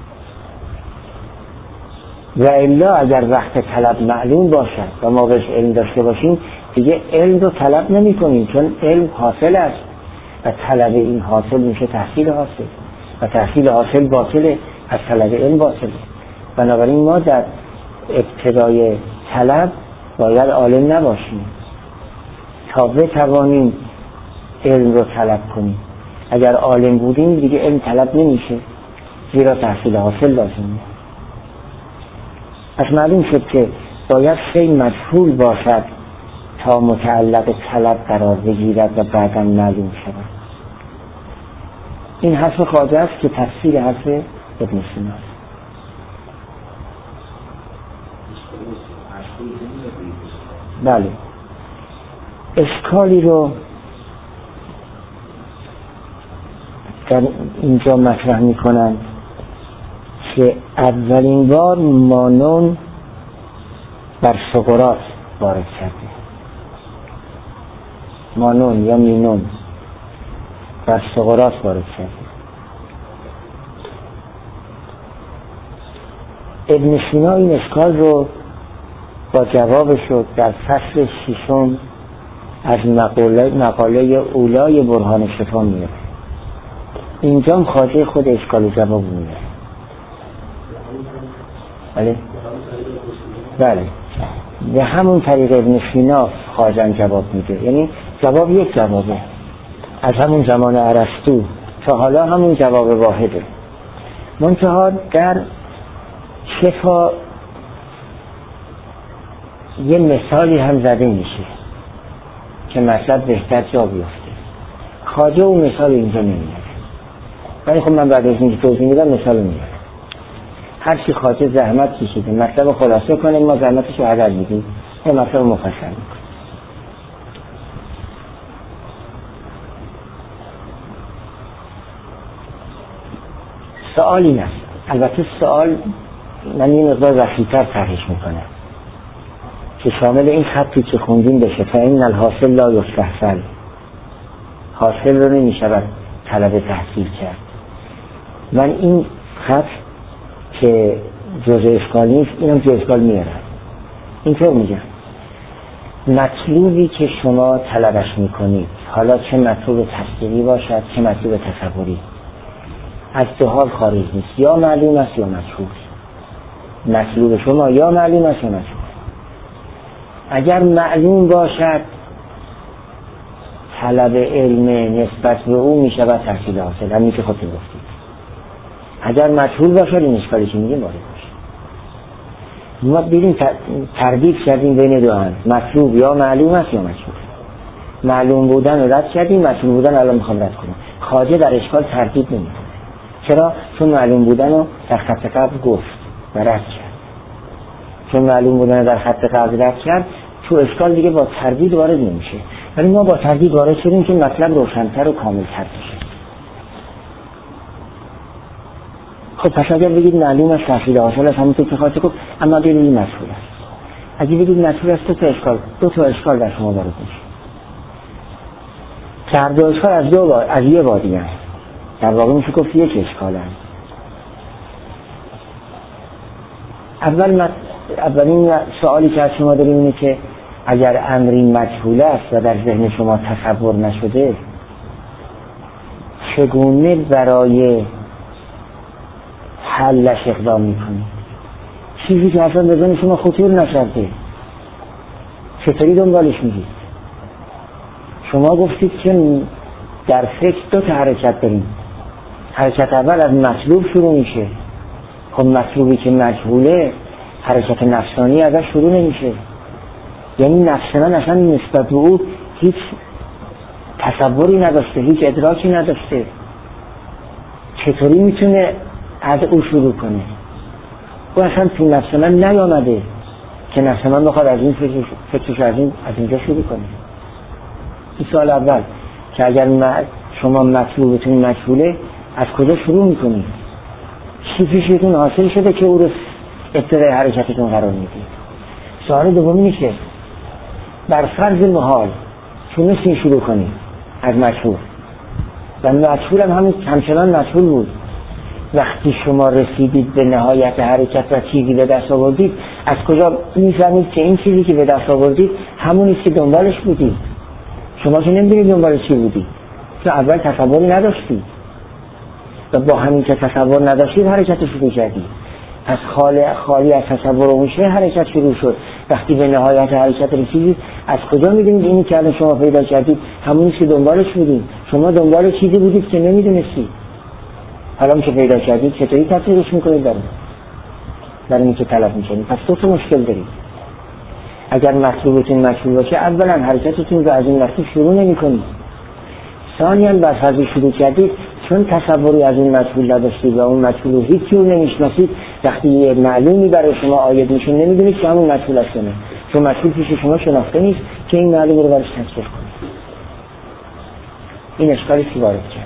و الا اگر وقت طلب معلوم باشد و ما بهش علم داشته باشیم دیگه علم رو طلب نمی کنیم، چون علم حاصل است و طلب این حاصل میشه تحصیل حاصل و تحصیل حاصل باطله، از طلب علم باطله. بنابراین ما در ابتدای طلب باید عالم نباشیم تا بتوانیم علم رو طلب کنیم. اگر عالم بودیم دیگه علم طلب نمیشه، زیرا تحصیل حاصل لازمه. از معلوم شد که باید شیء مجهول باشد تا متعلق طلب قرار بگیرد و بعدا معلوم شود. این حرف خواجه است که تفسیر حرف ابن سینا است. بله، اشکالی رو در اینجا مطرح میکنند که اولین بار مانون بر سقراط وارد کرده. مانون یا مینون بر سقراط وارد کرده. ابن سینا این اشکال رو با جوابش در فصل 6 از مقاله اولای برهان شفا میاره. اینجا خواجه خود اشکال جواب میاره. بله، به همون طریق ابن سینا خواجه جواب میده. یعنی جواب یک جوابه از همون زمان ارسطو تا حالا همون جواب واحده. منتها در شفا یه مثالی هم زده میشه که مطلب بهتر جا بیفته. خواجه اون مثال اینجا نمیاره، ولی خب من بعد از اینکه توضیح میدم مثال میاره. هر چی خواجه زحمت کشیده مطلب خلاصه کنه، ما زحمتش رو هدر میدیم، این مطلب مفصل میکنه. سؤالی نیست. البته سؤال من یه مقدار وسیع‌تر طرحش میکنم که شامل این خطی که خوندیم بشه. فإن الحاصل لا یستحصل، حاصل رو نمیشود طلب تحصیل کرد. من این خط که جزء اشکال نیست اینم جزء اشکال میارم. اینطور میگم مطلوبی که شما طلبش میکنید، حالا چه مطلوب تصدیقی باشد چه مطلوب تصوری، از دو حال خارج نیست، یا معلوم است یا مجهول. مطلوب شما یا معلوم است یا مجهول. اگر معلوم باشد طلب علم نسبت به او میشود تحصیل حاصل، همین که خودتون گفتید. اگر مجهول باشد این اشکالی که میگه وارد باشه. ما بیریم تردید کردیم بین دو هم، مطلوب یا معلوم است یا مجهول. معلوم بودن رو رد کردیم، مجهول بودن الان میخوام رد کنم. خواجه در اشکال تردید نمیکنه. چرا؟ چون معلوم بودن رو در خط قبل گفت و رد کرد. چون معلوم بودن در خط قبل رد کرد، تو اشکال دیگه با تردید وارد نمیشه. ولی ما با تردید وارد شدیم که مطلب روشن‌تر و کامل‌تر بشه. خب پس اگر بگید معلوم است تحصیل حاصل است، همونطور که خواهد گفت، اما اگر بگید مجهول است. اگه بگید مجهول است، دو تا اشکال در شما وارد میشه. هر دو اشکال از یه وادی هست. در واقع میشه گفت یک اشکال هست. اولین سوالی که از شما داریم اینه که اگر امری مجهول است و در ذهن شما تصور نشده، چگونه برای حلش اقدام میکنید؟ چیزی که اصلا به ذهن شما خطور نشده، چطوری دنبالش میگید؟ شما گفتید که در فکر دو تا حرکت داریم. حرکت اول از مطلوب شروع میشه. خب مطلوبی که مجهوله، حرکت نفسانی ازش شروع نمیشه. یعنی نفس من اصلا نسبت به او هیچ تصوری نداشته، هیچ ادراکی نداشته. چطوری میتونه از او شروع کنه؟ او اصلا تو نفس من نیامده که نفس من بخواد از این فکرش از اینجا شروع کنه. این سوال اول که اگر شما مطلوبتون مجهوله، از کجا شروع میکنید؟ چی پیشتون حاصل شده که او رو ابتدای حرکتتون قرار میدید؟ سوال دوم اینه که بر فرض محال تونستین شروع کنید از مجهول و مجهول هم همچنان مجهول بود، وقتی شما رسیدید به نهایت حرکت و چیزی به دست آوردید، از کجا میفهمید که این چیزی که به دست آوردید همونیست که دنبالش بودید؟ شما که نمیدونید دنبال چی بودید، چون اول تصوری نداشتید و با همین که تصور نداشتید حرکت شروع کردید. پس خالی از تصور و میشه حرکت شروع شد. وقتی به نهایت حرکت رسیدید، از کجا میدونید اینی که الان شما پیدا کردید همونیست که دنبالش بودید؟ شما دنبال چیزی بودید که نمیدونستید. حالا که پیدا کردید چطوری تطبیقش میکنید برای اینکه طلب میکنید؟ پس دو تا مشکل دارید. اگر مطلوبتون مجهول باشه، اولا حرکتتون رو از این مطلوب شروع نمیکنید. ثانیاً بر فرض شروع کردید، چون تصوری از این مجهول نداشتید و اون مجهول رو هیچ جور نمیشناسید، وقتی یه معلومی برای شما عاید میشه نمیدونید که همون مجهول است نه، چون مجهول پیش شما شناخته نیست که این معلوم رو برش تفسیر کنید. این اشکالی که وارد کرد.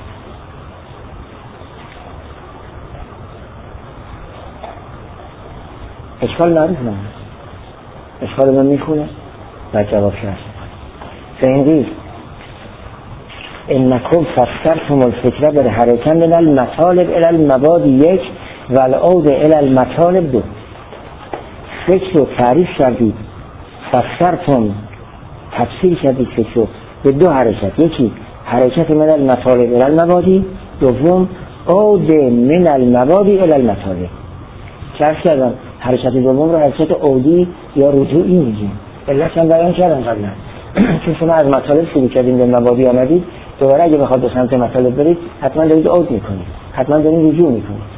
اشکال معروف نه، اشکال من میخونه و جواب شرح فهنگیر انکم فسرتم الفکره بالحرکه من المطالب الی المبادی یک و العود الی المطالب دو. فکر رو تعریف کردید، فسرتم تفسیر کردید فکر رو به دو حرکت، یکی حرکت من المطالب الی المبادی، دوم عود من المبادی الی المطالب. چرا کردم حرکت دوم رو حرکت عودی یا رجوعی میگیم؟ علت هم بیان کردم قبلا. چون شما از مطالب شروع کردیم به مبادی آمدید، دوباره اگه بخواد به سمت مطالب برید حتما دارید عود میکنید، حتما دارید رجوع میکنید.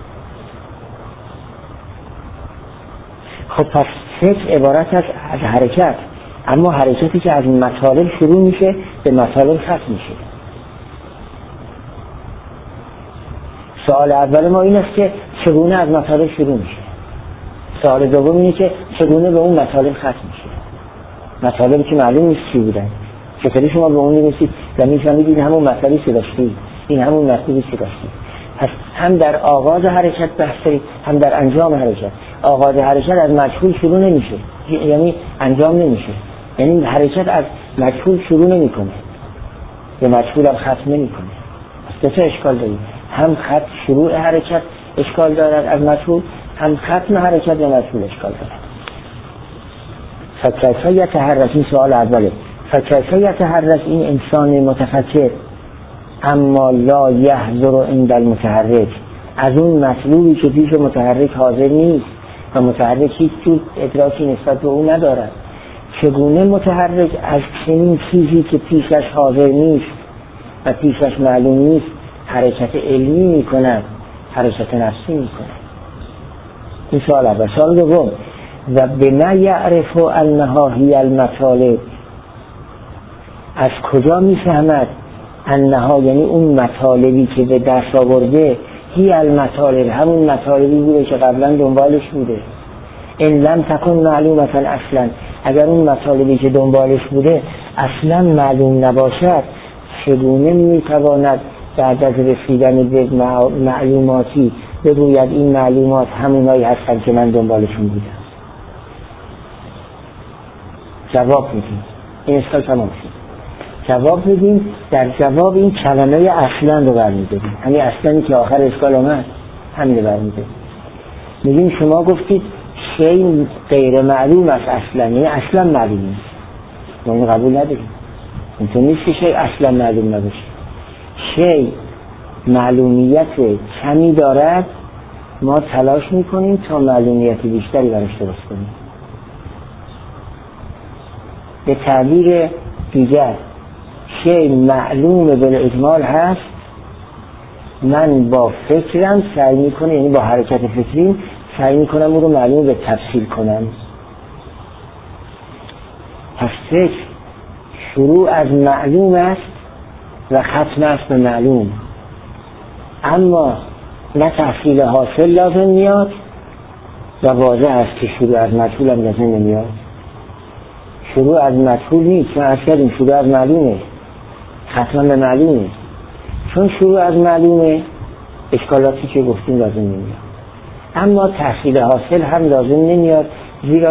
خب پس فکر عبارت است از حرکت، اما حرکتی که از مطالب شروع میشه به مطالب ختم میشه. سوال اول ما این است که چگونه از مطالب شروع میشه. سوال دوم اینه که چگونه به اون مطالب ختم میشه. مطالبی که معلوم نیست چی بودن، چطوری شما به اون میرسید و میفهمید این همون مطلبی که داشتید، این همون مطلبی که داشتید. پس هم در آغاز حرکت بحث دارید، هم در انجام حرکت. آغاز حرکت از مجهول شروع نمیشه، یعنی انجام نمیشه، یعنی حرکت از مجهول شروع نمیکنه، به مجهول هم ختم نمیکنه. پس دو تا اشکال دارید، هم خط شروع حرکت اشکال دارد از مجهول، هم ختم حرکت به مجهول اشکال دارد. فکیف یتحرک، این سوال اوله، فکیف یتحرک این انسان متفکر اما لا یحضر عند المتحرک، از اون مطلوبی که پیش متحرک حاضر نیست و متحرک هیچ جور ادراکی نسبت به او ندارد، چگونه متحرک از چنین چیزی که پیشش حاضر نیست و پیشش معلوم نیست حرکت علمی میکند، حرکت نفسی میکند؟ این سوال اول. سوال دوم، و بما یعرف انها هی المطالب، از کجا میفهمد انها، یعنی اون مطالبی که به دست آورده، هی المطالب، همون مطالبی بوده که قبلا دنبالش بوده. ان لم تکن معلومتا اصلا، اگر اون مطالبی که دنبالش بوده اصلا معلوم نباشد، چگونه میتواند بعد از رسیدن به معلوماتی بگوید این معلومات همونایی هستن که من دنبالشون بودم؟ جواب میدیم. این اشکال تمام شد. جواب میدیم. در جواب این کلمه اصلا رو برمیداریم، همین اصلانی که آخر اشکال آمد همین رو برمیداریم. میگیم شما گفتید شیء غیر معلوم است اصلا، یعنی اصلا معلوم نیست. ما این قبول نداریم. اینطور نیست که شیء اصلا معلوم نباشه. شیء معلومیت کمی دارد، ما تلاش میکنیم تا معلومیت بیشتری براش درست کنیم. به تعبیر دیگر شیء معلوم بالاجمال هست، من با فکرم سعی میکنم، یعنی با حرکت فکریم سعی میکنم اون رو معلوم به تفصیل کنم. پس فکر شروع از معلوم است و ختم است به معلوم، اما نه تحصیل حاصل لازم میاد و واضح است که شروع از مجهول هم لازم نمیاد. شروع از مجهول نیست، ما از کردیم شروع از معلومه، ختم به معلومه. چون شروع از معلومه اشکالاتی که گفتیم لازم نمیاد، اما تحصیل حاصل هم لازم نمیاد، زیرا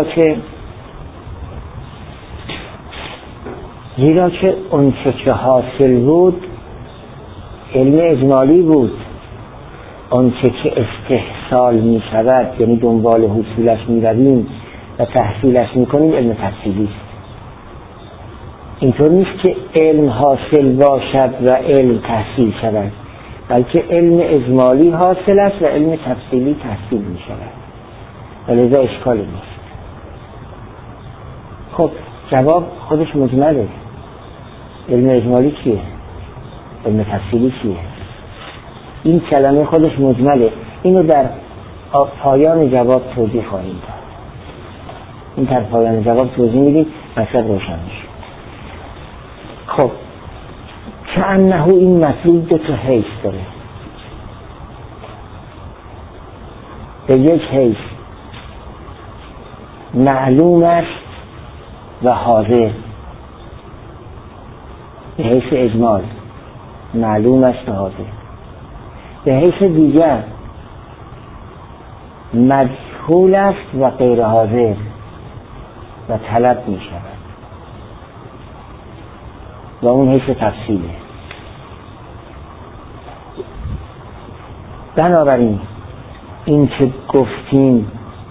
که اون که حاصل بود علم اجمالی بود، اون که استحصال می شود یعنی دنبال حصولش می رویم و تحصیلش می کنیم علم تفصیلی است. اینطور نیست که علم حاصل باشد و علم تحصیل شود، بلکه علم اجمالی حاصل است و علم تفصیلی تحصیل می شود، ولذا اشکال نیست. خب جواب خودش مجمله. علم اجمالی چیه؟ علم تفصیلی چیه؟ این کلمه خودش مجمله. اینو در پایان جواب توضیح خواهیم داد. این در پایان جواب توضیح میدیم، مطلب روشن میشه. خب کأنه این مطلوب دو تا حیث داره. به یک حیث معلوم است و حاضر، به حیث اجمال معلوم است و حاضر. به حیث دیگر مجهول است و غیر حاضر و طلب می شود و اون حیث تفصیله. بنابراین این که گفتیم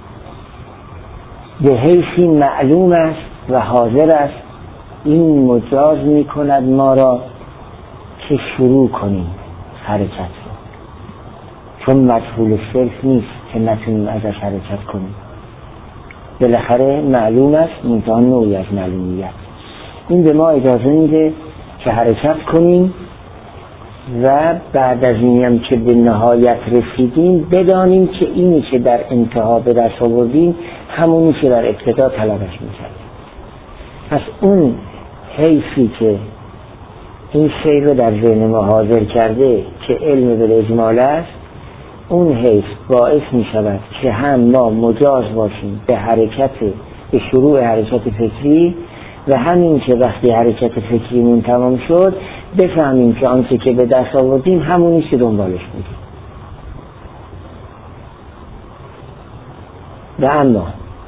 به حیثی معلوم است و حاضر است، این مجاز می کند ما را که شروع کنیم حرکت رو، چون مجهول صرف نیست که نتونیم ازش حرکت کنیم. بالاخره معلوم است، منتها نوعی از معلومیت. این به ما اجازه میده که حرکت کنیم و بعد از اینم که به نهایت رسیدیم بدانیم که اینی که در انتها به دست آوردیم همونی که در ابتدا طلبش میکردیم. پس اون حیثی که این شی رو در ذهن ما حاضر کرده که علم بالاجمال است، اون حیث باعث می شود که هم ما مجاز باشیم به شروع حرکت فکری و همین که وقتی حرکت فکریمون تمام شد بفهمیم که آنچه که به دست آوردیم همونی که دنبالش بودیم. و اما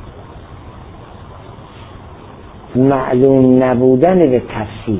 معلوم نبودن به تفسیر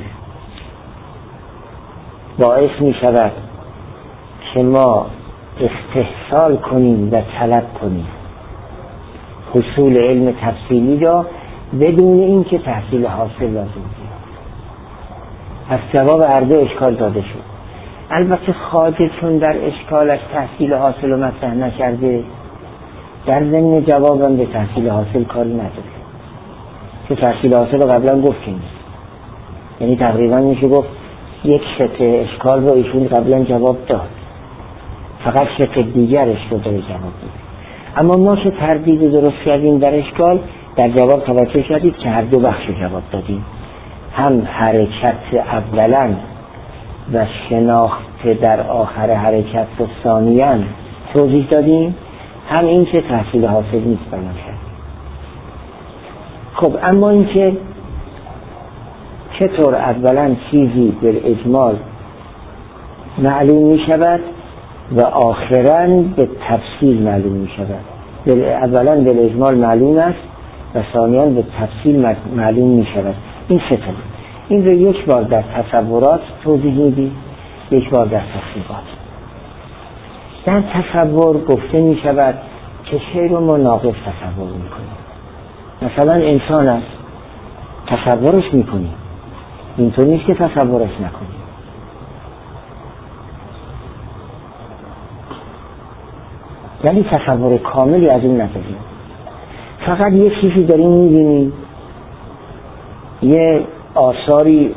باعث می شود که ما استحصال کنیم و طلب کنیم حصول علم تفصیلی را بدون اینکه تحصیل حاصل لازم است. پس جواب هر دو اشکال داده شد. البته خواجه چون در اشکالش تحصیل حاصل رو مطرح نکرده، در ضمن جوابم به تحصیل حاصل کاری نداره، که تحصیل حاصل رو قبلا گفتیم. یعنی تقریبا میشه گفت یک شت اشکال رو ایشون قبلا جواب داد، فقط شت دیگرش رو داره جواب داد. اما ما که تردید درست کردیم در اشکال، در جواب توجه شدید که هر دو بخش جواب دادیم. هم حرکت اولا و شناخت در آخر حرکت رو ثانیاً توضیح دادیم، هم این که تحصیل حاصل نیست بیان کرد. خب اما این که چطور اولا چیزی به اجمال معلوم می شود و آخراً به تفصیل معلوم می شود. اولا به اجمال معلوم است و ثانیاً به تفصیل معلوم می شود. این چطور؟ این رو یک بار در تصورات توضیح میدی، یک بار در تصویرات. در تصور گفته می شود که شی رو ما ناقص تصور می کنیم. مثلا انسان است، تصورش می کنیم، اینطور نیست که تصورش نکنیم. ولی تصور کاملی از اون نداریم. فقط یه چیزی داریم میبینیم، یه آثاری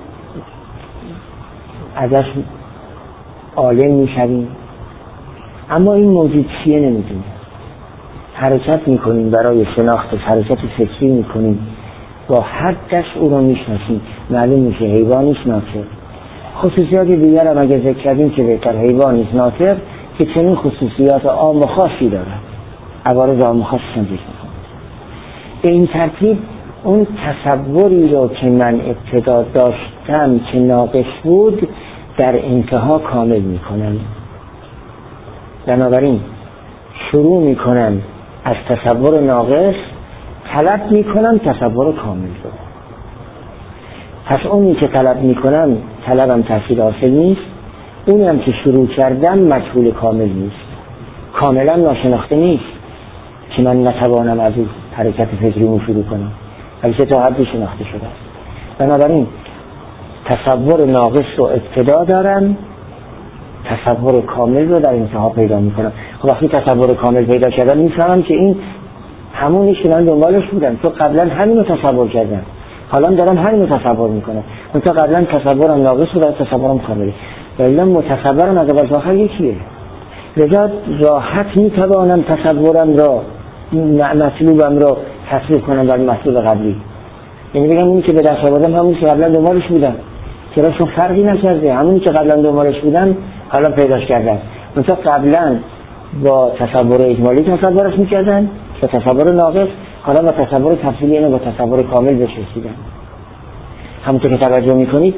ازش عالم میشویم، اما این موجود چیه نمیدونیم. حرکت میکنیم برای شناختش، حرکت فکری میکنیم، با هر دست او رو میشناسیم، معلوم میشه حیوانیست ناطق. خصوصیات دیگر هم اگه ذکر کردیم که بهتر، حیوانیست ناطق که چنین خصوصیات عام و خاصی دارد، عوارض عام و خاصی هم ذکر میکنیم. به این ترتیب اون تصوری رو که من ابتدا داشتم که ناقص بود در انتها کامل میکنم. بنابراین شروع میکنم از تصور ناقص، طلب میکنم تصور کامل رو. پس اونی که طلب میکنم طلبم تحصیل حاصل نیست، اونی هم که شروع کردم مجهول کامل نیست، کاملا ناشناخته نیست که من نتوانم از اون حرکت فکری شروع کنم، البته تا حدی شناخته شده است. بنابراین تصور ناقص رو ابتدا دارم، تصور کامل رو در انتها پیدا میکنم. خب وقتی تصور کامل پیدا کردم میفهمم که این همونی که من دنبالش بودم، تو قبلا همین رو تصور کردم، حالا دارم همین رو تصور میکنم. من تا قبلا تصورم ناقص بود و تصورم کامله، ولی متصورم از اول تا آخر یکیه. لذا راحت میتوانم تصورم را، مطلوبم را تصویر کنم بر مطلوب قبلی. یعنی بگم اونی که به دست آوردم همونی که قبلا دنبالش بودم، چرا چون فرقی نکرده، همونی که قبلا دنبالش بودم حالا پیداش کردم. مثلا قبلا با تصور اجمالی تصورش میکردن، با تصور ناقص، حالا با تصور تفصیلی، یعنی با تصور کامل بهش رسیدن. همونطور که توجه میکنید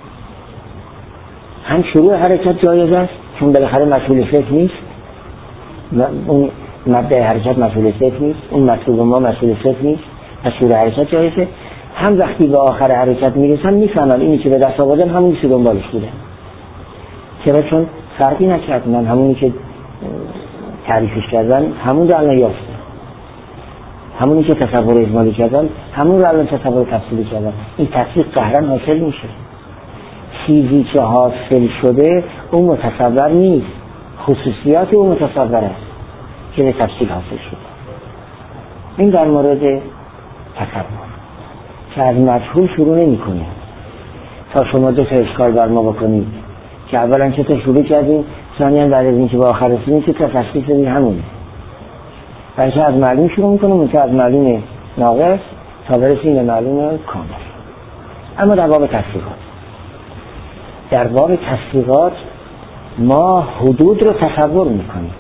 هم شروع حرکت جایز است، چون بالاخره مسئول فکر نیست، اون مبدأ حرکت مسئول فکر نیست، اون مطلوب ما مسئول فکر نیست، پس شروع حرکت جایزه. هم وقتی به آخر حرکت میرسم میفهمم اینی که به دست آوردم همونی که دنبالش بودم، چرا چون فرقی نکرد، من همونی که تعریفش کردن همون رو الان یافتم، همونی که تصور اجمالی کردن همون رو الان تصور تفصیلی کردن. این تصویر قهرن حاصل میشه. چیزی که حاصل شده اون متصور نیست، خصوصیات اون متصور است که به تفصیل حاصل شده. این در مورد تصور که از مجهول شروع نمی کنیم تا شما دو تا اشکال بر ما بکنید که اولا چطور شروع کردیم، ثانیاً بعد از اینکه به آخر رسیدیم چه تشخیص بدیم همونه. بلکه از معلوم شروع میکنیم که از معلوم ناقص تا برسیم به معلوم کامل. اما در باب تصدیقات، در باب تصدیقات ما حدود رو تصور میکنیم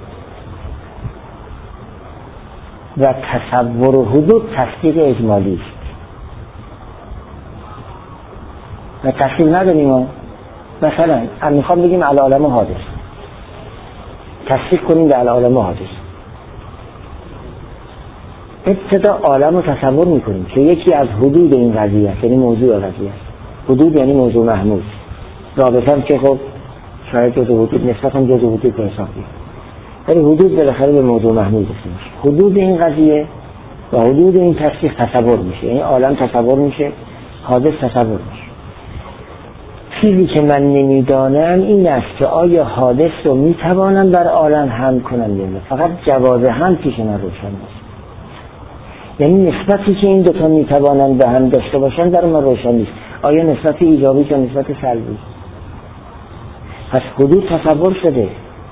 و تصور حدود تصدیق اجمالی است و تصدیق نداریم. مثلا میخوام بگیم العالم حادث، تصدیق کنیم به العالم حادث. ابتدا عالم رو تصور میکنیم که یکی از حدود این قضیه است، یعنی موضوع قضیه است. حدود یعنی موضوع محمول، رابطه هم که خب شاید جزء حدود نسبت هم جزء حدود به حساب بیاد، ولی حدود بالاخره به موضوع محمول گفته میشه. حدود این قضیه و حدود این تصدیق تصور میشه، یعنی عالم تصور میشه، حادث تصور میشه. چیزی که من نمیدانم این است که آیا حادث رو میتوانم بر عالم حمل کنم یا نه. فقط جواز حمل پیش من روشن است، یعنی نسبتی که این دوتا میتوانند به هم داشته باشن در من روشن نیست. آیا نسبت ایجابی یا نسبت سلبی؟ پس حدود تصور شده،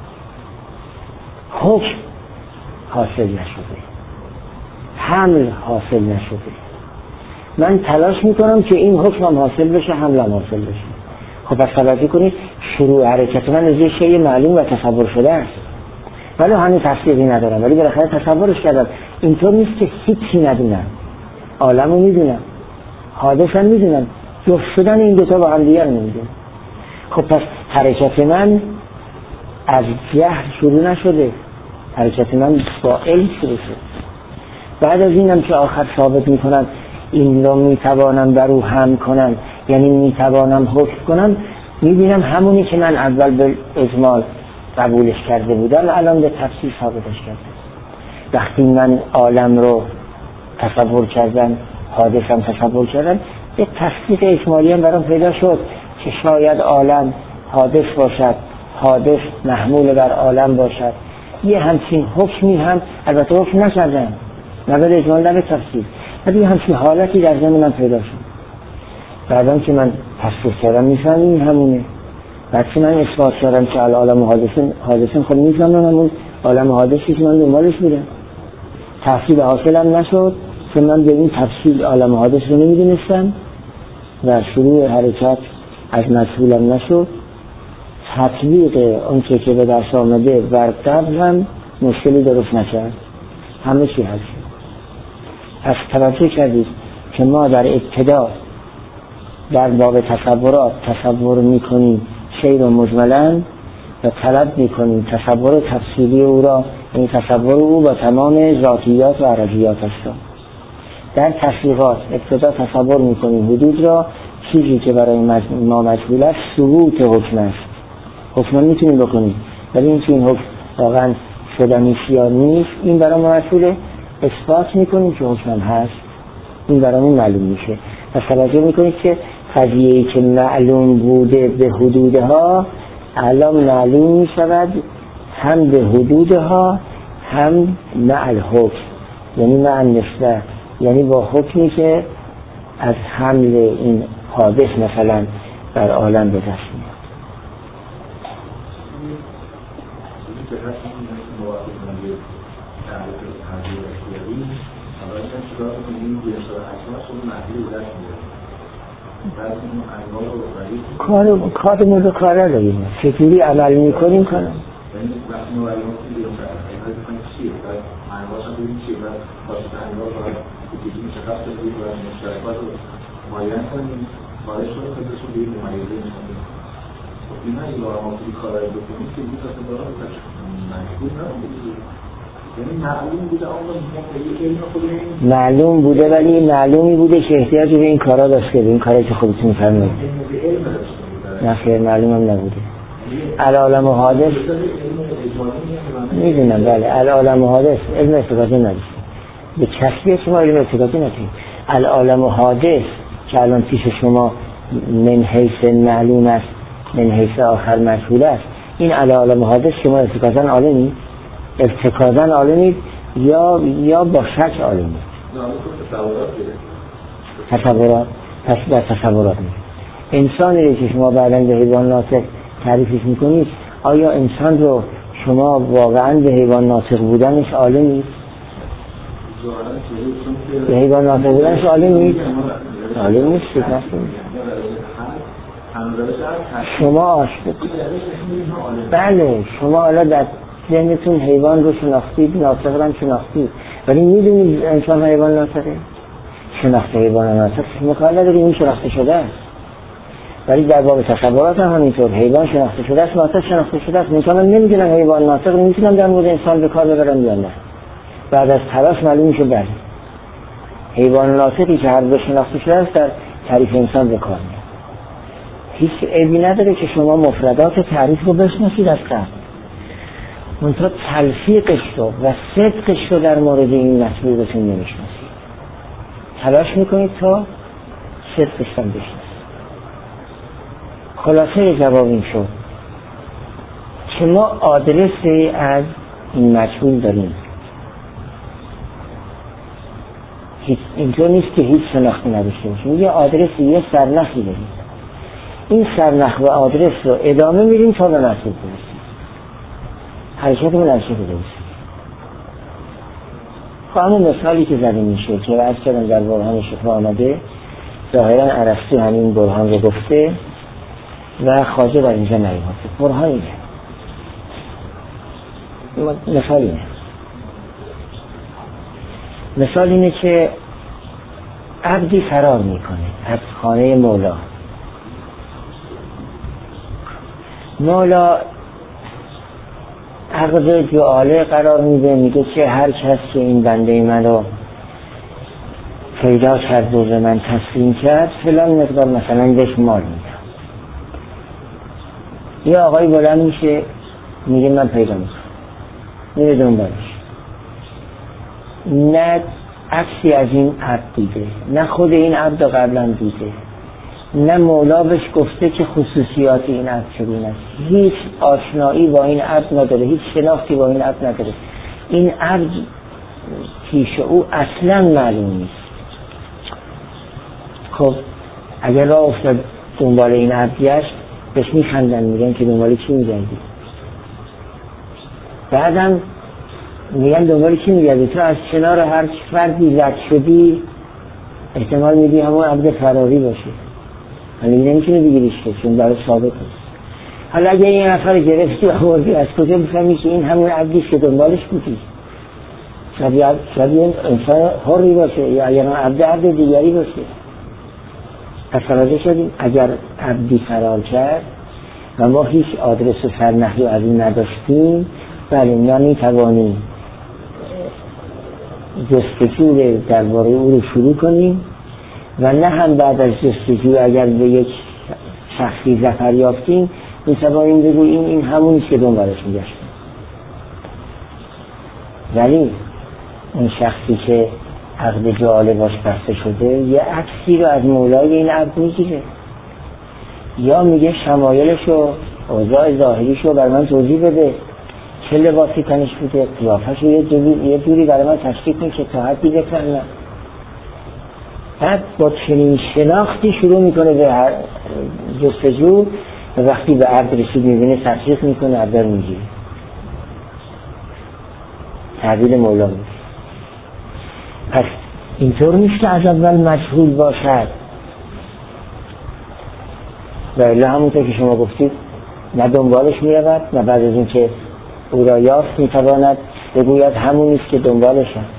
حکم حاصل نشده، حمل حاصل نشده. من تلاش میکنم که این حکم هم حاصل بشه، حمل هم حاصل بشه. خب پس توجه کنید شروع حرکت من از یه شیء معلوم و تصور شده است، ولی هنوز تصدیقی ندارم، ولی بالاخره تصورش کردم. اینطور نیست که هیچی ندونم، عالمو میدونم، حادثم میدونم، جفت شدن این دوتا با هم دیگر نمیدونم. خب پس حرکت من از جهل شروع نشده، حرکت من با علم شروع شد. بعد از اینم که آخر ثابت میکنم این رو میتوانم در او هم کنم، یعنی میتوانم حکم کنم، میبینم همونی که من اول به اجمال قبولش کرده بودم الان به تفصیل ثابتش کرده. وقتی من عالم رو تصور کردم، حادثم تصور کردم، یه تصدیق اجمالی هم برام پیدا شد که شاید عالم حادث باشد، حادث محمول بر عالم باشد. یه همچین حکمی هم البته حکم نکردم، نه به اجمال نه به تفصیل، ولی همچین حالتی در ذهن من پیدا شد. بعدم که من تصدیق کردم میفهمم این همونه. بعد که من اثبات کردم که العالم حادثن، خب میفهمم همون عالم حادثی که من دنبالش بودم. تفصیل حاصلم نشد که من به این تفصیل عالم حادث رو نمیدونستم و شروع حرکت از مجهولم نشد. تطبیق اون که به دست آمده بر قبل هم مشکلی درست نکرد، همه چی هست. از توجه کردید که ما در ابتدا در باب تصورات تصور میکنیم شیء رو مجملاً و طلب میکنیم تصور تفصیلی او را، این تصور او با تمام ذاتیات و عرضیات است. در تحقیقات ابتدا تصور میکنیم حدود را، چیزی که برای ما مجهول است ثبوت حکم است. حکم میتونیم بکنیم ولی این که این حکم واقعا شدنی یا نیست این برای ما مجهوله، اثبات میکنیم که حکم هست، این برای ما معلوم میشه. پس توجه میکنید که قضیه‌ای که معلوم بوده به حدودها الان معلوم میشود هم به حدودها هم مع الحکم، یعنی مع النسبه، یعنی با حکمی که از حمل این حادث مثلا بر عالم به دست میاد. کارمون رو کار داریم، چطوری عمل میکنیم کنم. معلوم بوده ولی معلومی بوده که احتیاج به این کارا داشته، این کاری که خودتون میفهمید. نه خیر معلوم هم نبوده. العالم و حادث میدونم، بله العالم و حادث علم استفاده نداشت، به کسبی شما علم استفاده نداشت. العالم و حادث که الان پیش شما من حیث معلوم است من حیث آخر مجهول است، این العالم و حادث شما ارتکازن عالمی؟ ارتکازن عالمی یا با شک عالمی؟ تصورات. پس در تصورات میشه. انسانی رو که شما بعداً به حیوان ناطق تعریفش میکنید، آیا انسان رو شما واقعاً به حیوان ناطق بودنش عالمی؟ به حیوان ناطق بودنش عالمی؟ عالمی نیست. شما بله شما حالا در ذهنتون حیوان رو شناختید، ناطق رو هم شناختید، ولی میدونید انسان حیوان ناطقه؟ شناخت حیوان ناطق مکان نداریم، این شناخته شده است. ولی در باب تصورات هم همینطور، حیوان شناخته شده است، ناطق شناخته شده است. مثلا نمیدونم حیوان ناطق میتونم در مورد انسان به کار ببرم یا نه، بعد از تلاش معلوم میشه بله حیوان ناطقی که هر دو شناخته شده است در تعریف انسان به کار میاد. هیچ عیبی نداره که شما مفردات تعریف رو بشناسید از قبل، منتها تلفیقش رو و صدقش رو در مورد این مطلوبتون نمیشناسید. تلاش میکنید تا صدقش رو بشناسید. خلاصه جواب این شد که ما آدرسی از این مجهول داریم. اینطور نیست که هیچ شناختی نداشته باشیم، یه آدرسی، یه سرنخی داریم. این سرنخ و آدرس رو ادامه میدیم تا به مطلوب برسیم. حرکتمون حرکت درست. خب همون مثالی که زده میشه که عرض کردم در برهان شفا آمده، ظاهرا ارسطو همین برهان رو گفته و خواجه در اینجا نیامده. برهان اینه، مثال اینه، مثال اینه که عبدی فرار میکنه از خانه مولا. مولا عقد جعاله قرار میده، میگه که هر کس که این بنده من رو پیدا کرد و به من تسلیم کرد فلان مقدار مثلا بهش مال میدم. یه آقای بلند میشه میگه من پیدا میکنم، میره دنبالش، نه عکسی از این عبد دیده، نه خود این عبد قبلا دیده، نه مولا بهش گفته که خصوصیات این عبد چگونه است، هیچ آشنایی با این عبد نداره، هیچ شناختی با این عبد نداره، این عبد پیش او اصلا معلوم نیست. خب اگر راه افتاد دنبال این عبد گشت بهش میخندن، میگن که دنبال چی میگردی؟ بعدم میگن دنبال چی میگردی؟ تو از کنار هر فردی رد شدی احتمال میدی همون عبد فراری باشه، ولی نمیتونه بگیریش که چون برای ثابت نیست. حالا اگه این نفر گرفتی و آوردی از کجا میفهمی که این همون عبدیست که دنبالش بودی؟ شاید این انسان حری باشه یا اگر عبد دیگری باشه. پس فرازه شدیم اگر عبدی فرار کرد و ما هیچ آدرس و سرنخی از این نداشتیم، بله ما میتوانیم جستجو درباره او رو شروع کنیم و نه هم بعد از جستجو اگر به یک شخصی ظفر یافتیم میتوانیم بگوییم این همونیست که دنبالش میگشتیم. ولی اون شخصی که عقد جعاله باش بسته شده یه عکسی رو از مولای این عبد میگیره، یا میگه شمایلش و اوضاع ظاهریش رو برای من توضیح بده، چه لباسی تنش بوده، قیافش رو یه جوری برای من تشکیل کنه که تا حدی بفهمم. بعد با چنین شناختی شروع میکنه به جستجو و وقتی به عبد رسید میبینه تصدیق میکنه، عبد رو میگیره. تعبیر مولا بود. پس اینطور نیست که از اول مجهول باشد، و الا همونطور که شما گفتید نه دنبالش میرود نه بعد از این که او را یافت میتواند بگوید همونیست که دنبالش هست.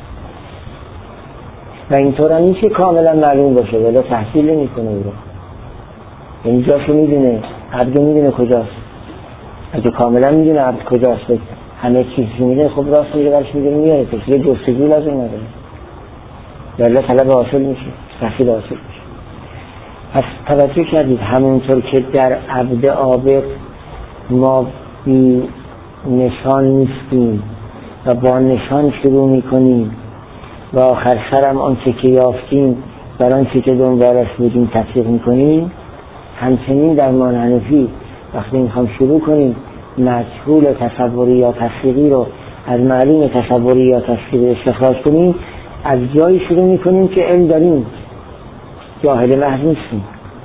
و اینطور هم نیست که کاملا معلوم باشه ولی تحصیل نمیکنه او را، یعنی جاشو میدونه، عبد میدونه کجاست. اگه کاملا میدونه عبد کجاست همه چیزی میدونه، خب راست میره برش میدونه میاره، یه جستجو لازم نداره، ولی طلب حاصل میشه، تحصیل حاصل میشه. پس توجه کردید همونطور که در عبد عابد ما بی نشان نیستیم و با نشان شروع میکنیم و آخر سرم آنچه که یافتیم بر آنچه که دنبالش بودیم تطبیق میکنیم، همچنین در مان حنفی وقتی میخوام شروع کنیم مجهول تصوری یا تصدیقی رو از معلوم تصوری یا تصدیقی استخراج کنیم، از جایی شروع میکنیم که علم داریم، جاهل محض نیستیم.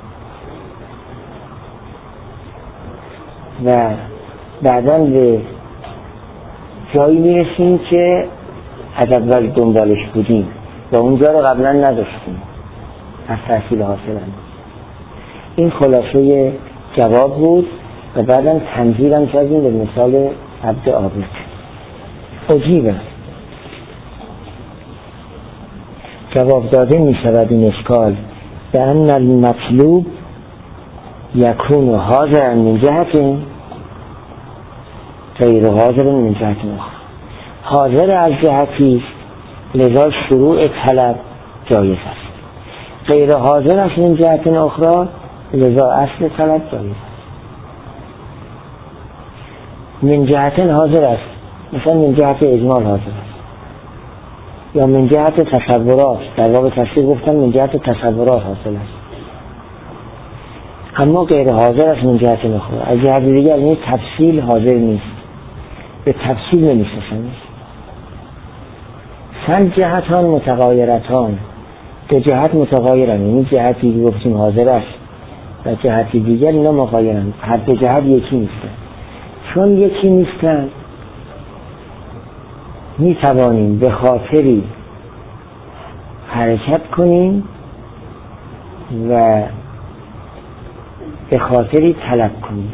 و بعداً به جایی میرسیم که از اول دنبالش بودیم و اونجا رو قبلا نداشتیم، از تحصیل حاصلن. این خلاصه جواب بود و بعداً تنظیرم کردیم به مثال عبد عابد. عجیبه جواب داده می شود این اشکال به ان المطلوب یکون حاضر من جهت غیر حاضر من جهت اخرى. حاضر از جهتی لذا شروع طلب جایز است، غیر حاضر است من جهت اخرى لذا اصل طلب جایز است. من جهت حاضر است، مثلا من جهت اجمال حاضر است، یا من جهت تصورات، در واقع تفسیر گفتن من جهت تصورات حاصل است، اما غیر حاضر است من جهت اخرى. از جهت دیگر این تفصیل حاضر نیست، به تفصیل نمی‌شناسند. سن جهتان متغایرتان، دو جهت متغایرند، یعنی جهتی که گفتیم حاضر است و جهتی دیگر اینا مغایرند، هر دو جهت یکی نیستند. چون یکی نیستند می توانیم به خاطری حرکت کنیم و به خاطری طلب کنی.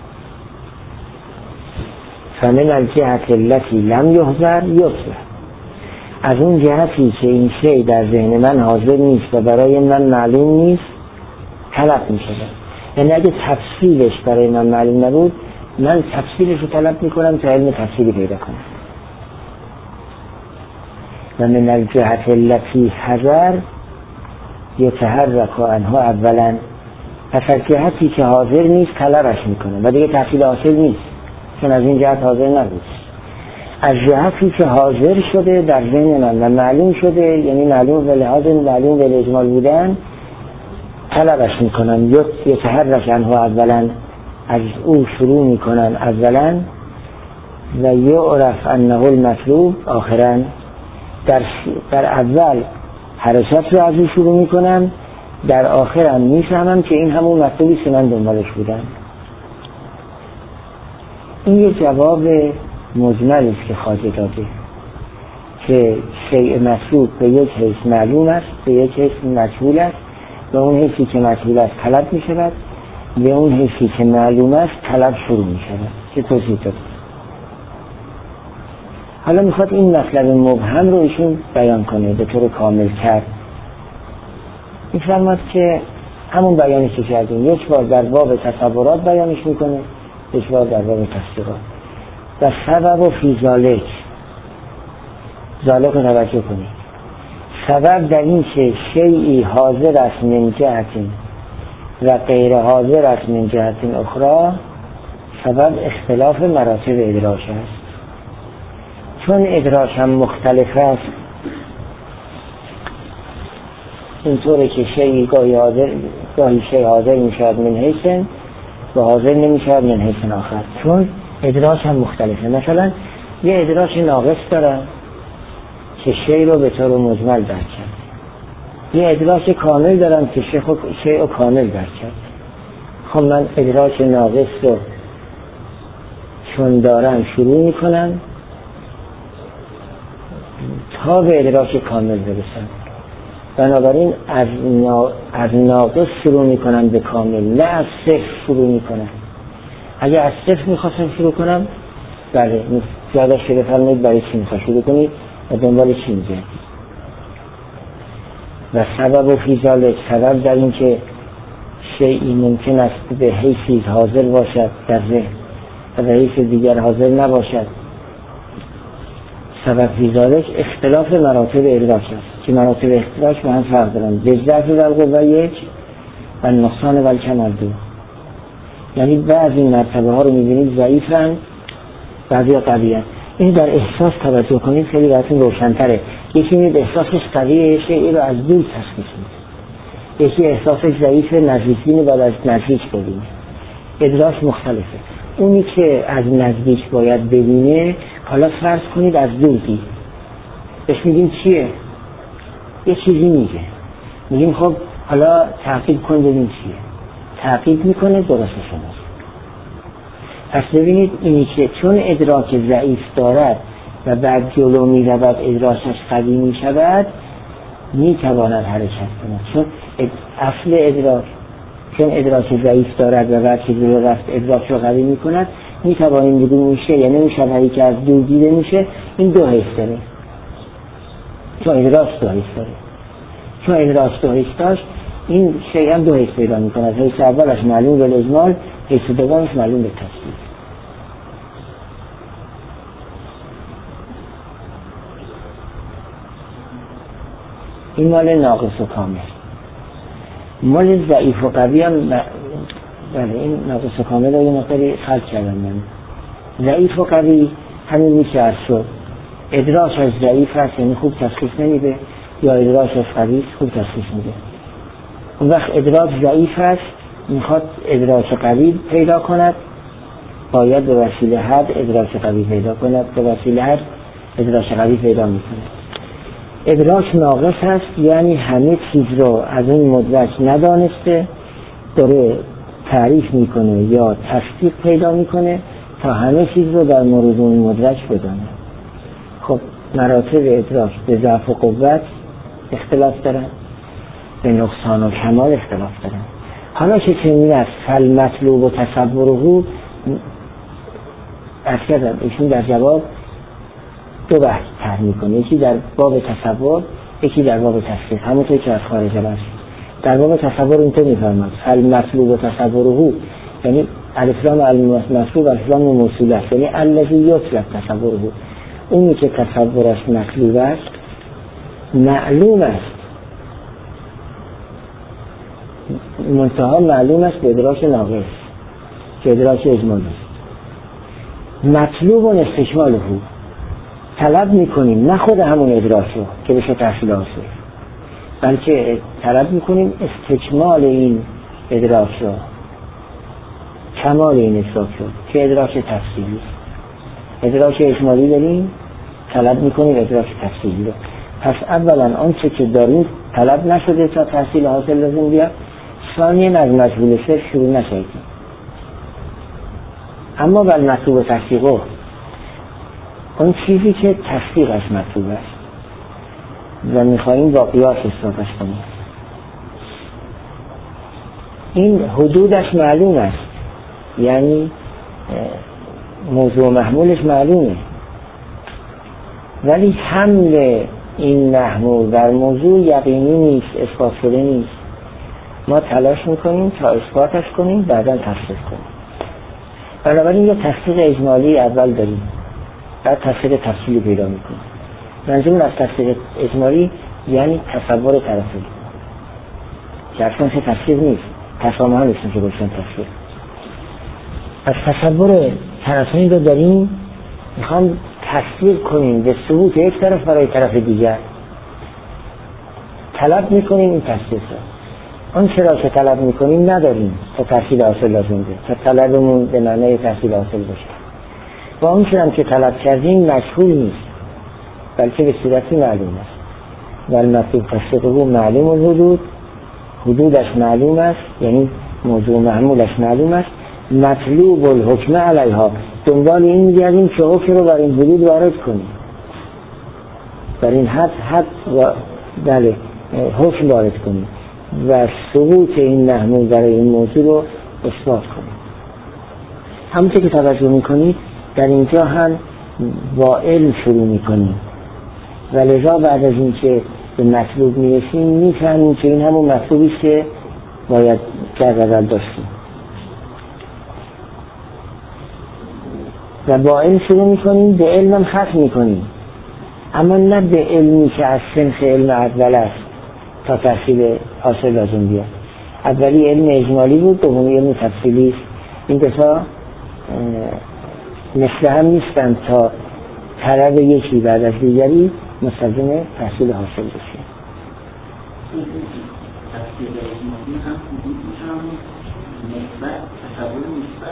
فمن الجهت التي لم یحضر یطلب، از اون جهتی که این شی در ذهن من حاضر نیست و برای من معلوم نیست طلب می شود. یعنی اگه تفصیلش برای من معلوم نبود، من تفصیلش رو طلب می کنم تا علم تفصیلی پیدا کنم. و من الجهت التي حضر یتحرک عنها اولا، پس از جهتی که حاضر نیست طلبش می کنم و دیگه تفصیل حاصل نیست، چون از این جهت حاضر نبود. از جهتی که حاضر شده در ذهن من و معلوم شده، یعنی معلوم به لحاظ معلوم به اجمال بودن، طلبش میکنن. یتحرک عنها اولا، از او شروع میکنن اولا، و یعرف انه المطلوب آخرا، در اول حرکت رو از او شروع میکنم، در آخر هم میفهمم که این همون مطلوبی که من دنبالش بودم. این یه جواب مجملی است که خواجه داده که شیء مطلوب به یک حیث معلوم است، به یک حیث مجهول است، به اون حیثی که مجهول است طلب می شود، به اون حیثی که معلوم است طلب شروع می شود. چه توضیح داده. حالا میخواد این مطلب مبهم رو ایشون بیان کنه به طور کامل تر. میفرماد که همون بیانی که کردیم، یک بار در باب تصورات بیانش میکنه، یک بار در باب تصدیقات. و سبب و فی ذالک رو توجه کنید. سبب در این که شیئی حاضر است من جهت و غیر حاضر است من جهت اخرى، سبب اختلاف مراتب ادراک است. چون ادراک هم مختلف است، اینطوره که شیئی گاهی شیء حاضر می شود من حیث و حاضر نمی شود من حیث آخر، چون ادراک هم مختلفه. مثلا یه ادراک ناقص دارم که شیء رو به طور مجمل درک کرد، یه ادراک کامل دارم که شیء رو کامل درک کرد. خب من ادراک ناقص رو چون دارم شروع میکنم تا به ادراک کامل برسم. بنابراین از ناقص شروع میکنم به کامل، نه از صفر شروع میکنم. اگه از صفر میخواستم شروع کنم، بله زیاده شده فرمایید برای چی میخواد شروع کنید و دنبال چی میگه. و سبب و فی ذالک، سبب در این که شیئی ممکن است به حیثی حاضر باشد در ذهن و به حیث دیگر حاضر نباشد. سبب فی ذالک اختلاف مراتب ادراک است که مراتب اختلاف با هم فرق دارند. بضعف و القوه یک و نقصان و الکمال دو. یعنی بعضی مرتبه ها رو میبینید ضعیفن، بعضی ها قوی هست. این در احساس توجه کنید خیلی براتون روشن‌تره. یکی میبینید احساسش قویه، شیئی رو از دور تشخیص میده، یکی احساسش ضعیف نزدیکی بعد از نزدیک ببینه. ادراک مختلفه. اونی که از نزدیک باید ببینه، حالا فرض کنید از دور دید، بهش میگیم چیه؟ یه چیزی میگه، میگیم خب حالا تعقیب کن ببین چیه. تعقیب میکنه درست شماست. پس ببینید اینی که چون ادراک ضعیف دارد و بعد جلو میرود ادراکش قوی میشود، میتواند حرکت کند. چون اصل ادراک چون ادراک ضعیف دارد و بعد جلو رفت ادراک رو قوی میکند، میتوانیم بگیم میشه یا نمیشود که از دور دیده میشه. این دو حیث داره، چون ادراک دو حیث داره. چون ادراک دو حیث داشت، این شیء هم دو حیث پیدا میکند. حیث اولش معلوم به اجمال، حیث دومش معلوم به تفصیل. این مال ناقص و کامل. مال ضعیف و قوی هم بله، این ناقص و کامل رو یه مقداری خلط کردم من. ضعیف و قوی همین میشه از شد. ادراک از ضعیف هست یعنی خوب تشخیص نمیده، یا ادراک از قوی خوب تشخیص میده. اون وقت ادراک ضعیف هست، میخواد ادراک قوی پیدا کند، باید به وسیله حد ادراک قوی پیدا کند، به وسیله حد ادراک قوی پیدا میکنه. ادراک ناقص هست یعنی همه چیز رو از این مدرک ندانسته، داره تعریف میکنه یا تصدیق پیدا میکنه تا همه چیز رو در مورد اون مدرک بدانه. خب مراتب ادراک به ضعف و قوت اختلاف دارن، به نقصان و کمال اختلاف دارن. حالا که چنین است فالمطلوب و تصوره کردم ایشون در جواب دو بحث طرح میکنه، یکی در باب تصور، یکی در باب تصدیق، همونطور که از خارج است. در باب تصور اینطور میفرماد فالمطلوب و تصوره، یعنی الاسلام المطلوب الاسلام موصول است، یعنی الذی یطلب تصوره، اونی که تصورش مطلوب است معلوم است، منتها معلوم است به ادراک ناقص، که ادراک اجمالی است. مطلوب و استشماله، طلب میکنیم نه خود همون ادراک رو که بشه تحصیل حاصل، بلکه طلب میکنیم استکمال این ادراک رو، کمال این ادراک رو که ادراک تفصیلی است. ادراک اجمالی داریم، طلب میکنیم ادراک تفصیلی رو. پس اولا آنچه که داریم طلب نشده تا تحصیل حاصل لازم بیاد، ثانیاً از مجهول صرف شروع نشدیم. اما بل مطلوب تصدیقه، اون چیزی که تصدیقش مطلوب است و میخواییم با قیاس اثباتش کنیم، این حدودش معلوم است، یعنی موضوع محمولش معلومه، ولی حمل این محمول بر موضوع یقینی نیست، اثبات شده نیست. ما تلاش میکنیم تا اثباتش کنیم، بعدا تصدیق کنیم. بنابراین یه تصدیق اجمالی اول داریم، بعد تصدیق تفصیلی پیدا میکنیم. منظور از تصدیق اجمالی یعنی تصور طرفی، که اصلا چه تصدیق نیست، تسامح نیست که باشن تصدیق. از تصور طرفین رو داریم، میخوام تصدیق کنیم به ثبوت یک طرف برای طرف دیگر، طلب میکنیم این تصدیق رو. اون چرا که طلب میکنیم نداریم تا تحصیل حاصل لازم ده، تا طلبمون به معنی تحصیل حاصل باشه. و اون چرا که طلب کردیم مشهور نیست، بلکه به صورتی معلوم است. والمطلوب تصدیقه معلوم الحدود، حدودش معلوم است، یعنی موضوع محمولش معلوم است. مطلوب الحکم علیها، دنبال این میگردیم که حکم رو بر این حدود وارد کنیم، بر این حد و بله حکم وارد کنیم و ثبوت این محمول برای این موضوع رو اثبات کنیم. همونطور که توجه میکنید در اینجا هم با علم شروع میکنیم و لذا بعد از این که به مطلوب میرسیم میفهمیم که این همون مطلوبی که باید در نظر داشتیم و با علم شروع میکنیم، به علم هم ختم میکنیم، اما نه به علمی که از سنخ علم اول است تا تحصیل حاصل لازم بیاد. اولی علم اجمالی بود، دومی علم تفصیلی است. این دفعه مثل هم نیستن تا طلب یکی بعد از دیگری مستلزم تحصیل حاصل بشه. تفصیل اجمالی هم حدود میشم نسبت تصور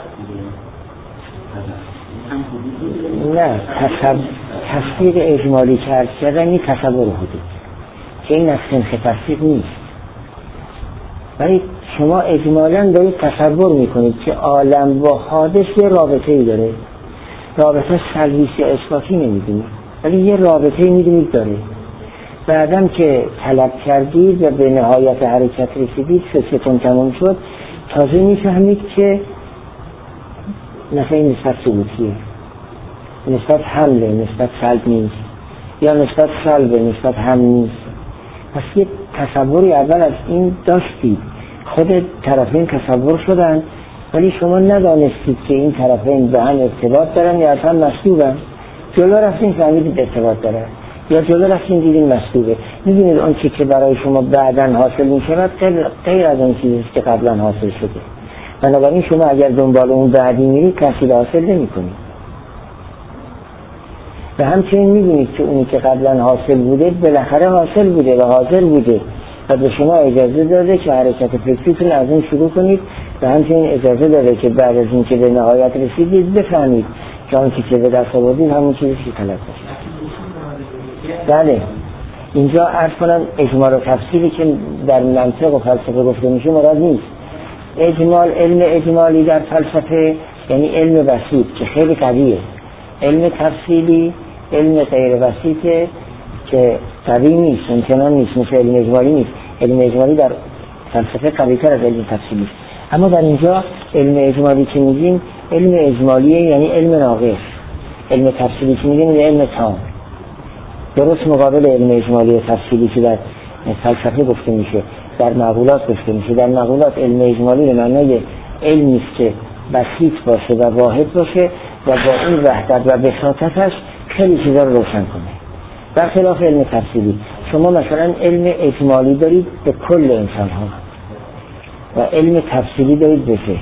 نسبت نه، تصدیق اجمالی کردن این تصور حدود که این از سنخ تصدیق نیست، ولی شما اجمالاً دارید تصور میکنید که عالم با حادث یه رابطه ای داره، رابطه سلبی یا اثباتی نمیدونید، ولی یه رابطه ای میدونید داره. بعدم که طلب کردید و به نهایت حرکت رسیدید، سلسلتون تمام شد، تازه میفهمید که نفعی نسبت ثبوتیه، نسبت حمله، نسبت سلب نیست، یا نسبت سلب نسبت هم نیست. پس یه تصوری اول از این داشتید، خود طرفین تصور شدن، ولی شما ندانستید که این طرفین به هم ارتباط دارن یا اصلا مصلوبن. جلو رفتین فهمیدید ارتباط دارن، یا جلو رفتین دیدین مصلوبه. میدونید اون چی که برای شما بعداً حاصل میشود غیر از اون چیزیست که قبلا حاصل شده. بنابراین شما اگر دنبال اون بعدی میرید تحصیل حاصل نمی‌کنید. و همچنین می‌بینید که اونی که قبلا حاصل بوده بالاخره حاصل بوده و حاضر بوده و به شما اجازه داده که حرکت فکریتون از اون شروع کنید و همچنین اجازه داده که بعد از این که به نهایت رسیدید بفهمید که اون که به دست آوردید همون چیزی که طلب داشتید. بله، اینجا عرض کنم اجمال و تفصیلی که در منطق و فلسفه گفته میشه مراد نیست. اجمال، علم اجمالی در فلسفه یعنی علم بسیط که خیلی قویه. علم تفصیلی علم غیر بسیطه که قوی نیست، امکانان نیست، مثل علم اجمالی نیست. علم اجمالی در فلسفه قوی‌تر از علم تفصیلی است. اما در اینجا علم اجمالی که میگیم علم اجمالیه، یعنی علم ناقص. علم تفصیلی که میگیم علم تام، درست مقابل علم اجمالی تفصیلی که در فلسفه گفته میشه، در مقولات گفته میشه. در مقولات علم اجمالی به معنای علمی است که بسیط باشه و واحد باشه و با این وحدت و بساطتش خیلی چیزا رو روشن کنه. برخلاف علم تفصیلی شما مثلا علم اجمالی دارید به کل انسان ها و علم تفصیلی دارید به ذهن.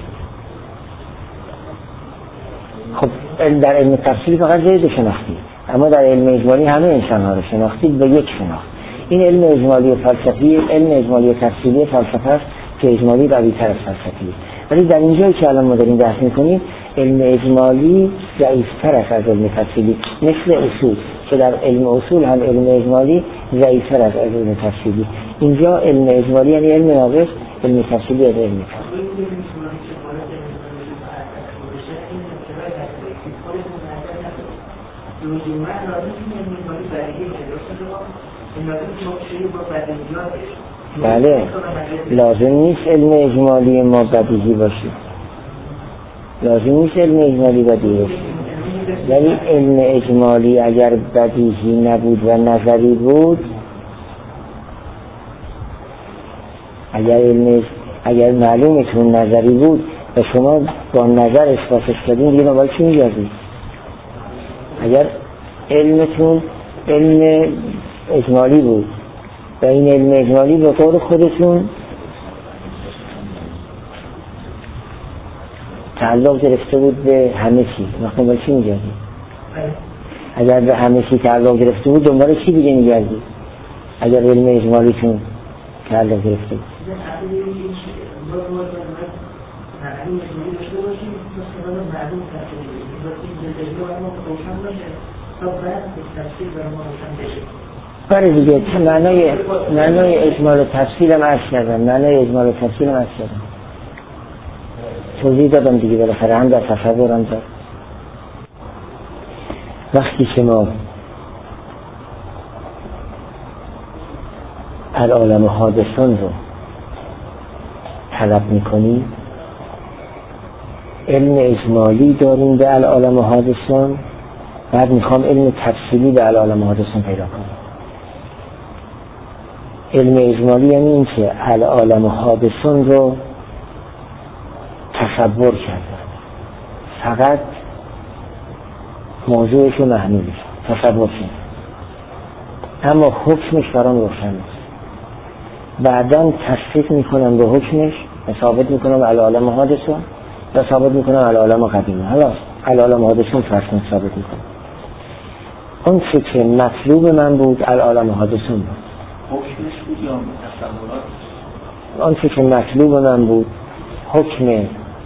خب در علم تفصیلی فقط ذهن شناختید، اما در علم اجمالی همه انسان ها رو شناختید به یک شناخت. این علم اجمالی فلسفی، علم اجمالی تفصیلی فلسفه است که اجمالی قوی‌تر از فلسفی است. ولی در اینجایی که الان ما داریم بحث می‌کنیم علم اجمالی ضعیف‌تر است از علم تفصیلی، مثل اصول که در علم اصول هم علم اجمالی ضعیف‌تر است از علم تفصیلی. اینجا علم اجمالی یعنی علم ناقص، علم تفصیلی یعنی علم کامل. بله، لازم نیست علم اجمالی ما بدیهی باشه، لازم نیست علم اجمالی بدیهی باشه، ولی علم اجمالی اگر بدیهی نبود و نظری بود، اگر معلومتون نظری بود و شما با نظر اثباتش کردین دیگه باید چی میگردید؟ اگر علمتون علم اجمالی بود و این علم اجمالی به قول خودتون تعلق گرفته بود به همه چی، وقتی باید چی میگردید؟ اگر به همه چی تعلق گرفته بود دنبال چی دیگه میگردید؟ اگر علم اجمالیتون تعلق گرفته بود برای دیگه معنای اجمال تفصیل هم عرض کردم، معنای اجمال تفصیل هم عرض کردم، توضیح دادم دیگه، بالاخره هم در تصور هم داد. وقتی که ما العالم حادثان رو طلب میکنیم، علم اجمالی داریم به العالم حادثان، بعد میخوام علم تفصیلی به العالم حادثان پیدا کنم. علم اجمالی یعنی این که العالم حادثان رو تصور کردن، فقط موضوعش و محمولش تصور کردن، اما حکمش برام روشن است. بعداً تصدیق میکنم به حکمش و ثابت میکنم العالم حادثان و ثابت میکنم العالم قدیمه. حالا العالم حادثان فرسون ثابت میکنم. اون چه که مطلوب من بود العالم حادثان بود. حکمش بود یا تصورات؟ اون چه که مطلوب من بود حکم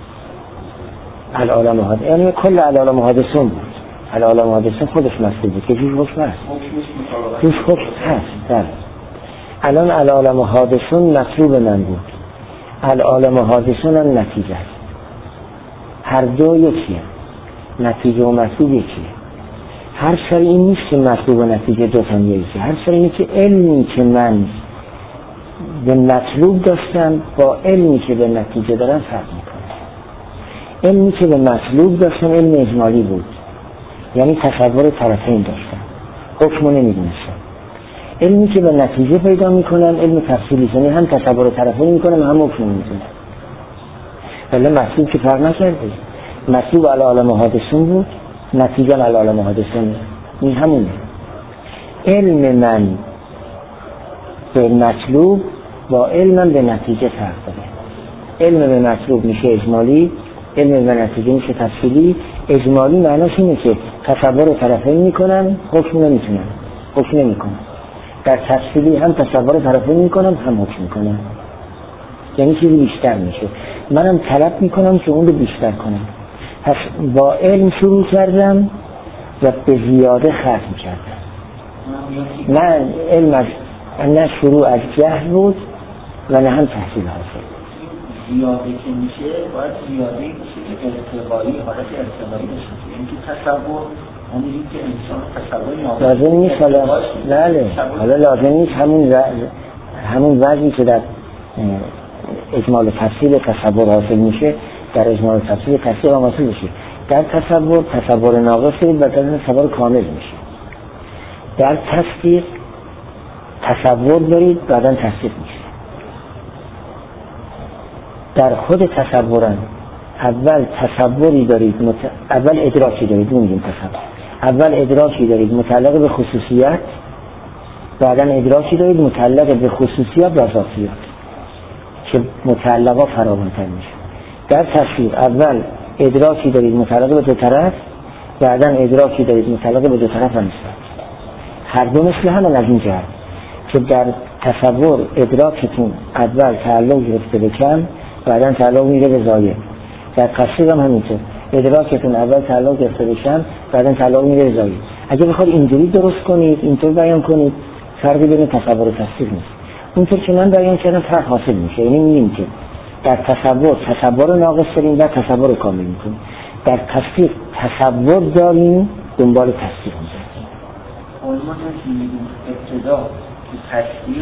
العالم حادثان، یعنی کل العالم حادثان بود. العالم حادثان خودش مطلوب بود که هیچ حکم هست، هیچ حکم هست. بله، الان العالم حادثان مطلوب من بود، العالم حادثان هم نتیجه است. هر دو یکیه، نتیجه و مطلوب یکیه. هر سر این نیست که مطلوب و نتیجه دو تا یکیه، هر سر اینه که علمی که من به مطلوب داشتم با علمی که به نتیجه دارم فرق میکنه. علمی که به مطلوب داشتم علم اجمالی بود، یعنی تصور طرفین داشتم، حکمو نمیدونستم. علمی که به نتیجه پیدا میکنم علم تفصیلی، یعنی هم تصور طرفین میکنم هم حکم میدونم. ولی مطلوب که فرق نکرده، مطلوب العالم حادثون بود، نتیجه العالم حادثون، این همونه. علم من به مطلوب با علم به نتیجه فرق داره. علم به مطلوب میشه اجمالی، علم به نتیجه میشه تفصیلی. اجمالی معناش اینه که تصور طرفین میکنم، حکم نمیتونم، حکم نمیکنم. در تفصیلی هم تصور طرفین میکنم هم حکم میکنم، یعنی چیزی بیشتر میشه. منم طلب میکنم که اون رو بیشتر کنم. پس با علم شروع کردم و به زیاده ختم کردم. من علم از نه شروع از جهل بود و نه هم تحصیل حاصل. زیاده که میشه باید زیاده میشه که ارتقایی، حالت ارتقایی بشه، یعنی که تصور همونی که انسان تصور نامه لازم نیست. حالا لازم نیست همون وضعی که در اجمال تفصیل تصور حاصل میشه در اجمال تفصیل تصدیق هم حاصل میشه. در تصور ناقص دارید و در تصور کامل میشه. در تصدیق تصور دارید بعدا تصدیق میشه. در خود تصورن اول تصوری دارید اول ادراکی دارید، نمیگیم تصور، اول ادراکی دارید متعلق به خصوصیت، بعدا ادراکی دارید متعلق به خصوصیات و ذاتیات که متعلقا فراوان‌تر میشه. در تصدیق اول ادراکی دارید متعلق به دو طرف، بعدا ادراکی دارید متعلق به دو طرف هم نیست. هر دو مثل هم از این جهت که در تصور ادراکتون اول تعلق گرفته به کم، بعدا تعلق میره به زاید. در تصدیق هم همینطور، ادراکتون اول تعلق گرفته به کم، بعدا تعلق میره به زاید. اگه بخواد اینجوری درست کنید، اینطور بیان کنید، فرقی بین تصور و تصدیق نیست. اونطور که من بیان کردم فرق حاصل میشه. یعنی میگیم که در تصور ناقص داریم و تصور کامل میکنیم. در تصدیق تصور داریم دنبال تصدیق میکنیم. ما میگیم ابتدا تصدیق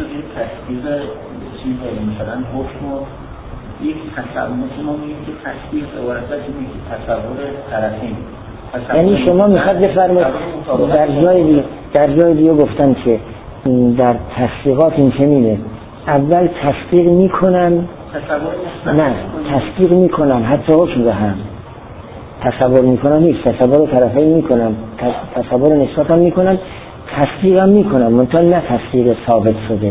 چیز داریم، مثلا حکم و یک تصور، ما میگیم که تصدیق عبارت از اینه که تصور طرفین. یعنی شما میخواد بفرمایید در جای دیگه گفتم که در تصدیقات این چنینه، اول تصدیق میکنن، نه تصدیق میکنن حتی حکم به هم تصور میکنن نیست، تصور طرفین میکنن، تصور نسبت هم میکنن، تصدیق هم میکنن، منتها نه تصدیق ثابت شده.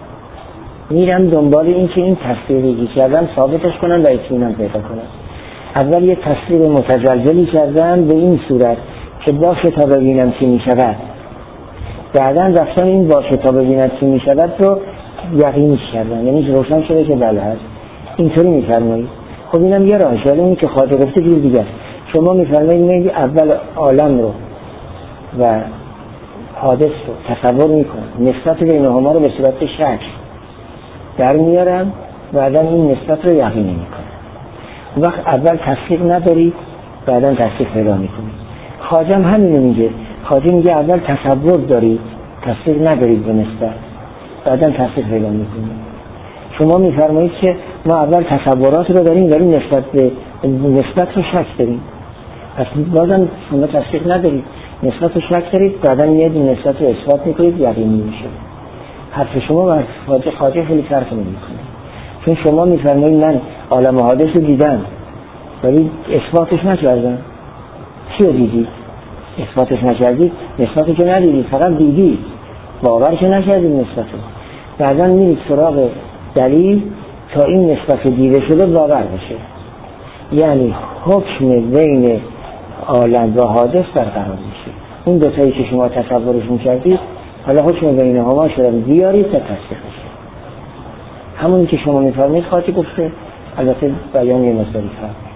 میرم دنبال این که این تصدیقی کردن ثابتش کنن و اطمینان پیدا کنن. اول یه تصدیق متزلزلی کردن به این صورت که باشه تا ببینم چی میشود، بعدا رفتن این باشه تا ببینم چی میشود رو یقینی کردن، یعنی روشن شده که بله هست. اینطوری میفرمایید. خب اینم یه راهش، ولی این که خواهد گفته چیز دیگه است. شما میفرمایید اول عالم رو و حادث رو تصور میکنم، نسبت بینهما رو به صورت شک در میارم، بعدا این نسبت رو یقینی میکنم. وقت اول تصدیق ندارید، بعدا تصدیق پیدا میکنید. خواجه هم همینو میگه. خواجه میگه اول تصور دارید، تصدیق ندارید به نسبت، بعدا تصدیق پیدا میکنید. شما میفرمایید که ما اول تصورات رو داریم ولی نسبت رو شک داریم، پس بازم شما تصدیق ندارید، نسبت رو شک دارید، بعدا میاد نسبت رو اثبات میکنید، یقینی میشه. حرف شما و خواجه خیلی فرق نمیکنه، چون شما میفرمایید من عالم حادث رو دیدم ولی اثباتش نکردم. چی رو دیدید؟ اثباتش نکردید، نسبتش رو ندیدید، فقط دیدید، باورش نکردید نسبت رو. بعدا میرید سراغ دلیل تا این نسبت دیده شده باور بشه. یعنی حکم بین عالم و حادث برقرار میشه. اون دوتایی که شما تصورش میکردید حالا حکم بینهما شده بیارید تا تصدیق بشه. همونی که شما میفرمایید خواهی گفته، البته بیان یه مقداری فرق.